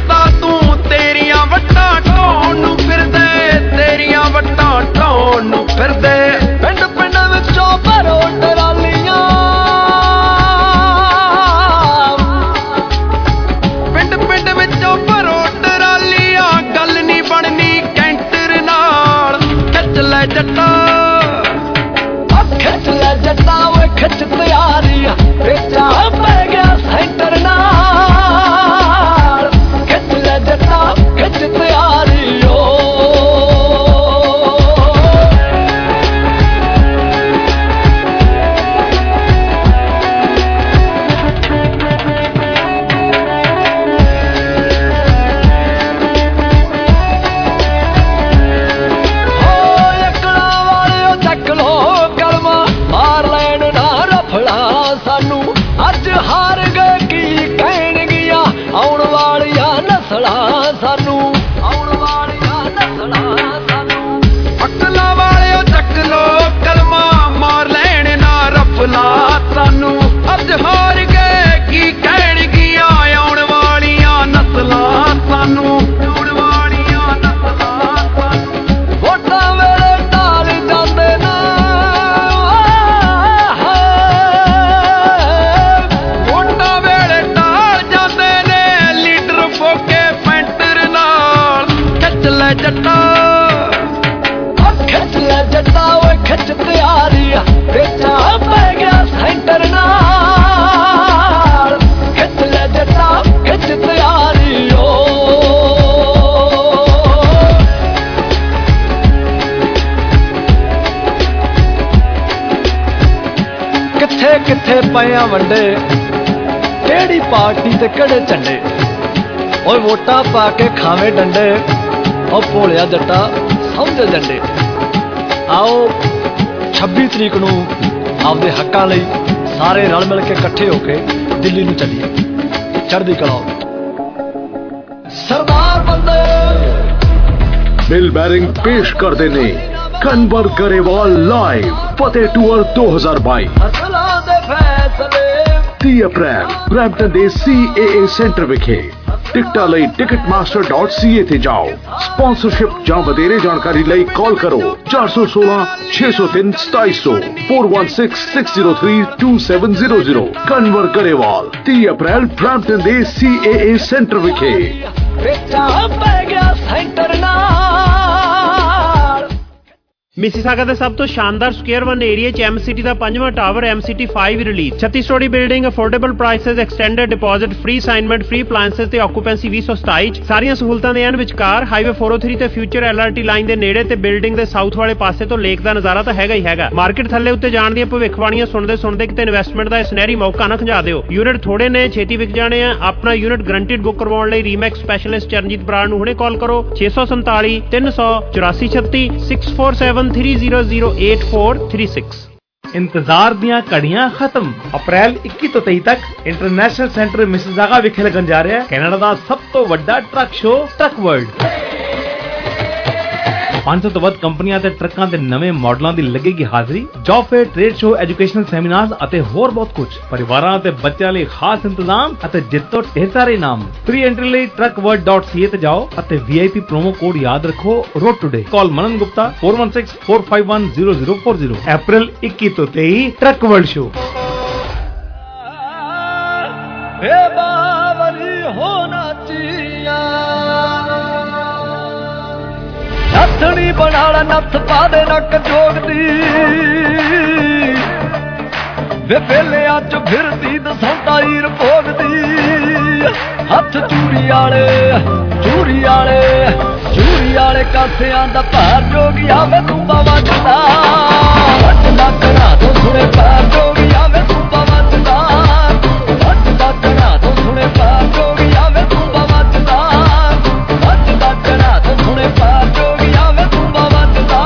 ਅੱਜ ਹਾਰ ਗਏ ਕੀ ਕਹਿਣਗੀਆਂ ਆਉਣ ਵਾਲੀਆਂ ਨਸਲਾਂ ਸਾਨੂੰ ਆਉਣ ਵਾਲੀਆਂ ਨਸਲਾਂ ਸਾਨੂੰ ਅਕਲਾਂ ਵਾਲਿਓ ਚੱਕ ਲੋ ਕਲਮਾ ਮਾਰ ਲੈਣ ਨਾ ਰਫਲਾ ਸਾਨੂੰ ਅੱਜ ਹਾਰ ਗਏ ਕੀ ਕਹਿਣਗੀਆਂ ਆਉਣ ਵਾਲੀਆਂ ਨਸਲਾਂ ਸਾਨੂੰ ਆਉਣ ਵਾਲੀਆਂ ਨਸਲਾਂ ਸਾਨੂੰ ਵੋਟਾਂ ਵੇਲੇ ਨਾਲ ਜਾਂਦੇ ਨੇ ਵੋਟਾਂ ਵੇਲੇ ਨਾਲ ਜਾਂਦੇ ਨੇ ਲੀਡਰ ਫੋਕੇ ਪੈਂਟਰ ਨਾਲ ਖਿੱਚ ਲੈ ਜੱਟਾ ਖਿੱਚ ਲੈ ਜੱਟਾ ਓਏ ਖਿੱਚ ਤਿਆਰੀ ਵੇਚਾ ਪੈ ਗਿਆ ਸੈਂਟਰ ਨਾਲ ਖਿੱਚ ਲੈ ਜੱਟਾ ਖਿੱਚ ਤਿਆਰੀ ਓ ਕਿੱਥੇ ਕਿੱਥੇ ਪਿਆ ਵੰਡੇ ਕਿਹੜੀ ਪਾਰਟੀ ਤੇ ਕਿਹੜੇ ਝੰਡੇ ਓਏ ਵੋਟਾਂ ਪਾ ਕੇ ਖਾਵੇਂ ਡੰਡੇ ਓ ਭੋਲਿਆ ਜੱਟਾ ਸਮਝ ਜੰਡੇ ਆਓ 26 ਤਰੀਕ ਨੂੰ ਆਪਦੇ ਹੱਕਾਂ ਲਈ ਸਾਰੇ ਰਲ ਮਿਲ ਕੇ ਇਕੱਠੇ ਹੋ ਕੇ ਦਿੱਲੀ ਨੂੰ ਚੱਲੀਏ ਚੜ੍ਹਦੀ ਕਲਾ ਸਰਦਾਰ ਬੰਦੇ बिल बैरिंग पेश करते ने कन्वर गरेवाल लाइव फतेह टूर 2022 ਅਸਲਾਂ ਦੇ ਫੈਸਲੇ 30 अप्रैल ब्रैम्पटन ਦੇ CAA ਸੈਂਟਰ ਵਿਖੇ ਟਿਕਟਾਂ ਲਈ ticketmaster.ca ਤੇ ਜਾਓ ਸਪਾਂਸਰਸ਼ਿਪ ਜਾਂ ਵਧੇਰੇ ਜਾਣਕਾਰੀ ਲਈ ਕਾਲ ਕਰੋ 416 603 2700 4166032700 ਕਨਵਰ गरेवाल 30 अप्रैल ब्रैम्पटन ਦੇ CAA ਸੈਂਟਰ ਵਿਖੇ ਵੇਚਾ ਪੈ ਗਿਆ ਸੈਂਟਰ ਨਾਲ ਮਿਸੀਸਾਗਾ ਦੇ ਸਭ ਤੋਂ ਸ਼ਾਨਦਾਰ ਸਕੁਅਰ 1 ਏਰੀਆ 'ਚ MCT ਦਾ 5ਵਾਂ tower MCT 5 release 36 storey building affordable prices extended deposit free assignment free appliances ਤੇ ਆਕੂਪੈਂਸੀ 2027 'ਚ ਸਾਰੀਆਂ ਸਹੂਲਤਾਂ ਦੇ ਐਨ ਵਿਚਕਾਰ ਹਾਈਵੇ 403 ਤੇ ਫਿਊਚਰ LRT ਲਾਈਨ ਦੇ ਨੇੜੇ ਤੇ ਬਿਲਡਿੰਗ ਦੇ ਸਾਊਥ ਵਾਲੇ ਪਾਸੇ ਤੋਂ ਲੇਕ ਦਾ ਨਜ਼ਾਰਾ ਤਾਂ ਹੈਗਾ ਹੀ ਹੈਗਾ ਮਾਰਕੀਟ ਥੱਲੇ ਉੱਤੇ ਜਾਣ ਦੀਆਂ ਭਵਿੱਖਬਾਣੀਆਂ ਸੁਣਦੇ ਕਿਤੇ ਇਨਵੈਸਟਮੈਂਟ ਦਾ ਸੁਨਹਿਰੀ ਮੌਕਾ ਨਾ ਖੰਜਾ ਦਿਓ ਯੂਨਿਟ ਥੋੜੇ ਨੇ ਛੇਤੀ ਵਿਕ ਜਾਣੇ ਆ ਆਪਣਾ ਯੂਨਿਟ ਗਰੰਟਿਡ ਬੁੱਕ ਕਰਵਾਉਣ ਲਈ ਰੀਮੈਕਸ ਸਪੈਸ਼ਲਿਸਟ ਚਰਨਜੀਤ ਬਰਾੜ ਨੂੰ ਹੁਣੇ ਕਾਲ ਕਰੋ 647 384 36 647300 8436 इंतजार दियां घड़ियां खत्म अप्रैल 21 ਤੋਂ 23 तक इंटरनेशनल सेंटर मिसिसागा विखे लगन जा रहा है कनाडा ਦਾ ਸਭ ਤੋਂ ਵੱਡਾ ਟਰੱਕ ਸ਼ੋ ਟਰੱਕ ਵਰਲਡ 500 ਤੋਂ ਵੱਧ ਕੰਪਨੀਆਂ ਤੇ ਟਰੱਕਾਂ ਦੇ ਨਵੇਂ ਮਾਡਲਾਂ ਦੀ ਲੱਗੇਗੀ ਹਾਜ਼ਰੀ job fair trade show educational seminars ਅਤੇ ਹੋਰ ਬਹੁਤ ਕੁਝ ਪਰਿਵਾਰਾਂ ਅਤੇ ਬੱਚਿਆਂ ਲਈ ਖਾਸ ਇੰਤਜ਼ਾਮ ਅਤੇ ਜਿੱਤੋ ਢੇਰ ਸਾਰੇ ਇਨਾਮ ਪ੍ਰੀ ਐਂਟਰੀ ਲਈ truckworld.ca ਤੇ ਜਾਓ ਅਤੇ VIP ਪ੍ਰੋਮੋ ਕੋਡ ਯਾਦ ਰੱਖੋ road today call Manan Gupta 4164510040 April 21 ਤੋਂ 23 ਟਰੱਕ ਵਰਲਡ ਸ਼ੋ ਏ ਬਾਵਰੀ ਹੋਣਾ ਚੀਆ ਨੱਥਣੀ ਬਣਾਲਾ ਨੱਥ ਪਾ ਦੇ ਨੱਕ ਜੋਗਦੀ ਵੇ ਵੇਲਿਆਂ ਚ ਫਿਰਦੀ ਦਸੌਂਦਾ ਹੀਰ ਭੋਗਦੀ ਹੱਥ ਚੂੜੀ ਵਾਲੇ ਕਾਸਿਆਂ ਦਾ ਭਾਰ ਜੋਗਿਆ ਵੇ ਤੂੰ ਵੱਜਦਾ ਵੱਜਦਾ ਕਰਾ ਤੋਂ ਸੁਣੇ ਭਾਰ ਜੋਗਿਆ ਵੇ ਤੂੰ ਵੱਜਦਾ ਵੱਜਦਾ ਕਰਾ ਤੋਂ ਸੁਣੇ ਭਾਰ ਜੋਗਿਆ ਵੇ ਤੂੰ ਵੱਜਦਾ ਵੱਜਦਾ ਕਰਾ ਤੋਂ ਸੁਣੇ ਭਾਰ ਜੋਗਿਆ ਵੇ ਤੂੰ ਵੱਜਦਾ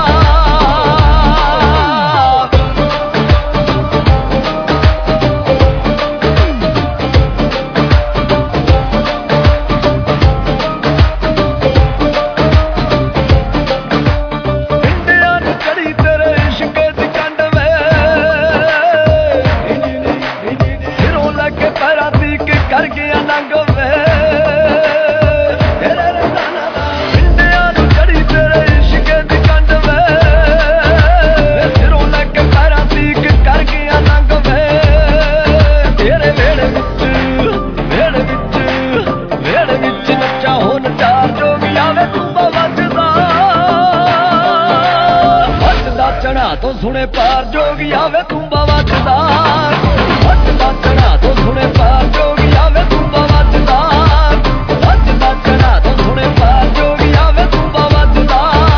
ਤੋਂ ਸੁਣੇ ਪਾਰ ਜੋਗਿਆ ਵੇ ਤੂੰ ਵੱਜਦਾ ਵੱਜਦਾ ਚੜਾ ਤੋਂ ਸੁਣੇ ਪਾਰ ਜੋਗਿਆ ਵੇ ਤੂੰ ਵੱਜਦਾ ਵੱਜਦਾ ਚੜਾ ਤੋਂ ਸੁਣੇ ਪਾਰ ਜੋਗਿਆ ਵੇ ਤੂੰ ਵੱਜਦਾ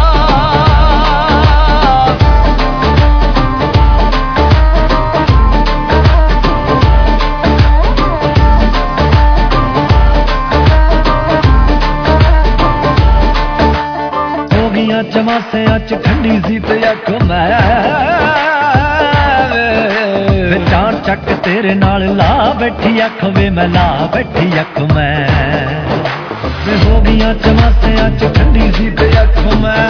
ਹੋਗੀਆਂ ਚਮਾਸਿਆਂ ਚ ਖੰਡੀ ਸੀ ਤੇ ਅੱਖ ਮੈਂ ਚਾਣ ਚੱਕ तेरे नाल ला बैठी अख वे मैं ला बैठी अख मैं हो गया चमासिया च ठंडी सी ते अख मैं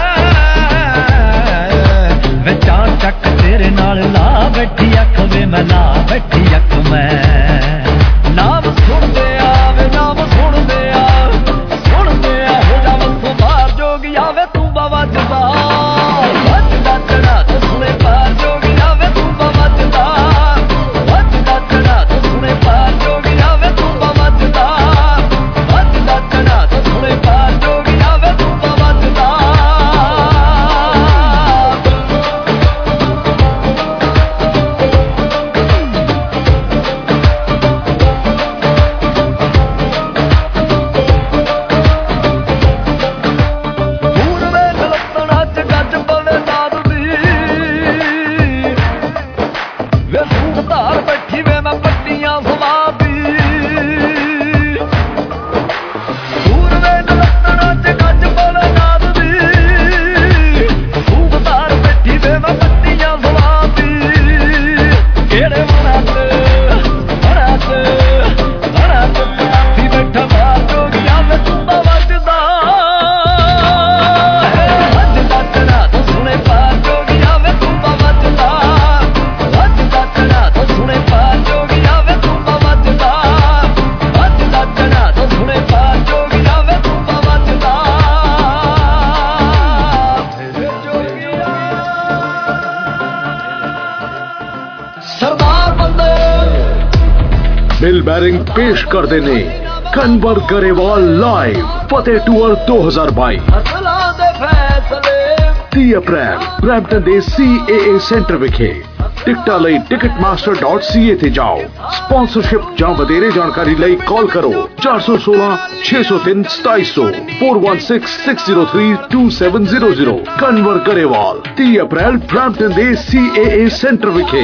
वे चार चक तेरे नाल ला बैठी अख वे मैं ला बैठी अख मैं नाम सुन दे आवे नाम सुन दे हो जा वसों बाहर जोगी आवे तू बवजदा वजदा चढ़ा तो सुने पार जोगी आवे तू बवजदा वजदा चढ़ा तो सुने पार जोगी आवे तू बवजदा वजदा चढ़ा तो सुने पार जोगी आवे तू बवजदा बिल बैरिंग पेश कर देने Kanwar Grewal live Fateh tour 2022 30 April Brampton ਦੇ CAA ਸੈਂਟਰ ਵਿਖੇ ਟਿਕਟਾਂ ਲਈ ticketmaster.ca ਤੇ ਜਾਓ ਸਪਾਂਸਰਸ਼ਿਪ ਜਾਂ ਵਧੇਰੇ ਜਾਣਕਾਰੀ ਲਈ ਕਾਲ ਕਰੋ 416 603 2700 4166032700 ਕਨਵਰ गरेवाल 30 ਅप्रੈਲ ब्रैम्पटन ਦੇ CAA ਸੈਂਟਰ ਵਿਖੇ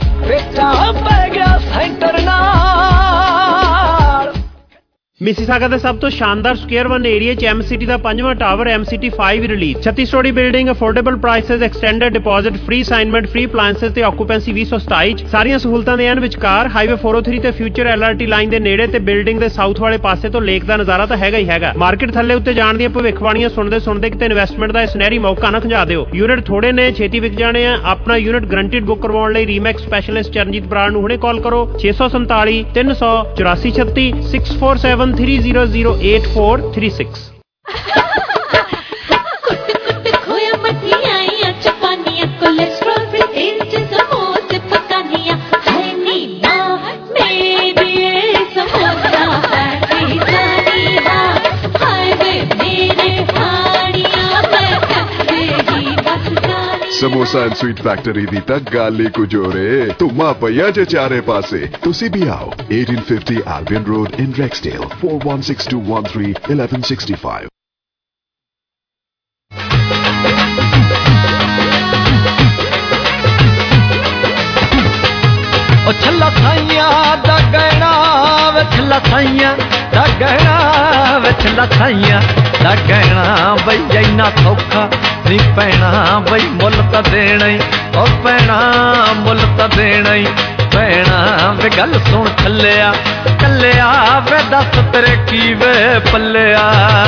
ਮਿਸੀਸਾਗਾ ਦੇ ਸਭ ਤੋਂ ਸ਼ਾਨਦਾਰ ਸਕੁਅਰ 1 ਏਰੀਆ 'ਚ MCT ਦਾ 5ਵਾਂ tower MCT 5 release 36 storey building affordable prices extended deposit free assignment free appliances ਤੇ ਆਕੂਪੈਂਸੀ 2027 'ਚ ਸਾਰੀਆਂ ਸਹੂਲਤਾਂ ਦੇ ਐਨ ਵਿਚਕਾਰ ਹਾਈਵੇ 403 ਤੇ ਫਿਊਚਰ LRT ਲਾਈਨ ਦੇ ਨੇੜੇ ਤੇ ਬਿਲਡਿੰਗ ਦੇ ਸਾਊਥ ਵਾਲੇ ਪਾਸੇ ਤੋਂ ਲੇਕ ਦਾ ਨਜ਼ਾਰਾ ਤਾਂ ਹੈਗਾ ਹੀ ਹੈਗਾ ਮਾਰਕੀਟ ਥੱਲੇ ਉੱਤੇ ਜਾਣ ਦੀਆਂ ਭਵਿੱਖਬਾਣੀਆਂ ਸੁਣਦੇ ਕਿਤੇ ਇਨਵੈਸਟਮੈਂਟ ਦਾ ਸੁਨਹਿਰੀ ਮੌਕਾ ਨਾ ਖੰਜਾ ਦਿਓ ਯੂਨਿਟ ਥੋੜੇ ਨੇ ਛੇਤੀ ਵਿਕ ਜਾਣੇ ਆ ਆਪਣਾ ਯੂਨਿਟ ਗਰੰਟਿਡ ਬੁੱਕ ਕਰਵਾਉਣ ਲਈ ਰੀਮੈਕਸ ਸਪੈਸ਼ਲਿਸਟ ਚਰਨਜੀਤ ਬਰਾੜ ਨੂੰ ਹੁਣੇ ਕਾਲ ਕਰੋ 647 384 36 647 300 8436 समोसा एंड स्वीट फैक्ट्री दी तक गाली कुजोरे तुमा पया जे चारे पासे तुसी भी आओ 1850 Albion Road in Rexdale 416213 1165 ओ छल्ला साइया दा गहना वे छल्ला साइया दा गहना वे छल्ला साइया दा गहना बई इन्ना सौखा नी पैना बई मुल तां देना ही ओ पैना मुल तां देना ही पैना वे गल सुन कल्लिया वे दस तेरे की वे पल्लिया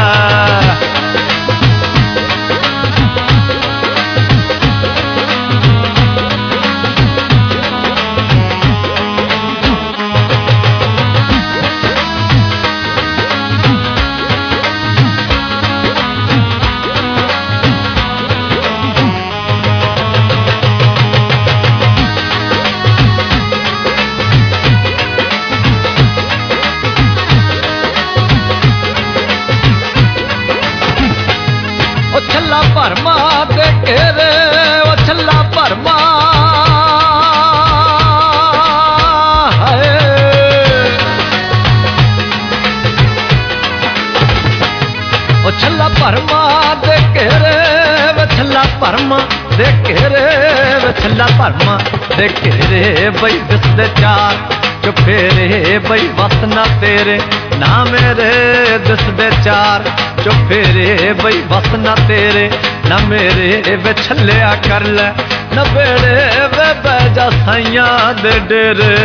भरमा दे घेरे ओ छल्ला भरमा ओ छल्ला भरमा दे घेरे वे छल्ला भरमा दे घेरे वे छल्ला भरमा दे घेरे बई दिसदे चार चुफेरे बई वसना तेरे ना मेरे दिसदे चार चुफेरे बई वसना तेरे ना मेरे वे छल्लिया कर ले ਨਵੇੜੇ ਵੇ ਬਹਿ ਜਾ ਸਾਈਆਂ ਦੇ ਡੇਰੇ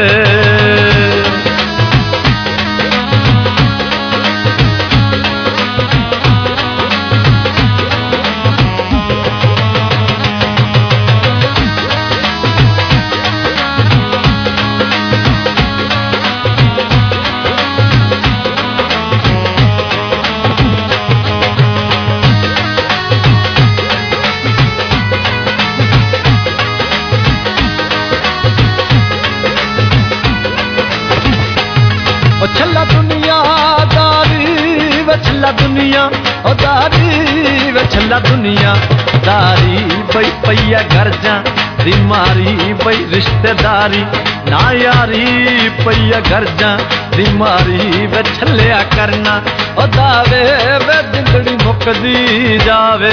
छल्ला दुनियादारी वे छल्ला दुनिया ओ दारी वे छल्ला दुनिया दारी बई पैया घर जा दिमारी बई रिश्तेदारी ना यारी पैया घर जा दिमारी वे छल्लिया करना ओ दावे वे जिंदड़ी मुकदी जावे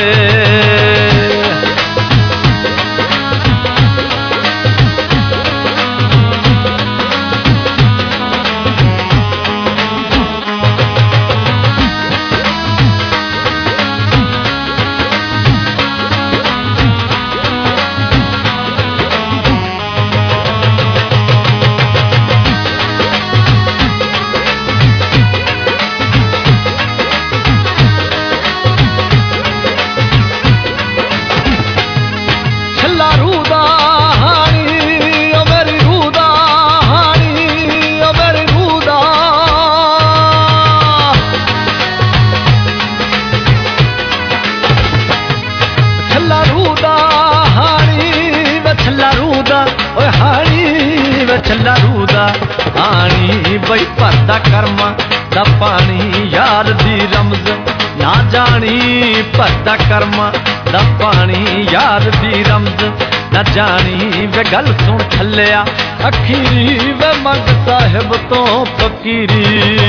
छल्ला रूदा आनी बई भरदा कर्मा दा पानी यार दी रमज ना जानी भरदा कर्मा दा पानी यार दी रमज ना जानी वे गल सुन छल्लिया अखीरी वे मंग साहिब तो फकीरी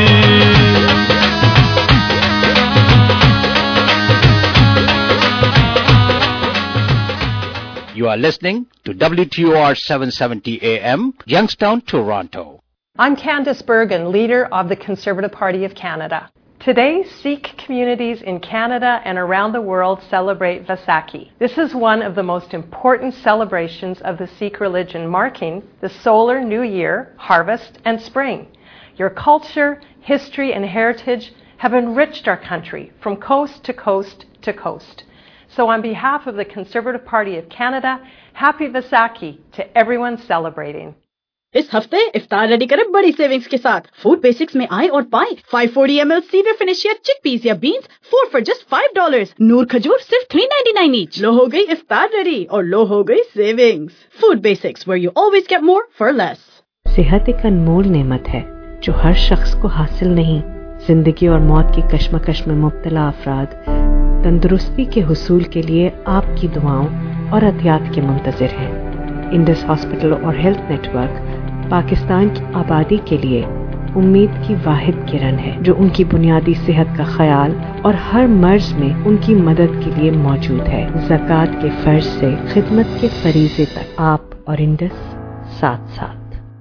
You are listening to WTOR 770 AM, Youngstown, Toronto. I'm Candice Bergen, leader of the Conservative Party of Canada. Today, Sikh communities in Canada and around the world celebrate Vaisakhi. This is one of the most important celebrations of the Sikh religion, marking the solar new year, harvest, and spring. Your culture, history, and heritage have enriched our country from coast to coast to coast. So on behalf of the Conservative Party of Canada, happy Vaisakhi to everyone celebrating. इस हफ्ते इफ्तार ready करें बड़ी savings के साथ। Food basics में आए और पाएं 540 ml सीवियर फिनिशिया चिकपीस या बीन्स 4 for just $5। नूर खजूर सिर्फ $3.99 ईच। लो हो गई इफ्तार रेडी और लो हो गई savings. Food basics where you always get more for less। सेहत एक अनमोल नेमत है जो हर शख्स को हासिल नहीं। जिंदगी और मौत की कश्मकश में मुब्तला अफराद तंदुरुस्ती के हुसूल के लिए आपकी दुआओं और एहतियात के मुंतज़िर हैं। इंडस हॉस्पिटल और हेल्थ नेटवर्क पाकिस्तान की आबादी के लिए उम्मीद की वाहिद किरण है जो उनकी बुनियादी सेहत का ख्याल और हर मर्ज में उनकी मदद के लिए मौजूद है। ज़कात के फर्ज से खिदमत के फरीज़े तक आप और इंडस साथ साथ।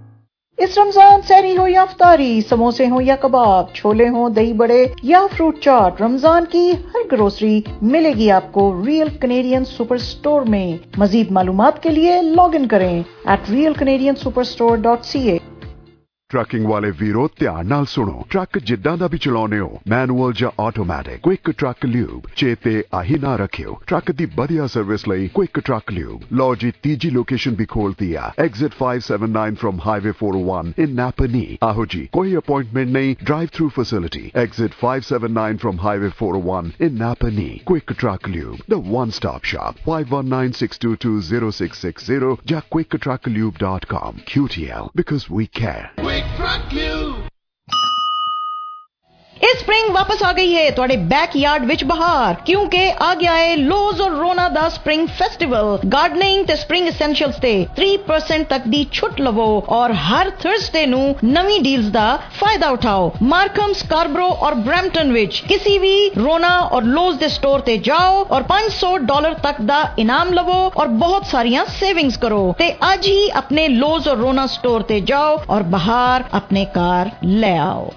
इस रमजान सहरी हो या अफ्तारी, समोसे हो या कबाब, छोले हो, दही बड़े या फ्रूट चाट, रमजान की हर ग्रोसरी मिलेगी आपको रियल कैनेडियन सुपर स्टोर में। मजीद मालूमात के लिए लॉग इन करें @realcanadiansuperstore.ca। ट्रकिंग वाले वीरो ध्यान नाल सुनो। ट्रक जिद्दां दा भी चलाउने हो, मैनुअल ਜਾਂ ਆਟੋਮੈਟਿਕ, क्विक ट्रक ल्यूब चेते आही ना रखियो। ट्रक दी बढ़िया सर्विस ਲਈ क्विक ट्रक ल्यूब। लो जी तीजी लोकेशन भी खोलती है, exit 579 from highway 401 in Napanee. आहो जी कोई अपॉइंटमेंट नहीं, drive through facility, exit 579 from highway 401 in Napanee. Quick truck lube, the one stop shop, 5196220660 ਜਾਂ quicktrucklube.com। QTL, because we care। इस स्प्रिंग वापस आ गई है ਤੁਹਾਡੇ ਬੈਕਯਾਰਡ ਵਿੱਚ ਬਹਾਰ, ਕਿਉਂਕਿ ਆ ਗਿਆ ਹੈ ਲੋਜ਼ ਔਰ ਰੋਨਾ ਦਾ ਸਪ੍ਰਿੰਗ ਫੈਸਟੀਵਲ। ਗਾਰਡਨਿੰਗ ਤੇ ਸਪ੍ਰਿੰਗ ਐਸੈਂਸ਼ੀਅਲਸ ਤੇ 3% ਤੱਕ ਦੀ ਛੁੱਟ ਲਵੋ ਔਰ ਹਰ ਥਰਸਡੇ ਨੂੰ ਨਵੀਂ ਡੀਲਸ ਦਾ ਫਾਇਦਾ ਉਠਾਓ। ਮਾਰਕਮ, ਸਕਾਰਬਰੋ ਔਰ ਬ੍ਰੈਂਪਟਨ ਵਿੱਚ ਕਿਸੇ ਵੀ ਰੋਨਾ ਔਰ ਲੋਜ਼ ਦੇ ਸਟੋਰ ਤੇ ਜਾਓ ਔਰ $500 ਤੱਕ ਦਾ ਇਨਾਮ ਲਵੋ ਔਰ ਬਹੁਤ ਸਾਰੀਆਂ ਸੇਵਿੰਗਸ ਕਰੋ। ਤੇ ਅੱਜ ਹੀ ਆਪਣੇ ਲੋਜ਼ ਔਰ ਰੋਨਾ ਸਟੋਰ ਤੇ ਜਾਓ ਔਰ ਬਾਹਰ ਆਪਣੇ ਕਾਰ ਲੈ ਆਓ।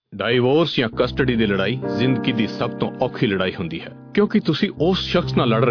ਡਾਈਵੋਰਸ ਜਾਂ ਕਸਟਡੀ ਦੀ ਲੜਾਈ ਜ਼ਿੰਦਗੀ ਦੀ ਸਭ ਤੋਂ ਔਖੀ ਲੜਾਈ ਹੁੰਦੀ ਹੈ, ਕਿਉਂਕਿ ਤੁਸੀਂ ਉਸ ਸ਼ਖਸ ਨਾਲ ਲੜ